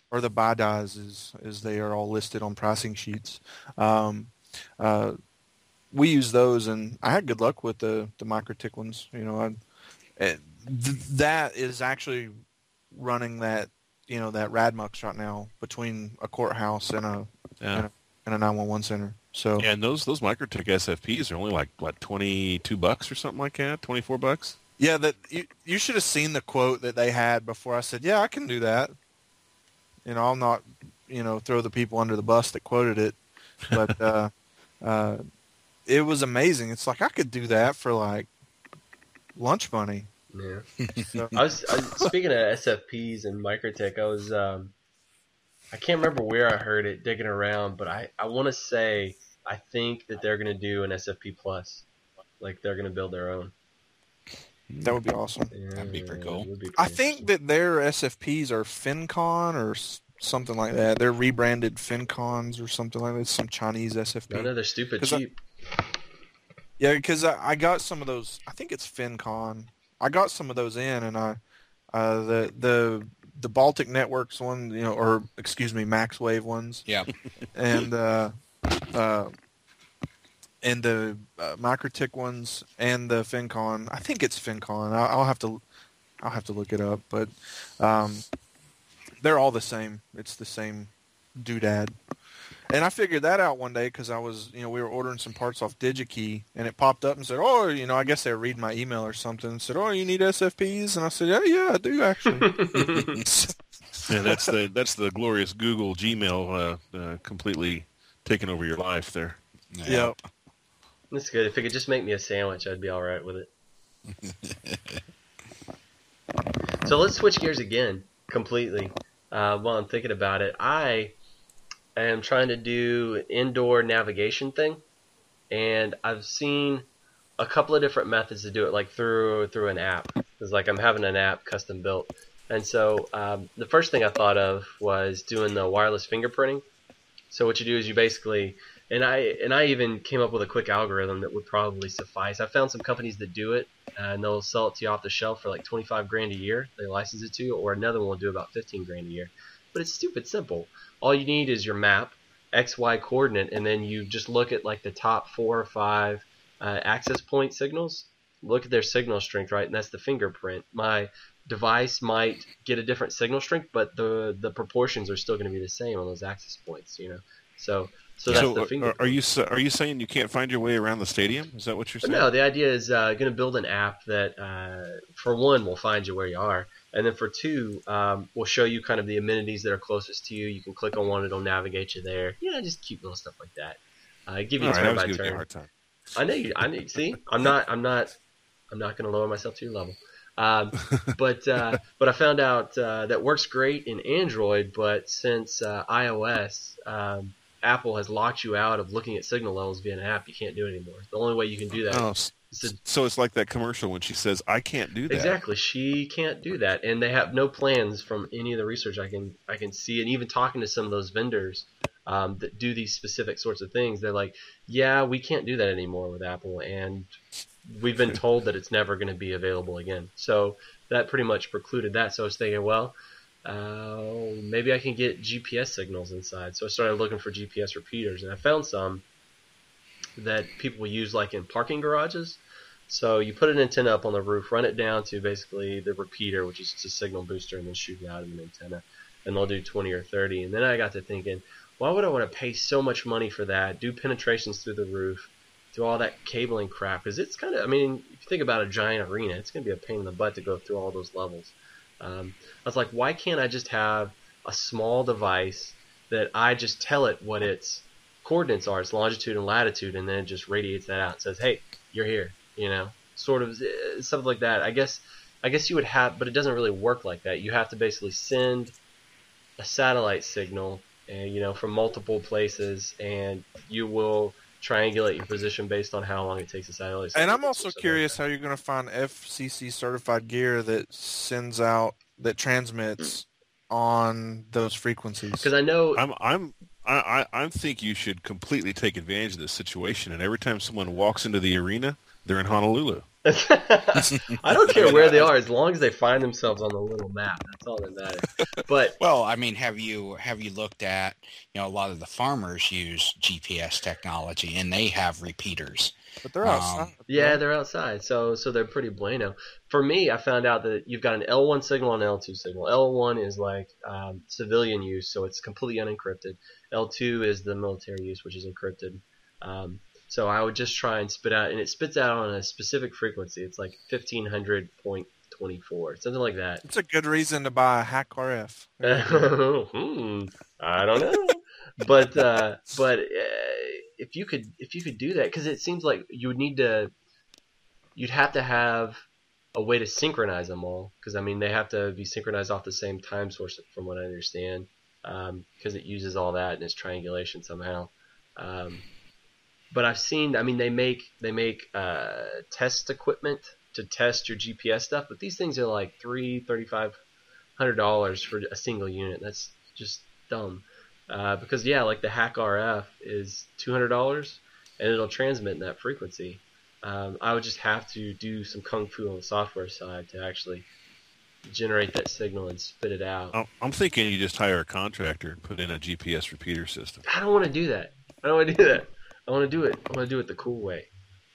[SPEAKER 4] or the B I D As, as, as they are all listed on pricing sheets. Um, uh, we use those, and I had good luck with the, the MikroTik ones. You know, I, th- that is actually running that, you know, that Radmux right now between a courthouse and a,
[SPEAKER 3] Yeah.
[SPEAKER 4] and a, and a nine one one center. So
[SPEAKER 3] Yeah, and those those MikroTik S F Ps are only like what twenty-two bucks or something like that, twenty-four bucks.
[SPEAKER 4] yeah, that you, you should have seen the quote that they had before I said, yeah, I can do that. You know, I'll not, you know, throw the people under the bus that quoted it, but uh, uh, it was amazing. It's like I could do that for like lunch money.
[SPEAKER 1] Yeah.
[SPEAKER 4] So,
[SPEAKER 1] I was, I was speaking of S F Ps and MikroTik. I was um, I can't remember where I heard it digging around, but I, I want to say I think that they're going to do an S F P plus, like they're going to build their own.
[SPEAKER 4] that would be awesome.
[SPEAKER 1] Yeah,
[SPEAKER 5] That'd be pretty cool.
[SPEAKER 1] it would be
[SPEAKER 4] I
[SPEAKER 1] pretty
[SPEAKER 4] think that their S F Ps are FinCon or s- something like that. They're rebranded FinCons or something like that. Some Chinese S F P.
[SPEAKER 1] No, no, they're stupid
[SPEAKER 4] 'Cause I-
[SPEAKER 1] cheap.
[SPEAKER 4] Yeah, because I, I got some of those. I think it's FinCon. I got some of those in, and I uh, the the the Baltic Networks one, you know, or excuse me, MaxWave ones,
[SPEAKER 5] Yeah.
[SPEAKER 4] and uh, uh, and the uh, MikroTik ones, and the FinCon. I think it's FinCon. I'll, I'll have to I'll have to look it up, but um, they're all the same. It's the same doodad. And I figured that out one day because I was, you know, we were ordering some parts off DigiKey, and it popped up and said, oh, you know, I guess they were reading my email or something, and said, oh, you need S F Ps? And I said, yeah, yeah, I do, actually.
[SPEAKER 3] Yeah, that's the that's the glorious Google Gmail uh, uh, completely taking over your life there.
[SPEAKER 4] Yep.
[SPEAKER 1] That's good. If it could just make me a sandwich, I'd be all right with it. So let's switch gears again, completely. Uh, while I'm thinking about it, I am trying to do an indoor navigation thing, and I've seen a couple of different methods to do it, like through through an app. It's like I'm having an app custom built, and so um, the first thing I thought of was doing the wireless fingerprinting. So what you do is you basically, and I and I even came up with a quick algorithm that would probably suffice. I found some companies that do it, and they'll sell it to you off the shelf for like twenty-five grand a year. They license it to you, or another one will do about fifteen grand a year. But it's stupid simple. All you need is your map, X Y coordinate, and then you just look at like the top four or five uh, access point signals. Look at their signal strength, right? And that's the fingerprint. My device might get a different signal strength, but the the proportions are still going to be the same on those access points, you know. So so that's
[SPEAKER 3] So
[SPEAKER 1] the
[SPEAKER 3] are,
[SPEAKER 1] fingerprint.
[SPEAKER 3] are you sa- are you saying you can't find your way around the stadium? Is that what you're
[SPEAKER 1] But
[SPEAKER 3] saying?
[SPEAKER 1] no, the idea is uh, going to build an app that, uh, for one, will find you where you are, and then for two, um, will show you kind of the amenities that are closest to you. You can click on one; it'll navigate you there. You know, just cute little stuff like that. Uh, give you
[SPEAKER 3] All right, I
[SPEAKER 1] turn
[SPEAKER 3] was
[SPEAKER 1] by
[SPEAKER 3] giving you a
[SPEAKER 1] turn.
[SPEAKER 3] hard time.
[SPEAKER 1] I know you. I know. See, I'm not. I'm not. I'm not going to lower myself to your level. Um, but uh, but I found out uh, that works great in Android, but since uh, iOS, um, Apple has locked you out of looking at signal levels via an app. You can't do it anymore. The only way you can do that
[SPEAKER 3] Oh,
[SPEAKER 1] is to
[SPEAKER 3] so it's like that commercial when she says, "I can't do that."
[SPEAKER 1] Exactly. She can't do that, and they have no plans from any of the research I can I can see, and even talking to some of those vendors um, that do these specific sorts of things, they're like, "Yeah, we can't do that anymore with Apple," and we've been told that it's never going to be available again. So that pretty much precluded that. So I was thinking, well, uh, maybe I can get G P S signals inside. So I started looking for G P S repeaters, and I found some that people use like in parking garages. So you put an antenna up on the roof, run it down to basically the repeater, which is just a signal booster, and then shoot it out of an antenna, and they'll do twenty or thirty. And then I got to thinking, why would I want to pay so much money for that, do penetrations through the roof, do all that cabling crap? Because it's kind of, I mean, if you think about a giant arena, it's going to be a pain in the butt to go through all those levels. Um, I was like, why can't I just have a small device that I just tell it what its coordinates are, its longitude and latitude, and then it just radiates that out and says, hey, you're here, you know, sort of uh, something like that. I guess I guess you would have, but it doesn't really work like that. You have to basically send a satellite signal, and you know, from multiple places, and you will triangulate your position based on how long it takes a satellite signal.
[SPEAKER 4] And I'm also curious how you're going to find F C C certified gear that sends out, that transmits on those frequencies.
[SPEAKER 1] Because I know
[SPEAKER 3] I'm I'm I, I I think you should completely take advantage of this situation, and every time someone walks into the arena, they're in Honolulu.
[SPEAKER 1] I don't care where they are as long as they find themselves on the little map. That's all that matters. But
[SPEAKER 5] well, I mean, have you have you looked at, you know, a lot of the farmers use G P S technology and they have repeaters.
[SPEAKER 4] But they're outside. Um,
[SPEAKER 1] yeah, they're outside, so so they're pretty bueno. For me, I found out that you've got an L one signal and an L two signal. L one is like um, civilian use, so it's completely unencrypted. L two is the military use, which is encrypted. Um, so I would just try and spit out, and it spits out on a specific frequency. It's like fifteen hundred point two four, something like that.
[SPEAKER 4] It's a good reason to buy a Hack R F.
[SPEAKER 1] hmm, I don't know, but uh, but. Uh, If you could, if you could do that, because it seems like you would need to, you'd have to have a way to synchronize them all. Because I mean, they have to be synchronized off the same time source, from what I understand, because um, it uses all that and it's triangulation somehow. Um, but I've seen, I mean, they make they make uh, test equipment to test your G P S stuff, but these things are like three, thirty-five hundred dollars for a single unit. That's just dumb. Uh, because yeah, like the Hack R F is two hundred dollars, and it'll transmit in that frequency. Um, I would just have to do some kung fu on the software side to actually generate that signal and spit it out.
[SPEAKER 3] I'm thinking you just hire a contractor and put in a G P S repeater system.
[SPEAKER 1] I don't want to do that. I don't want to do that. I want to do it. I want to do it the cool way.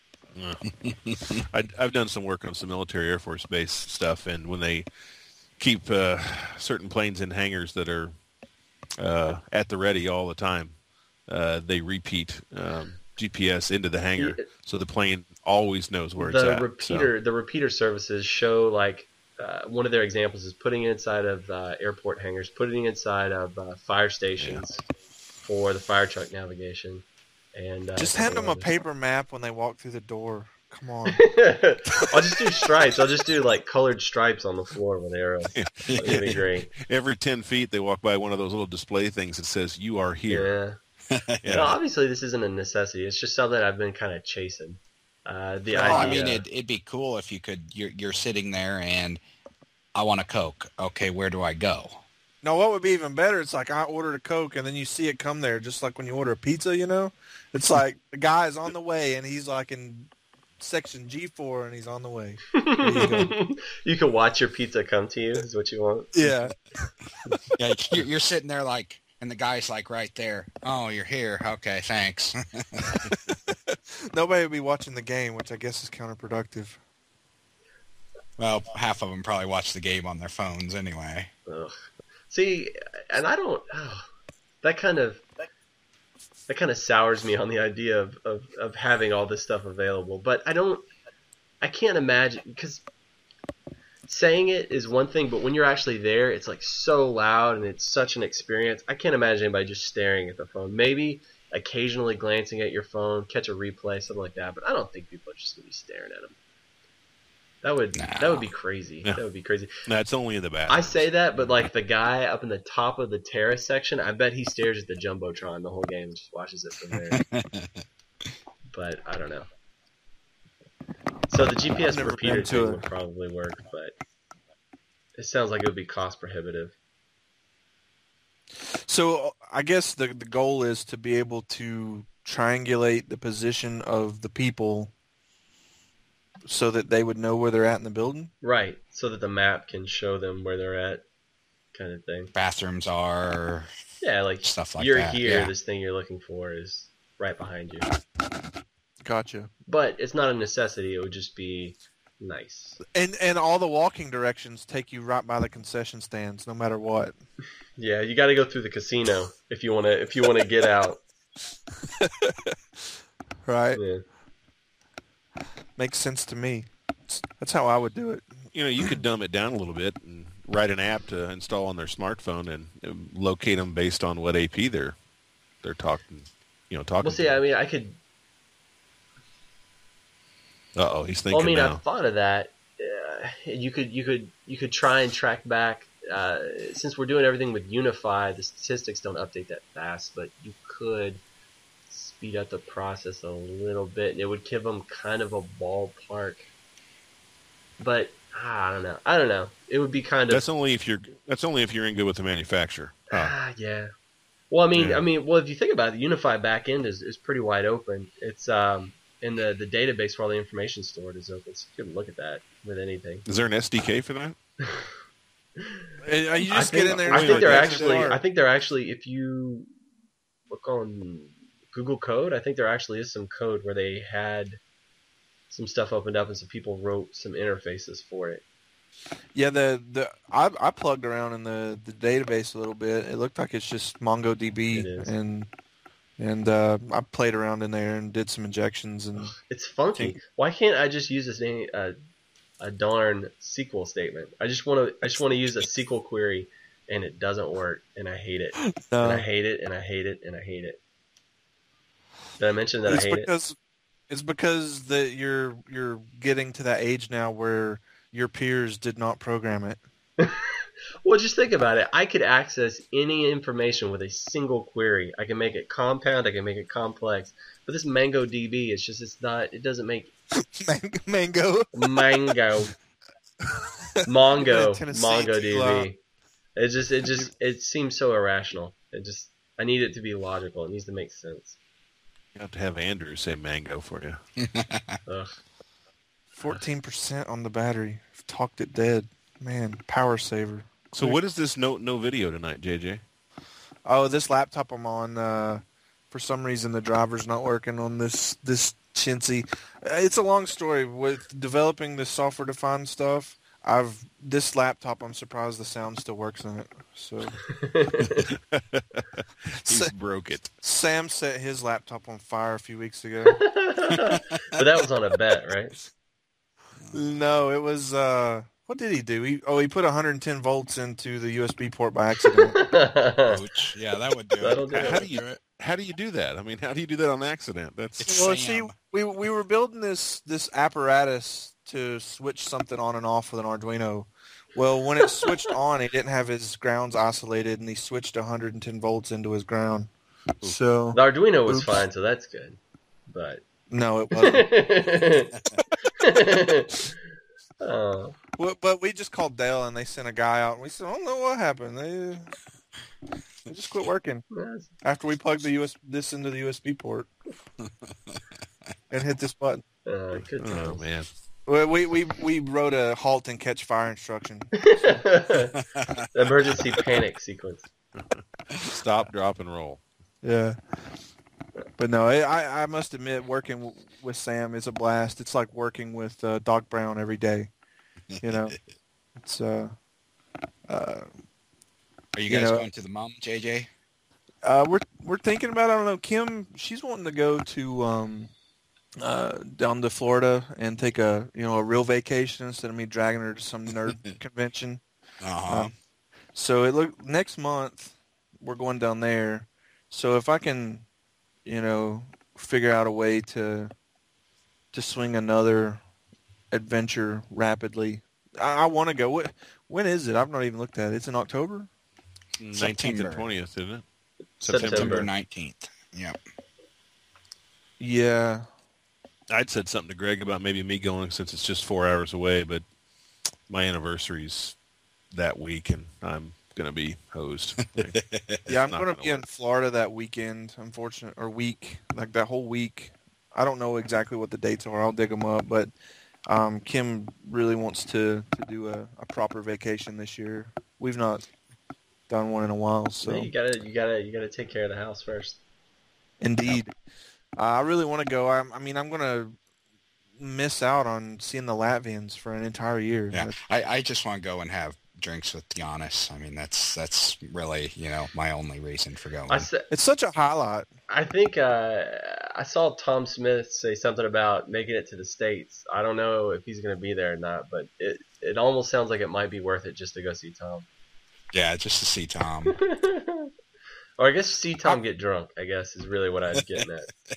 [SPEAKER 3] I, I've done some work on some military Air Force base stuff, and when they keep uh, certain planes in hangars that are Uh, at the ready all the time, uh, they repeat um, G P S into the hangar, so the plane always knows where
[SPEAKER 1] the
[SPEAKER 3] it's at.
[SPEAKER 1] Repeater,
[SPEAKER 3] so.
[SPEAKER 1] The repeater services show, like, uh, one of their examples is putting it inside of uh, airport hangars, putting it inside of uh, fire stations yeah. for the fire truck navigation. And uh,
[SPEAKER 4] just hand them a paper map when they walk through the door. Come on.
[SPEAKER 1] I'll just do stripes. I'll just do like colored stripes on the floor with arrows. It'd be great.
[SPEAKER 3] Every ten feet, they walk by one of those little display things that says, "You are here."
[SPEAKER 1] Yeah. yeah. No, obviously, this isn't a necessity. It's just something I've been kind of chasing. Uh, the
[SPEAKER 5] well,
[SPEAKER 1] idea.
[SPEAKER 5] I mean, it'd, it'd be cool if you could. You're you're sitting there and I want a Coke. Okay, where do I go?
[SPEAKER 4] No, what would be even better? It's like I ordered a Coke and then you see it come there, just like when you order a pizza. You know, it's like the guy is on the way and he's like in section G four and he's on the way. There you go.
[SPEAKER 1] You can watch your pizza come to you is what you want.
[SPEAKER 4] Yeah.
[SPEAKER 5] Yeah, you're, you're sitting there like, and the guy's like right there. Oh, you're here. Okay, thanks.
[SPEAKER 4] Nobody would be watching the game, which I guess is counterproductive.
[SPEAKER 5] Well, half of them probably watch the game on their phones anyway.
[SPEAKER 1] Ugh. See, and I don't, oh, that kind of, that kind of sours me on the idea of, of, of having all this stuff available. But I don't, I can't imagine, because saying it is one thing, but when you're actually there, it's like so loud and it's such an experience. I can't imagine anybody just staring at the phone. Maybe occasionally glancing at your phone, catch a replay, something like that. But I don't think people are just going to be staring at them. That would no. that would be crazy. No. That would be crazy.
[SPEAKER 3] No, it's only in the back.
[SPEAKER 1] I say that, but like the guy up in the top of the terrace section, I bet he stares at the Jumbotron the whole game and just watches it from there. But I don't know. So the G P S repeater thing would probably work, but it sounds like it would be cost prohibitive.
[SPEAKER 4] So I guess the the goal is to be able to triangulate the position of the people so that they would know where they're at in the building?
[SPEAKER 1] Right, so that the map can show them where they're at, kind of thing.
[SPEAKER 5] Bathrooms are...
[SPEAKER 1] Yeah, like,
[SPEAKER 5] stuff like
[SPEAKER 1] you're
[SPEAKER 5] that.
[SPEAKER 1] here,
[SPEAKER 5] yeah.
[SPEAKER 1] This thing you're looking for is right behind you.
[SPEAKER 4] Gotcha.
[SPEAKER 1] But it's not a necessity, it would just be nice.
[SPEAKER 4] And and all the walking directions take you right by the concession stands, no matter what.
[SPEAKER 1] Yeah, you got to go through the casino if you want to if you want to get out.
[SPEAKER 4] Right.
[SPEAKER 1] Yeah.
[SPEAKER 4] Makes sense to me. That's how I would do it.
[SPEAKER 3] You know, you could dumb it down a little bit and write an app to install on their smartphone and um, locate them based on what A P they're they're talking. You know, talking.
[SPEAKER 1] Well, see,
[SPEAKER 3] to.
[SPEAKER 1] I mean, I could.
[SPEAKER 3] Uh oh, he's thinking
[SPEAKER 1] Well, I mean,
[SPEAKER 3] now.
[SPEAKER 1] I've thought of that. Uh, you could, you could, you could try and track back. Uh, since we're doing everything with Unify, the statistics don't update that fast, but you could speed up the process a little bit. It would give them kind of a ballpark. But ah, I don't know. I don't know. It would be kind of.
[SPEAKER 3] That's only if you're. That's only if you're in good with the manufacturer. Huh.
[SPEAKER 1] Ah, yeah. Well, I mean,
[SPEAKER 3] Yeah.
[SPEAKER 1] I mean, well, if you think about it, the Unify backend is, is pretty wide open. It's um, and the, the database where all the information stored is open. So you can look at that with anything.
[SPEAKER 3] Is there an S D K for that?
[SPEAKER 4] Uh, You just
[SPEAKER 1] I think,
[SPEAKER 4] get in there.
[SPEAKER 1] I
[SPEAKER 4] and
[SPEAKER 1] think they're
[SPEAKER 4] that's
[SPEAKER 1] actually.
[SPEAKER 4] smart.
[SPEAKER 1] I think they're actually. If you look on Google Code, I think there actually is some code where they had some stuff opened up and some people wrote some interfaces for it.
[SPEAKER 4] Yeah, the the I, I plugged around in the, the database a little bit. It looked like it's just MongoDB,
[SPEAKER 1] It is.
[SPEAKER 4] and and uh, I played around in there and did some injections and
[SPEAKER 1] It's funky. Why can't I just use this name, uh, a darn S Q L statement? I just want to. I just want to use a S Q L query, and it doesn't work, and I hate it.
[SPEAKER 4] no,
[SPEAKER 1] And I hate it, and I hate it, and I hate it. Did I mention that
[SPEAKER 4] it's
[SPEAKER 1] I hate
[SPEAKER 4] because it's because that you're you're getting to that age now where your peers did not program it.
[SPEAKER 1] it? Well, just think about it. I could access any information with a single query. I can make it compound. I can make it complex. But this MongoDB, it's just it's not. It doesn't make
[SPEAKER 4] Mango.
[SPEAKER 1] Mango. Mongo.
[SPEAKER 4] Tennessee
[SPEAKER 1] MongoDB. It just it just it seems so irrational. It just I need it to be logical. It needs to make sense.
[SPEAKER 3] You have to have Andrew say mango for you.
[SPEAKER 1] Ugh.
[SPEAKER 4] Fourteen percent on the battery. Talked it dead. Man, power saver.
[SPEAKER 3] So what is this no no video tonight, J J?
[SPEAKER 4] Oh, this laptop I'm on, uh, for some reason the driver's not working on this this chintzy. Uh, It's a long story. With developing this software-defined stuff, I've this laptop, I'm surprised the sound still works in it. So
[SPEAKER 3] He's broke it.
[SPEAKER 4] Sam set his laptop on fire a few weeks ago.
[SPEAKER 1] But that was on a bet, right?
[SPEAKER 4] No, it was, uh, what did he do? He, oh, he put one hundred ten volts into the U S B port by accident.
[SPEAKER 5] Ouch. Yeah, that would do
[SPEAKER 1] That'll
[SPEAKER 5] it.
[SPEAKER 1] do it.
[SPEAKER 3] How do you how do you do that? I mean, how do you do that on accident? That's
[SPEAKER 5] It's
[SPEAKER 4] Well,
[SPEAKER 5] Sam.
[SPEAKER 4] see, we we were building this this apparatus to switch something on and off with an Arduino. Well, when it switched on, he didn't have his grounds isolated, and he switched one hundred ten volts into his ground. So
[SPEAKER 1] The Arduino was
[SPEAKER 4] Oops.
[SPEAKER 1] fine, so that's good. But
[SPEAKER 4] no, it wasn't.
[SPEAKER 1] oh,
[SPEAKER 4] Well, but we just called Dell, and they sent a guy out, and we said, "I don't know what happened. They, they just quit working
[SPEAKER 1] that's-
[SPEAKER 4] after we plugged the U S this into the U S B port and hit this button."
[SPEAKER 1] uh, good
[SPEAKER 3] oh
[SPEAKER 1] times.
[SPEAKER 3] man.
[SPEAKER 4] Well, we we we wrote a halt and catch fire instruction.
[SPEAKER 1] Emergency panic sequence.
[SPEAKER 3] Stop, drop, and roll.
[SPEAKER 4] Yeah. But no, I, I must admit, working w- with Sam is a blast. It's like working with uh, Doc Brown every day. You know, it's uh, uh,
[SPEAKER 5] Are you
[SPEAKER 4] you
[SPEAKER 5] guys
[SPEAKER 4] know-
[SPEAKER 5] going to the mom, J J?
[SPEAKER 4] uh, we're we're thinking about. I don't know. Kim, she's wanting to go to um, uh, down to Florida and take a you know a real vacation instead of me dragging her to some nerd convention.
[SPEAKER 5] Uh-huh.
[SPEAKER 4] Um, So it look next month we're going down there. So if I can, you know, figure out a way to to swing another adventure rapidly, I, I want to go. Wh- When is it? I've not even looked at it. It's in October.
[SPEAKER 3] Nineteenth and
[SPEAKER 5] September.
[SPEAKER 3] twentieth, isn't it?
[SPEAKER 1] September.
[SPEAKER 5] September nineteenth. Yep.
[SPEAKER 4] Yeah.
[SPEAKER 3] I'd said something to Greg about maybe me going since it's just four hours away, but my anniversary's that week, and I'm gonna be hosed. Like,
[SPEAKER 4] Yeah, I'm
[SPEAKER 3] not
[SPEAKER 4] going to
[SPEAKER 3] gonna
[SPEAKER 4] be in
[SPEAKER 3] work.
[SPEAKER 4] Florida that weekend, unfortunately, or week, like that whole week. I don't know exactly what the dates are. I'll dig them up, but um, Kim really wants to, to do a, a proper vacation this year. We've not done one in a while, so
[SPEAKER 1] Yeah, you gotta, you gotta, you gotta take care of the house first.
[SPEAKER 4] indeed. Uh, I really want to go. I, I mean, I'm going to miss out on seeing the Latvians for an entire year.
[SPEAKER 5] Yeah. I, I just want to go and have drinks with Giannis. I mean, that's that's really, you know, my only reason for going.
[SPEAKER 1] I, sa-
[SPEAKER 4] It's such a highlight.
[SPEAKER 1] I think uh, I saw Tom Smith say something about making it to the States. I don't know if he's gonna be there or not, but it it almost sounds like it might be worth it just to go see Tom.
[SPEAKER 5] Yeah, just to see Tom.
[SPEAKER 1] Or I guess see Tom get drunk, I guess, is really what I was getting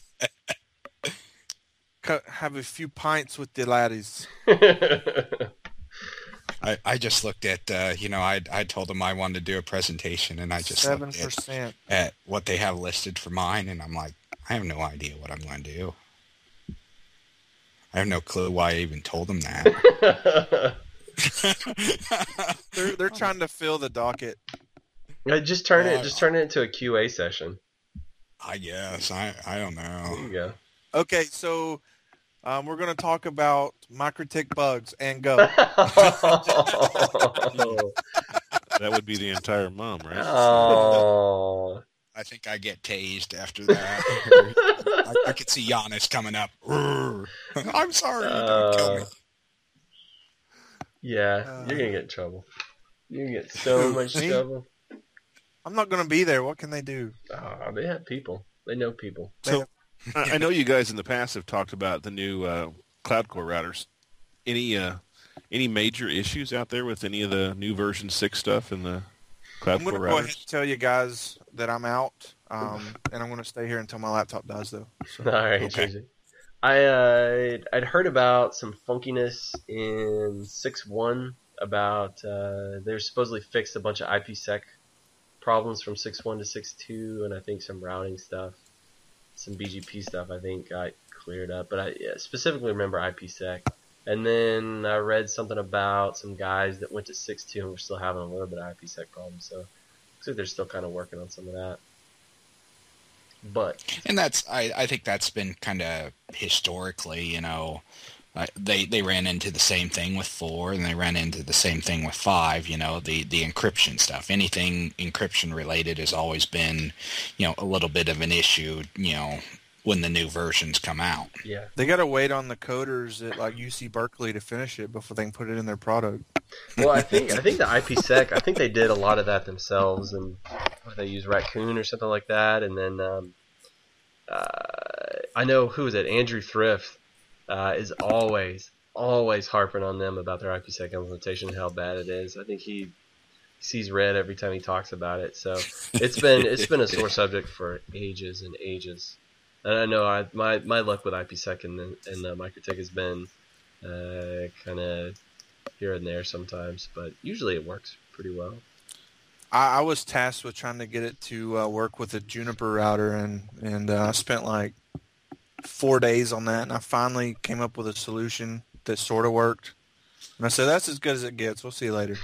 [SPEAKER 4] Cut- Have a few pints with the laddies.
[SPEAKER 1] at.
[SPEAKER 5] I, I just looked at, uh, you know, I I told them I wanted to do a presentation, and I just
[SPEAKER 4] Seven
[SPEAKER 5] looked at,
[SPEAKER 4] percent.
[SPEAKER 5] at what they have listed for mine, and I'm like, I have no idea what I'm going to do. I have no clue why I even told them that.
[SPEAKER 4] They're they're trying to fill the docket.
[SPEAKER 1] Uh, just turn it,
[SPEAKER 5] Uh,
[SPEAKER 1] just turn it into a Q A session.
[SPEAKER 5] I guess I I don't
[SPEAKER 1] There
[SPEAKER 5] know.
[SPEAKER 1] you go.
[SPEAKER 4] Okay, so Um, we're going to talk about MikroTik bugs and go.
[SPEAKER 1] Oh.
[SPEAKER 3] That would be the entire mom, right?
[SPEAKER 1] Oh.
[SPEAKER 5] I think I get tased after that. I, I could see Giannis coming up. I'm sorry. Don't kill me.
[SPEAKER 1] Uh, yeah,
[SPEAKER 4] Uh,
[SPEAKER 1] you're gonna get in trouble. You're gonna get so much
[SPEAKER 4] Me?
[SPEAKER 1] trouble.
[SPEAKER 4] I'm not going to be there. What can they do?
[SPEAKER 1] Oh, they have people. They know people.
[SPEAKER 3] So I I know you guys in the past have talked about the new uh, Cloud Core routers. Any uh, any major issues out there with any of the new version six stuff in the Cloud
[SPEAKER 4] I'm going
[SPEAKER 3] Core
[SPEAKER 4] to go ahead
[SPEAKER 3] routers?
[SPEAKER 4] and tell you guys that I'm out, um, and I'm going to stay here until my laptop dies, though. So.
[SPEAKER 1] All right,
[SPEAKER 3] Okay.
[SPEAKER 1] J J. I uh, I'd heard about some funkiness in six point one about uh, they supposedly fixed a bunch of IPsec problems from six point one to six point two, and I think some routing stuff, some B G P stuff I think got cleared up. But I yeah, specifically remember IPsec. And then I read something about some guys that went to six point two and were still having a little bit of IPsec problems. So looks like they're still kind of working on some of that. But
[SPEAKER 5] And that's, I, I think that's been kind of historically, you know, uh, they they ran into the same thing with four, and they ran into the same thing with five. You know, the the encryption stuff. Anything encryption related has always been, you know, a little bit of an issue. You know, when the new versions come out.
[SPEAKER 1] yeah.
[SPEAKER 4] They got to wait on the coders at like U C Berkeley to finish it before they can put it in their product.
[SPEAKER 1] Well, I think I think the IPsec, I think they did a lot of that themselves, and they used Raccoon or something like that. And then um, uh, I know who was it? Andrew Thrift uh, is always always harping on them about their IPsec implementation and how bad it is. I think he sees red every time he talks about it. So it's been it's been a sore subject for ages and ages. And I know I, my my luck with IPsec and the, and the MikroTik has been uh, kind of here and there sometimes, but usually it works pretty well.
[SPEAKER 4] I, I was tasked with trying to get it to uh, work with a Juniper router, and and uh, I spent like four days on that, and I finally came up with a solution that sort of worked. And I said, "That's as good as it gets. We'll see you later."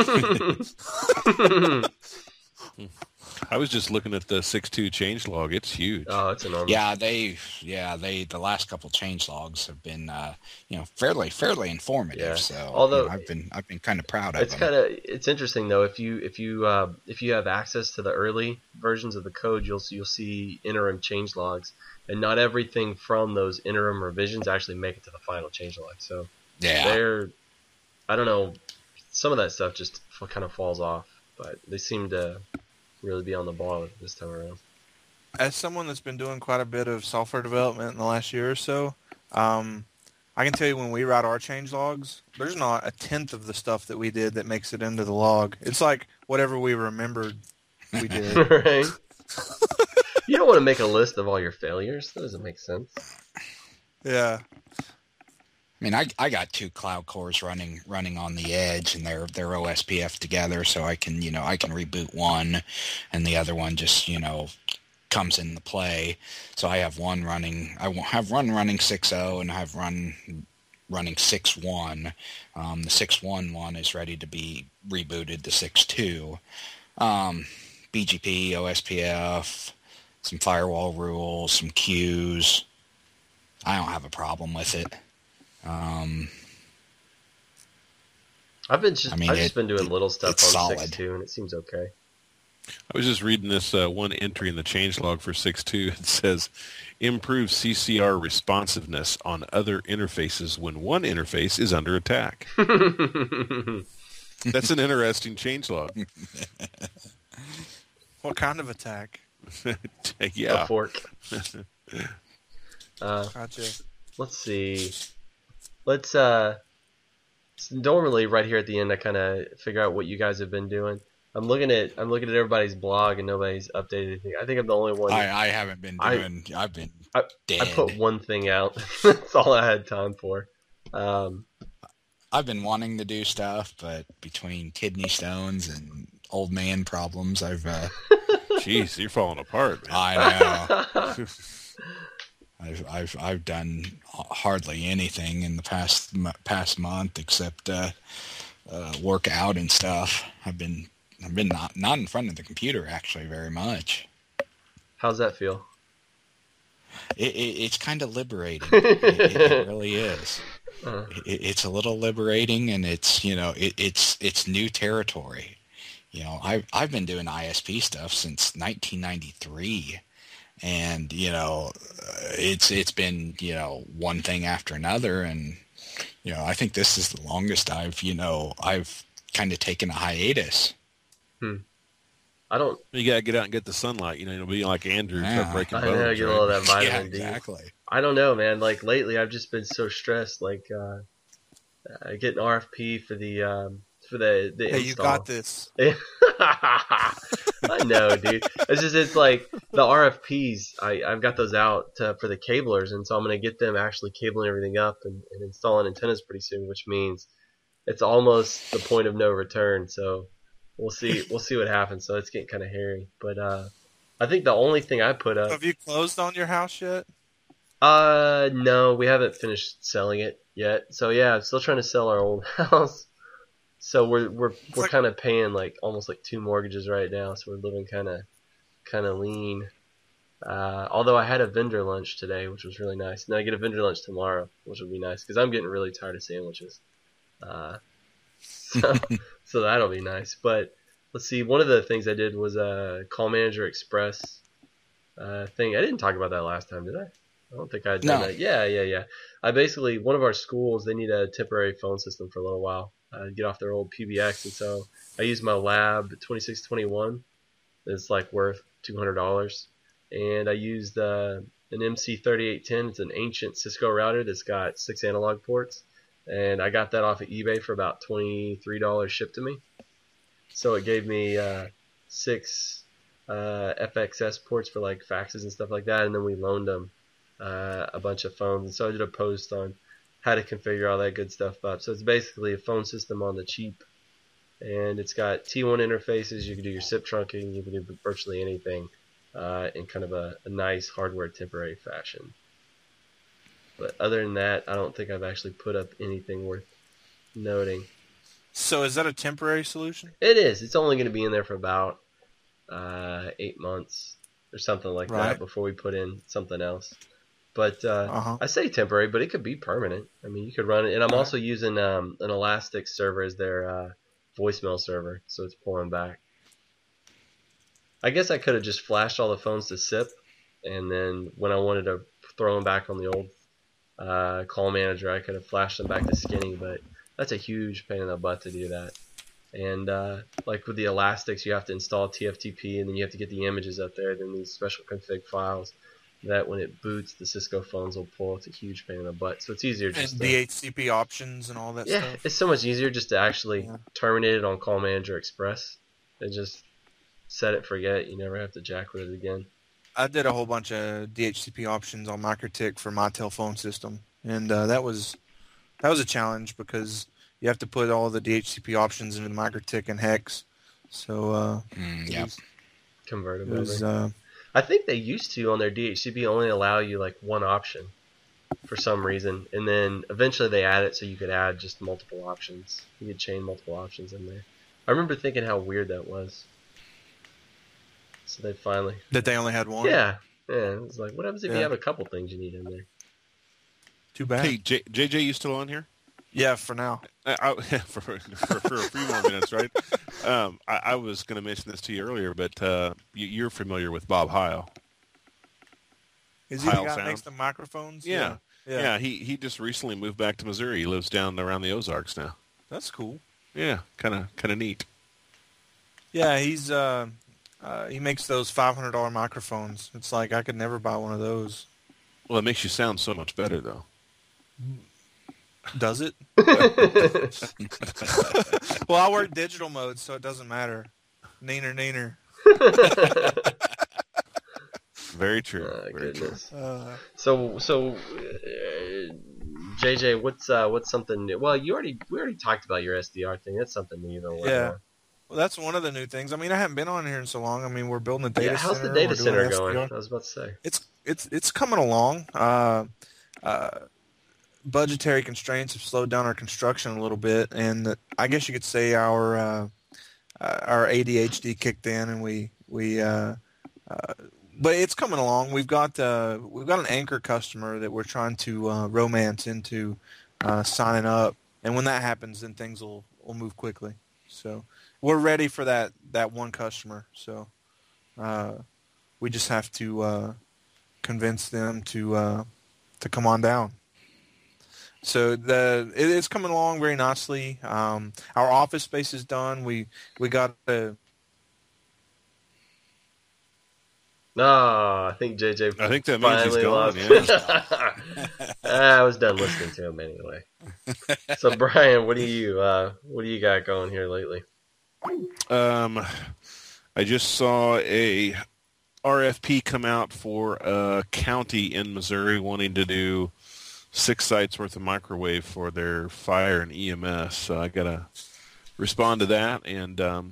[SPEAKER 3] I was just looking at the six point two changelog. It's huge.
[SPEAKER 1] Oh, it's enormous.
[SPEAKER 5] Yeah, they, yeah, they, the last couple change logs have been, uh, you know, fairly, fairly informative.
[SPEAKER 1] Yeah.
[SPEAKER 5] So,
[SPEAKER 1] Although-
[SPEAKER 5] you know, I've been, I've been kind of proud of
[SPEAKER 1] It's
[SPEAKER 5] them.
[SPEAKER 1] kind of it's interesting though. If you if you uh, if you have access to the early versions of the code, you'll you'll see interim change logs, and not everything from those interim revisions actually make it to the final change log. So
[SPEAKER 5] Yeah.
[SPEAKER 1] they're I don't know, some of that stuff just kind of falls off, but they seem to really be on the ball this time around.
[SPEAKER 4] As someone that's been doing quite a bit of software development in the last year or so, um, I can tell you when we write our change logs, there's not a tenth of the stuff that we did that makes it into the log. It's like whatever we remembered we did.
[SPEAKER 1] Right? You don't want to make a list of all your failures. That doesn't make sense.
[SPEAKER 4] Yeah.
[SPEAKER 5] I mean, I, I got two cloud cores running running on the edge, and they're they're O S P F together, so I can you know I can reboot one, and the other one just you know comes into play. So I have one running. I have one running six point oh, and I have run running six point one. Um, the six point one one is ready to be rebooted to six point two. Um, B G P, O S P F, some firewall rules, some queues. I don't have a problem with it. Um,
[SPEAKER 1] I've been just
[SPEAKER 5] I mean,
[SPEAKER 1] I've just
[SPEAKER 5] it-
[SPEAKER 1] been doing
[SPEAKER 5] it-
[SPEAKER 1] little stuff
[SPEAKER 5] it's
[SPEAKER 1] on
[SPEAKER 5] solid.
[SPEAKER 1] six point two, and it seems okay.
[SPEAKER 3] I was just reading this uh, one entry in the changelog for six point two. It says, improve C C R responsiveness on other interfaces when one interface is under attack. That's an interesting changelog.
[SPEAKER 4] What kind of attack?
[SPEAKER 3] Yeah.
[SPEAKER 1] A fork. uh,
[SPEAKER 4] Gotcha.
[SPEAKER 1] let's see. Let's uh. Normally, right here at the end, I kind of figure out what you guys have been doing. I'm looking at I'm looking at everybody's blog, and nobody's updated anything. I think I'm the only one.
[SPEAKER 5] I, I haven't been
[SPEAKER 1] I-
[SPEAKER 5] doing. I, have been
[SPEAKER 1] I-
[SPEAKER 5] dead.
[SPEAKER 1] I put one thing out. That's all I had time for. Um,
[SPEAKER 5] I've been wanting to do stuff, but between kidney stones and old man problems, I've. Uh,
[SPEAKER 3] Jeez, you're falling apart, man.
[SPEAKER 5] I know. I've I've I've done hardly anything in the past m- past month except uh, uh, work out and stuff. I've been I've been not not in front of the computer actually very much.
[SPEAKER 1] how's that feel?
[SPEAKER 5] It, it, it's kind of liberating. it, it, it really is. Uh. It, it's a little liberating, and it's you know it, it's it's new territory. You know, I've I've been doing I S P stuff since nineteen ninety-three, and you know, it's it's been you know one thing after another, and you know, I think this is the longest I've you know I've kind of taken a hiatus.
[SPEAKER 1] Hmm. I don't.
[SPEAKER 3] You gotta get out and get the sunlight. You know, you'll be like Andrew,
[SPEAKER 5] Yeah.
[SPEAKER 3] start breaking
[SPEAKER 1] I
[SPEAKER 3] bones.
[SPEAKER 1] know, get
[SPEAKER 3] right?
[SPEAKER 1] all that vitamin
[SPEAKER 5] Yeah,
[SPEAKER 1] D.
[SPEAKER 5] exactly.
[SPEAKER 1] I don't know, man. Like lately, I've just been so stressed. Like uh, uh, getting R F P for the um, for the the
[SPEAKER 4] Hey, you
[SPEAKER 1] install.
[SPEAKER 4] got this.
[SPEAKER 1] I know, dude. It's just it's like the R F Ps. I I've got those out to, for the cablers, and so I'm gonna get them actually cabling everything up and, and installing antennas pretty soon, which means it's almost the point of no return. So we'll see. We'll see what happens. So it's getting kind of hairy, but uh, I think the only thing I put up.
[SPEAKER 4] Have you closed on your house yet?
[SPEAKER 1] Uh, no, we haven't finished selling it yet. So yeah, I'm still trying to sell our old house. So we're we're
[SPEAKER 4] It's
[SPEAKER 1] we're
[SPEAKER 4] like-
[SPEAKER 1] kind of paying like almost like two mortgages right now. So we're living kind of kind of lean. Uh, although I had a vendor lunch today, which was really nice. And I get a vendor lunch tomorrow, which will be nice because I'm getting really tired of sandwiches. Uh, so so that'll be nice. But let's see. One of the things I did was a Call Manager Express uh, thing. I didn't talk about that last time, did I? I don't think I did
[SPEAKER 5] No.
[SPEAKER 1] that. Yeah, yeah, yeah. I basically, one of our schools, they need a temporary phone system for a little while. Uh, get off their old P B X, and so I used my Lab twenty-six twenty-one. It's like worth two hundred dollars. And I used uh, an M C thirty-eight ten. It's an ancient Cisco router that's got six analog ports. And I got that off of eBay for about twenty-three dollars shipped to me. So it gave me uh, six uh, F X S ports for like faxes and stuff like that. And then we loaned them uh, a bunch of phones. And so I did a post on how to configure all that good stuff up. So it's basically a phone system on the cheap. And it's got T one interfaces. You can do your S I P trunking. You can do virtually anything uh, in kind of a, a nice hardware temporary fashion. But other than that, I don't think I've actually put up anything worth noting.
[SPEAKER 4] So is that a temporary solution?
[SPEAKER 1] It is. It's only going to be in there for about uh, eight months or something like
[SPEAKER 4] Right.
[SPEAKER 1] that before we put in something else. But uh,
[SPEAKER 4] Uh-huh.
[SPEAKER 1] I say temporary, but it could be permanent. I mean, you could run it. And I'm
[SPEAKER 4] Right.
[SPEAKER 1] also using um, an Elastic server as their uh, voicemail server, so it's pulling back. I guess I could have just flashed all the phones to S I P, and then when I wanted to throw them back on the old uh, call manager, I could have flashed them back to Skinny, but that's a huge pain in the butt to do that. And uh, like with the Elastics, you have to install T F T P, and then you have to get the images up there, then these special config files that when it boots, the Cisco phones will pull. It's a huge pain in the butt. So it's easier just
[SPEAKER 4] And
[SPEAKER 1] to...
[SPEAKER 4] D H C P options and all that
[SPEAKER 1] Yeah,
[SPEAKER 4] stuff?
[SPEAKER 1] it's so much easier just to actually
[SPEAKER 4] Yeah.
[SPEAKER 1] terminate it on Call Manager Express and just set it, forget it. You never have to jack with it again.
[SPEAKER 4] I did a whole bunch of D H C P options on MicroTik for my telephone system, and uh, that was that was a challenge because you have to put all the D H C P options into the MicroTik and hex. So uh,
[SPEAKER 5] Mm,
[SPEAKER 4] it
[SPEAKER 5] yep.
[SPEAKER 4] was,
[SPEAKER 1] Convert
[SPEAKER 4] it
[SPEAKER 1] them
[SPEAKER 4] was
[SPEAKER 1] over.
[SPEAKER 4] uh,
[SPEAKER 1] I think they used to on their D H C P only allow you like one option for some reason, and then eventually they add it so you could add just multiple options. You could chain multiple options in there. I remember thinking how weird that was. So they finally,
[SPEAKER 4] that they only had one.
[SPEAKER 1] yeah, yeah. It's like, what happens if you
[SPEAKER 4] Yeah.
[SPEAKER 1] have a couple things you need in there?
[SPEAKER 4] Too bad.
[SPEAKER 3] Hey, J- JJ, you still on here?
[SPEAKER 4] Yeah, for now.
[SPEAKER 3] I, I, for, for, for a few more minutes, right? Um, I, I was going to mention this to you earlier, but uh, you, you're familiar with Bob Heil.
[SPEAKER 4] Is he the
[SPEAKER 3] Heil
[SPEAKER 4] guy
[SPEAKER 3] Sound?
[SPEAKER 4] next to microphones?
[SPEAKER 3] Yeah.
[SPEAKER 4] yeah.
[SPEAKER 3] Yeah, he, he just recently moved back to Missouri. He lives down around the Ozarks now.
[SPEAKER 4] That's cool.
[SPEAKER 3] Yeah, kind of kind of neat.
[SPEAKER 4] Yeah, he's uh, uh, he makes those five hundred dollar microphones. It's like I could never buy one of those.
[SPEAKER 3] Well, it makes you sound so much better, though.
[SPEAKER 4] Does it? Well, I work digital mode, so it doesn't matter. Neener, neener.
[SPEAKER 3] Very true.
[SPEAKER 1] Oh,
[SPEAKER 3] Very true.
[SPEAKER 1] goodness.
[SPEAKER 4] Uh,
[SPEAKER 1] So, so, uh, J J, what's uh, what's something new? Well, you already we already talked about your S D R thing. That's something new, though.
[SPEAKER 4] Yeah. well, that's one of the new things. I mean, I haven't been on here in so long. I mean, we're building a data
[SPEAKER 1] Yeah. How's
[SPEAKER 4] center.
[SPEAKER 1] the data
[SPEAKER 4] we're doing
[SPEAKER 1] center
[SPEAKER 4] S D R.
[SPEAKER 1] going? I was about to say.
[SPEAKER 4] It's it's it's coming along. Uh, uh, budgetary constraints have slowed down our construction a little bit, and I guess you could say our uh, uh, our A D H D kicked in, and we we uh, uh, but it's coming along. We've got uh, we've got an anchor customer that we're trying to uh, romance into uh, signing up, and when that happens, then things will, will move quickly. So we're ready for that, that one customer. So uh, we just have to uh, convince them to uh, to come on down. So the it is coming along very nicely. Um, our office space is done. We we got a.
[SPEAKER 1] No, I think J J.
[SPEAKER 3] I think that means he's
[SPEAKER 1] finally
[SPEAKER 3] gone.
[SPEAKER 1] left.
[SPEAKER 3] Yeah.
[SPEAKER 1] I was done listening to him anyway. So Brian, what do you uh, what do you got going here lately?
[SPEAKER 3] Um, I just saw a R F P come out for a county in Missouri wanting to do six sites worth of microwave for their fire and E M S. So I gotta respond to that. And um,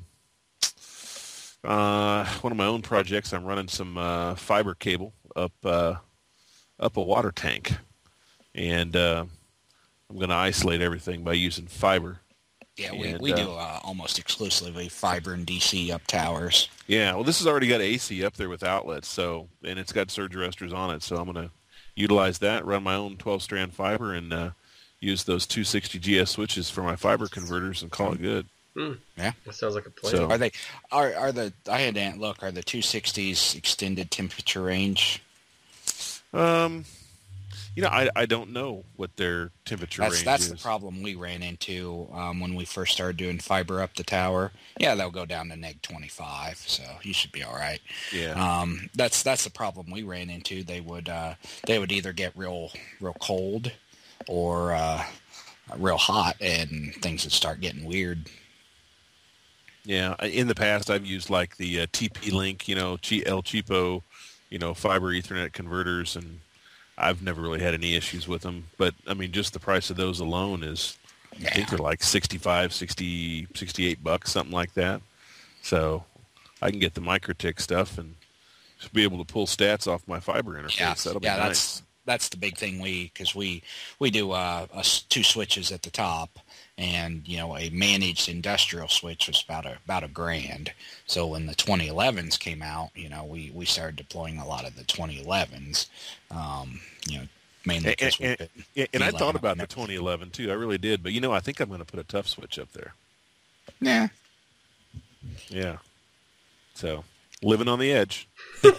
[SPEAKER 3] uh, one of my own projects, I'm running some uh, fiber cable up uh, up a water tank, and uh, I'm gonna isolate everything by using fiber.
[SPEAKER 5] Yeah, we,
[SPEAKER 3] and,
[SPEAKER 5] we
[SPEAKER 3] uh,
[SPEAKER 5] do uh, almost exclusively fiber and D C up towers.
[SPEAKER 3] Yeah, well, this has already got A C up there with outlets, so and it's got surge arresters on it, so I'm going to utilize that, run my own twelve-strand fiber, and uh, use those two sixty G S switches for my fiber converters and call it good.
[SPEAKER 1] Mm,
[SPEAKER 5] Yeah,
[SPEAKER 1] that sounds like a plan.
[SPEAKER 3] So-
[SPEAKER 5] are they? Are are the? I had to look. Are the two sixties extended temperature range?
[SPEAKER 3] Um, you know, I, I don't know what their temperature
[SPEAKER 5] That's
[SPEAKER 3] range
[SPEAKER 5] that's
[SPEAKER 3] is.
[SPEAKER 5] the problem we ran into um, when we first started doing fiber up the tower. Yeah, they'll go down to neg twenty-five, so you should be all right.
[SPEAKER 3] Yeah.
[SPEAKER 5] Um, that's that's the problem we ran into. They would uh, they would either get real real cold or uh, real hot, and things would start getting weird.
[SPEAKER 3] Yeah, I- in the past I've used like the uh, T P-Link, you know, G- El Cheapo, you know, fiber Ethernet converters, and I've never really had any issues with them. But, I mean, just the price of those alone is, I think they're like sixty-five, sixty, sixty-eight bucks, something like that. So I can get the MikroTik stuff and just be able to pull stats off my fiber interface.
[SPEAKER 5] Yeah,
[SPEAKER 3] That'll be
[SPEAKER 5] yeah,
[SPEAKER 3] nice.
[SPEAKER 5] that's that's the big thing we because we we do uh, a s two switches at the top, and you know a managed industrial switch was about a about a grand. So when the twenty elevens came out, you know we, we started deploying a lot of the twenty elevens. Um, you know mainly
[SPEAKER 3] And,
[SPEAKER 5] because we
[SPEAKER 3] and,
[SPEAKER 5] could
[SPEAKER 3] and, and I
[SPEAKER 5] V LAN
[SPEAKER 3] thought
[SPEAKER 5] up
[SPEAKER 3] about
[SPEAKER 5] and
[SPEAKER 3] the
[SPEAKER 5] everything.
[SPEAKER 3] twenty eleven too. I really did. But, you know, I think I'm going to put a tough switch up there.
[SPEAKER 5] Yeah.
[SPEAKER 3] Yeah. So, living on the edge.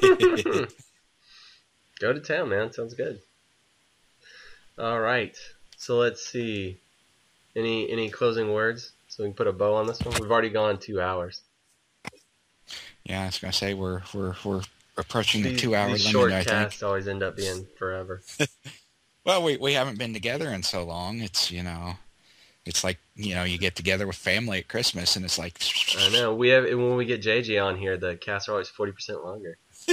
[SPEAKER 1] Go to town, man. Sounds good. All right. So let's see. Any any closing words so we can put a bow on this one? We've already gone two hours.
[SPEAKER 5] Yeah, I was gonna say we're we're we're approaching the
[SPEAKER 1] These,
[SPEAKER 5] two hour
[SPEAKER 1] these
[SPEAKER 5] limit.
[SPEAKER 1] short
[SPEAKER 5] I think.
[SPEAKER 1] casts always end up being forever.
[SPEAKER 5] Well, we we haven't been together in so long. It's you know, it's like you know you get together with family at Christmas, and it's like.
[SPEAKER 1] I know. We have when we get J J on here, the casts are always forty percent longer.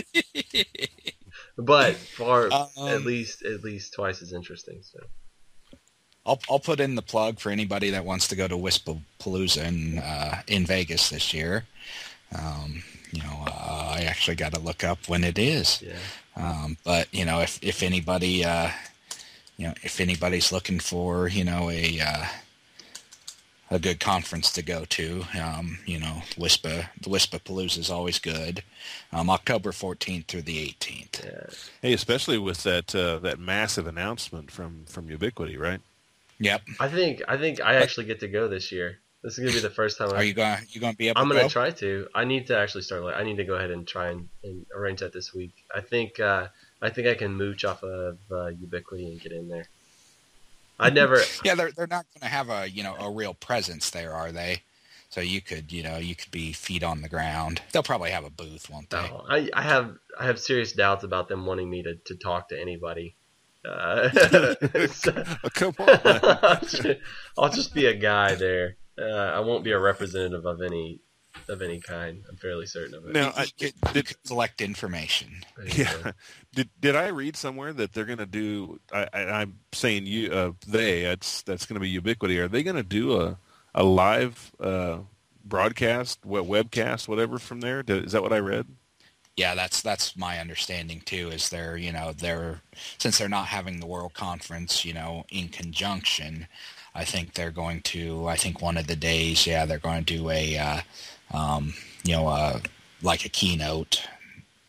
[SPEAKER 1] But far
[SPEAKER 5] Um,
[SPEAKER 1] at least at least twice as interesting. So
[SPEAKER 5] I'll I'll put in the plug for anybody that wants to go to Wispapalooza in uh, in Vegas this year. Um, you know, uh, I actually got to look up when it is.
[SPEAKER 1] yeah.
[SPEAKER 5] Um, but you know, if if anybody, uh, you know, if anybody's looking for you know a uh, a good conference to go to, um, you know, Wispa the Wispapalooza is always good. Um, October fourteenth through the eighteenth.
[SPEAKER 1] Yeah.
[SPEAKER 3] Hey, especially with that uh, that massive announcement from, from Ubiquiti, right?
[SPEAKER 5] Yep.
[SPEAKER 1] I think I think I actually get to go this year. This is gonna be the first time. I,
[SPEAKER 5] Are you going? You going to be able
[SPEAKER 1] I'm
[SPEAKER 5] to
[SPEAKER 1] gonna
[SPEAKER 5] go?
[SPEAKER 1] try to. I need to actually start. Like, I need to go ahead and try and, and arrange that this week. I think. Uh, I think I can mooch off of uh, Ubiquiti and get in there. I never.
[SPEAKER 5] Yeah, they're they're not going to have a you know a real presence there, are they? So you could you know you could be feet on the ground. They'll probably have a booth, won't they?
[SPEAKER 1] No, I, I have I have serious doubts about them wanting me to, to talk to anybody. Uh, so-
[SPEAKER 3] Oh, come on.
[SPEAKER 1] I'll just be a guy there. Uh, I won't be a representative of any of any kind. I'm fairly certain of it.
[SPEAKER 3] Now,
[SPEAKER 5] You
[SPEAKER 3] I,
[SPEAKER 5] could, you
[SPEAKER 3] did,
[SPEAKER 5] could collect information.
[SPEAKER 3] yeah, did did I read somewhere that they're going to do? I, I, I'm saying you, uh, they. That's that's going to be Ubiquiti. Are they going to do a a live uh, broadcast, web, webcast, whatever from there? Is that what I read?
[SPEAKER 5] Yeah, that's that's my understanding too. Is they're you know they're since they're not having the World Conference you know in conjunction, I think they're going to. I think one of the days, yeah, they're going to do a uh, um, you know uh, like a keynote. Um,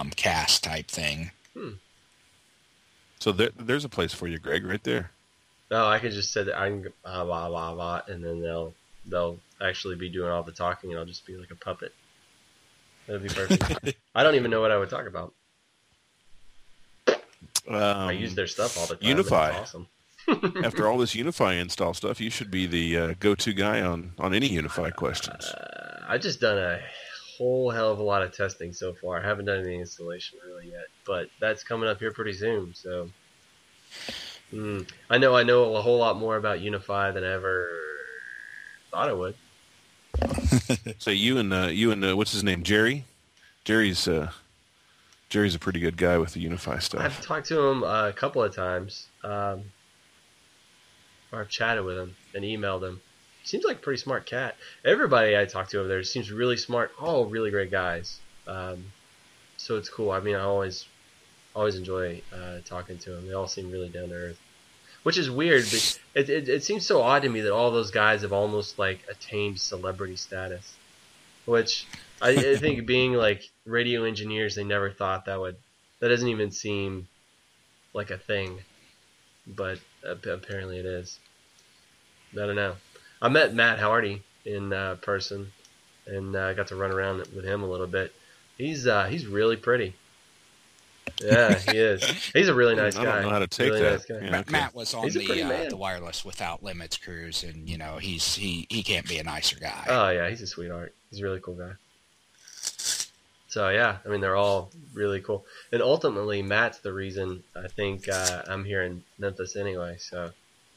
[SPEAKER 5] um, cast type thing.
[SPEAKER 1] Hmm.
[SPEAKER 3] So there, there's a place for you, Greg, right there.
[SPEAKER 1] No, I could just say that I can blah blah blah blah, and then they'll they'll actually be doing all the talking, and I'll just be like a puppet. That'd be perfect. I don't even know what I would talk about.
[SPEAKER 3] Um,
[SPEAKER 1] I use their stuff all the time.
[SPEAKER 3] Unify.
[SPEAKER 1] It's awesome.
[SPEAKER 3] After all this Unify install stuff, you should be the uh, go-to guy on, on any Unify questions.
[SPEAKER 1] Uh, I've just done a whole hell of a lot of testing so far. I haven't done any installation really yet, but that's coming up here pretty soon. So mm, I know I know a whole lot more about Unify than I ever thought I would.
[SPEAKER 3] So you and uh, you and uh, what's his name, Jerry? Jerry's uh, Jerry's a pretty good guy with the Unify stuff.
[SPEAKER 1] I've talked to him uh, a couple of times, um, or I've chatted with him and emailed him. Seems like a pretty smart cat. Everybody I talk to over there seems really smart. All really great guys. Um, so it's cool. I mean, I always always enjoy uh, talking to them. They all seem really down to earth, which is weird. But it, it it seems so odd to me that all those guys have almost like attained celebrity status, which I, I think being like radio engineers, they never thought that would. That doesn't even seem like a thing, but apparently it is. I don't know. I met Matt Hardy in uh, person, and I uh, got to run around with him a little bit. He's uh, he's really pretty. Yeah, he is. He's a really nice guy.
[SPEAKER 3] I don't know how to take
[SPEAKER 1] really
[SPEAKER 3] that.
[SPEAKER 1] Nice guy.
[SPEAKER 3] Yeah, okay.
[SPEAKER 5] Matt was on
[SPEAKER 1] He's a
[SPEAKER 5] the
[SPEAKER 1] pretty
[SPEAKER 5] uh,
[SPEAKER 1] man.
[SPEAKER 5] the Wireless Without Limits cruise, and you know he's he he can't be a nicer guy.
[SPEAKER 1] Oh yeah, he's a sweetheart. He's a really cool guy. So yeah, I mean they're all really cool, and ultimately Matt's the reason I think uh, I'm here in Memphis anyway. So.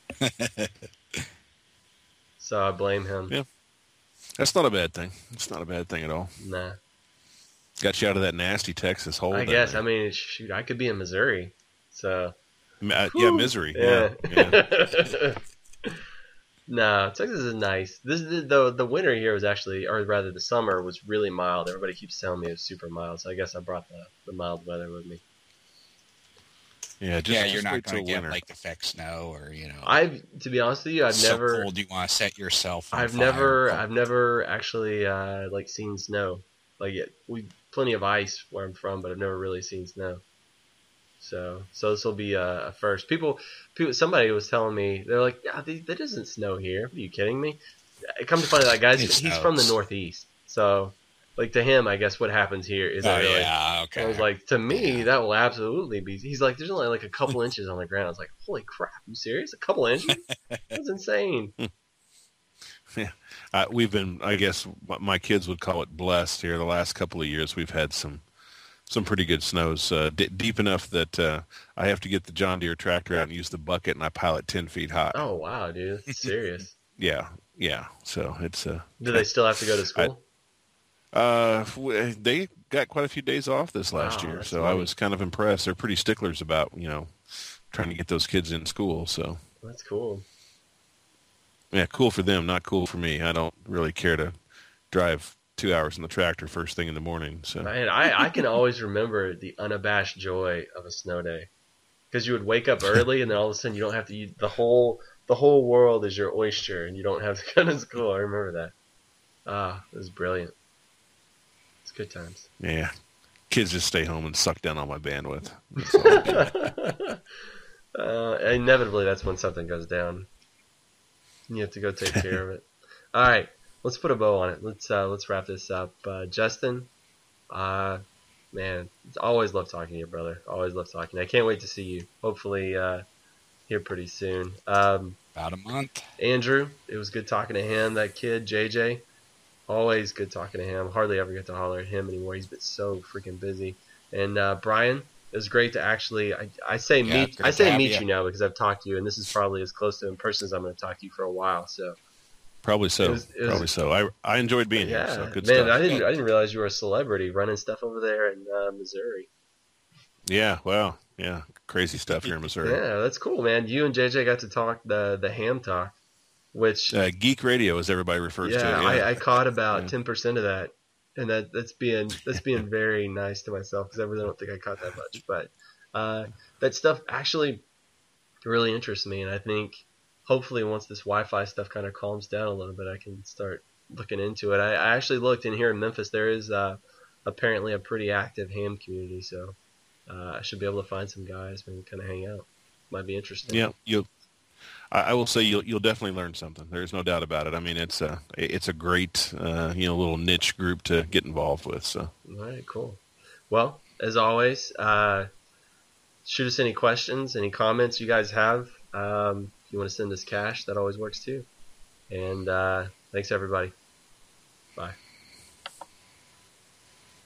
[SPEAKER 1] So I blame him.
[SPEAKER 3] Yeah. That's not a bad thing. It's not a bad thing at all.
[SPEAKER 1] Nah.
[SPEAKER 3] Got you out of that nasty Texas hole.
[SPEAKER 1] I
[SPEAKER 3] down
[SPEAKER 1] guess.
[SPEAKER 3] there.
[SPEAKER 1] I mean, shoot, I could be in Missouri. So.
[SPEAKER 3] Uh, yeah, misery.
[SPEAKER 1] Yeah.
[SPEAKER 3] Yeah. yeah.
[SPEAKER 1] No, Texas is nice. This the the winter here was actually, or rather, the summer was really mild. Everybody keeps telling me it's super mild, so I guess I brought the, the mild weather with me.
[SPEAKER 3] Yeah, just,
[SPEAKER 5] yeah,
[SPEAKER 3] just
[SPEAKER 5] you're not
[SPEAKER 3] wait
[SPEAKER 5] going
[SPEAKER 3] till
[SPEAKER 5] to get
[SPEAKER 3] winter.
[SPEAKER 5] lake effect snow, or you know.
[SPEAKER 1] I've, to be honest with you, I've
[SPEAKER 5] so
[SPEAKER 1] never.
[SPEAKER 5] cold you want to set yourself on
[SPEAKER 1] I've
[SPEAKER 5] fire.
[SPEAKER 1] never, I've never actually uh, like seen snow. Like it, we plenty of ice where I'm from, but I've never really seen snow. So, so this will be a, a first. People, people, somebody was telling me they're like, "Yeah, that doesn't snow here." Are you kidding me? Come to find out, guys,
[SPEAKER 5] It
[SPEAKER 1] he's from the
[SPEAKER 5] snows.
[SPEAKER 1] Northeast, so like to him, I guess what happens here is
[SPEAKER 5] Oh
[SPEAKER 1] that really.
[SPEAKER 5] yeah, okay.
[SPEAKER 1] I was like, to me,
[SPEAKER 5] Yeah.
[SPEAKER 1] that will absolutely be. He's like, there's only like a couple inches on the ground. I was like, holy crap, you serious? A couple inches? That's insane.
[SPEAKER 3] Uh, we've been, I guess, my- my kids would call it blessed here. The last couple of years, we've had some some pretty good snows, uh, d- deep enough that uh, I have to get the John Deere tractor out and use the bucket, and I pile it ten feet high.
[SPEAKER 1] Oh wow, dude, that's serious.
[SPEAKER 3] Yeah, yeah. So it's uh,
[SPEAKER 1] Do they still have to go to school?
[SPEAKER 3] uh, w- they got quite a few days off this last
[SPEAKER 1] Wow,
[SPEAKER 3] year,
[SPEAKER 1] that's
[SPEAKER 3] so I
[SPEAKER 1] neat.
[SPEAKER 3] was kind of impressed. They're pretty sticklers about you know trying to get those kids in school. So
[SPEAKER 1] That's cool.
[SPEAKER 3] yeah, cool for them, not cool for me. I don't really care to drive two hours in the tractor first thing in the morning. So
[SPEAKER 1] Man, I, I can always remember the unabashed joy of a snow day, because you would wake up early and then all of a sudden you don't have to eat the whole the whole world is your oyster and you don't have to go to school. I remember that. Ah, it was brilliant. It's good times.
[SPEAKER 3] yeah, kids just stay home and suck down all my bandwidth. That's all I do.
[SPEAKER 1] uh, inevitably, that's when something goes down. You have to go take care of it. All right, let's put a bow on it. Let's uh, let's wrap this up. Uh, Justin, uh, man, always love talking to you, brother. Always love talking. I can't wait to see you. Hopefully, uh, here pretty soon. Um,
[SPEAKER 5] About a month.
[SPEAKER 1] Andrew, it was good talking to him. That kid, J J, always good talking to him. Hardly ever get to holler at him anymore. He's been so freaking busy. And uh, Brian, it was great to actually. I, I say
[SPEAKER 5] Yeah,
[SPEAKER 1] meet.
[SPEAKER 5] great
[SPEAKER 1] I
[SPEAKER 5] to
[SPEAKER 1] say
[SPEAKER 5] have
[SPEAKER 1] meet
[SPEAKER 5] you.
[SPEAKER 1] you now because I've talked to you, and this is probably as close to in person as I'm going to talk to you for a while. So
[SPEAKER 3] Probably so.
[SPEAKER 1] It was- it was-
[SPEAKER 3] Probably so. I I enjoyed being
[SPEAKER 1] yeah,
[SPEAKER 3] here. So good
[SPEAKER 1] man,
[SPEAKER 3] stuff.
[SPEAKER 1] I didn't. I didn't realize you were a celebrity running stuff over there in uh, Missouri.
[SPEAKER 3] Yeah. Wow. Yeah. Crazy stuff here in Missouri.
[SPEAKER 1] Yeah, that's cool, man. You and J J got to talk the the ham talk, which
[SPEAKER 3] Uh, Geek Radio, as everybody refers
[SPEAKER 1] yeah,
[SPEAKER 3] to it. Yeah.
[SPEAKER 1] I, I caught about
[SPEAKER 3] Yeah.
[SPEAKER 1] ten percent of that, and that that's being that's being very nice to myself because I really don't think I caught that much. But uh, that stuff actually really interests me, and I think hopefully once this Wi-Fi stuff kind of calms down a little bit, I can start looking into it. I, I actually looked in here in Memphis. There is uh, apparently a pretty active ham community, so uh, I should be able to find some guys and kind of hang out. Might be interesting.
[SPEAKER 3] Yeah, you'll. I I will say you'll you'll definitely learn something. There's no doubt about it. I mean, it's a it's a great uh, you know little niche group to get involved with. So.
[SPEAKER 1] All right, cool. Well, as always, uh, shoot us any questions, any comments you guys have. Um, if you want to send us cash, that always works too. And uh, thanks everybody. Bye.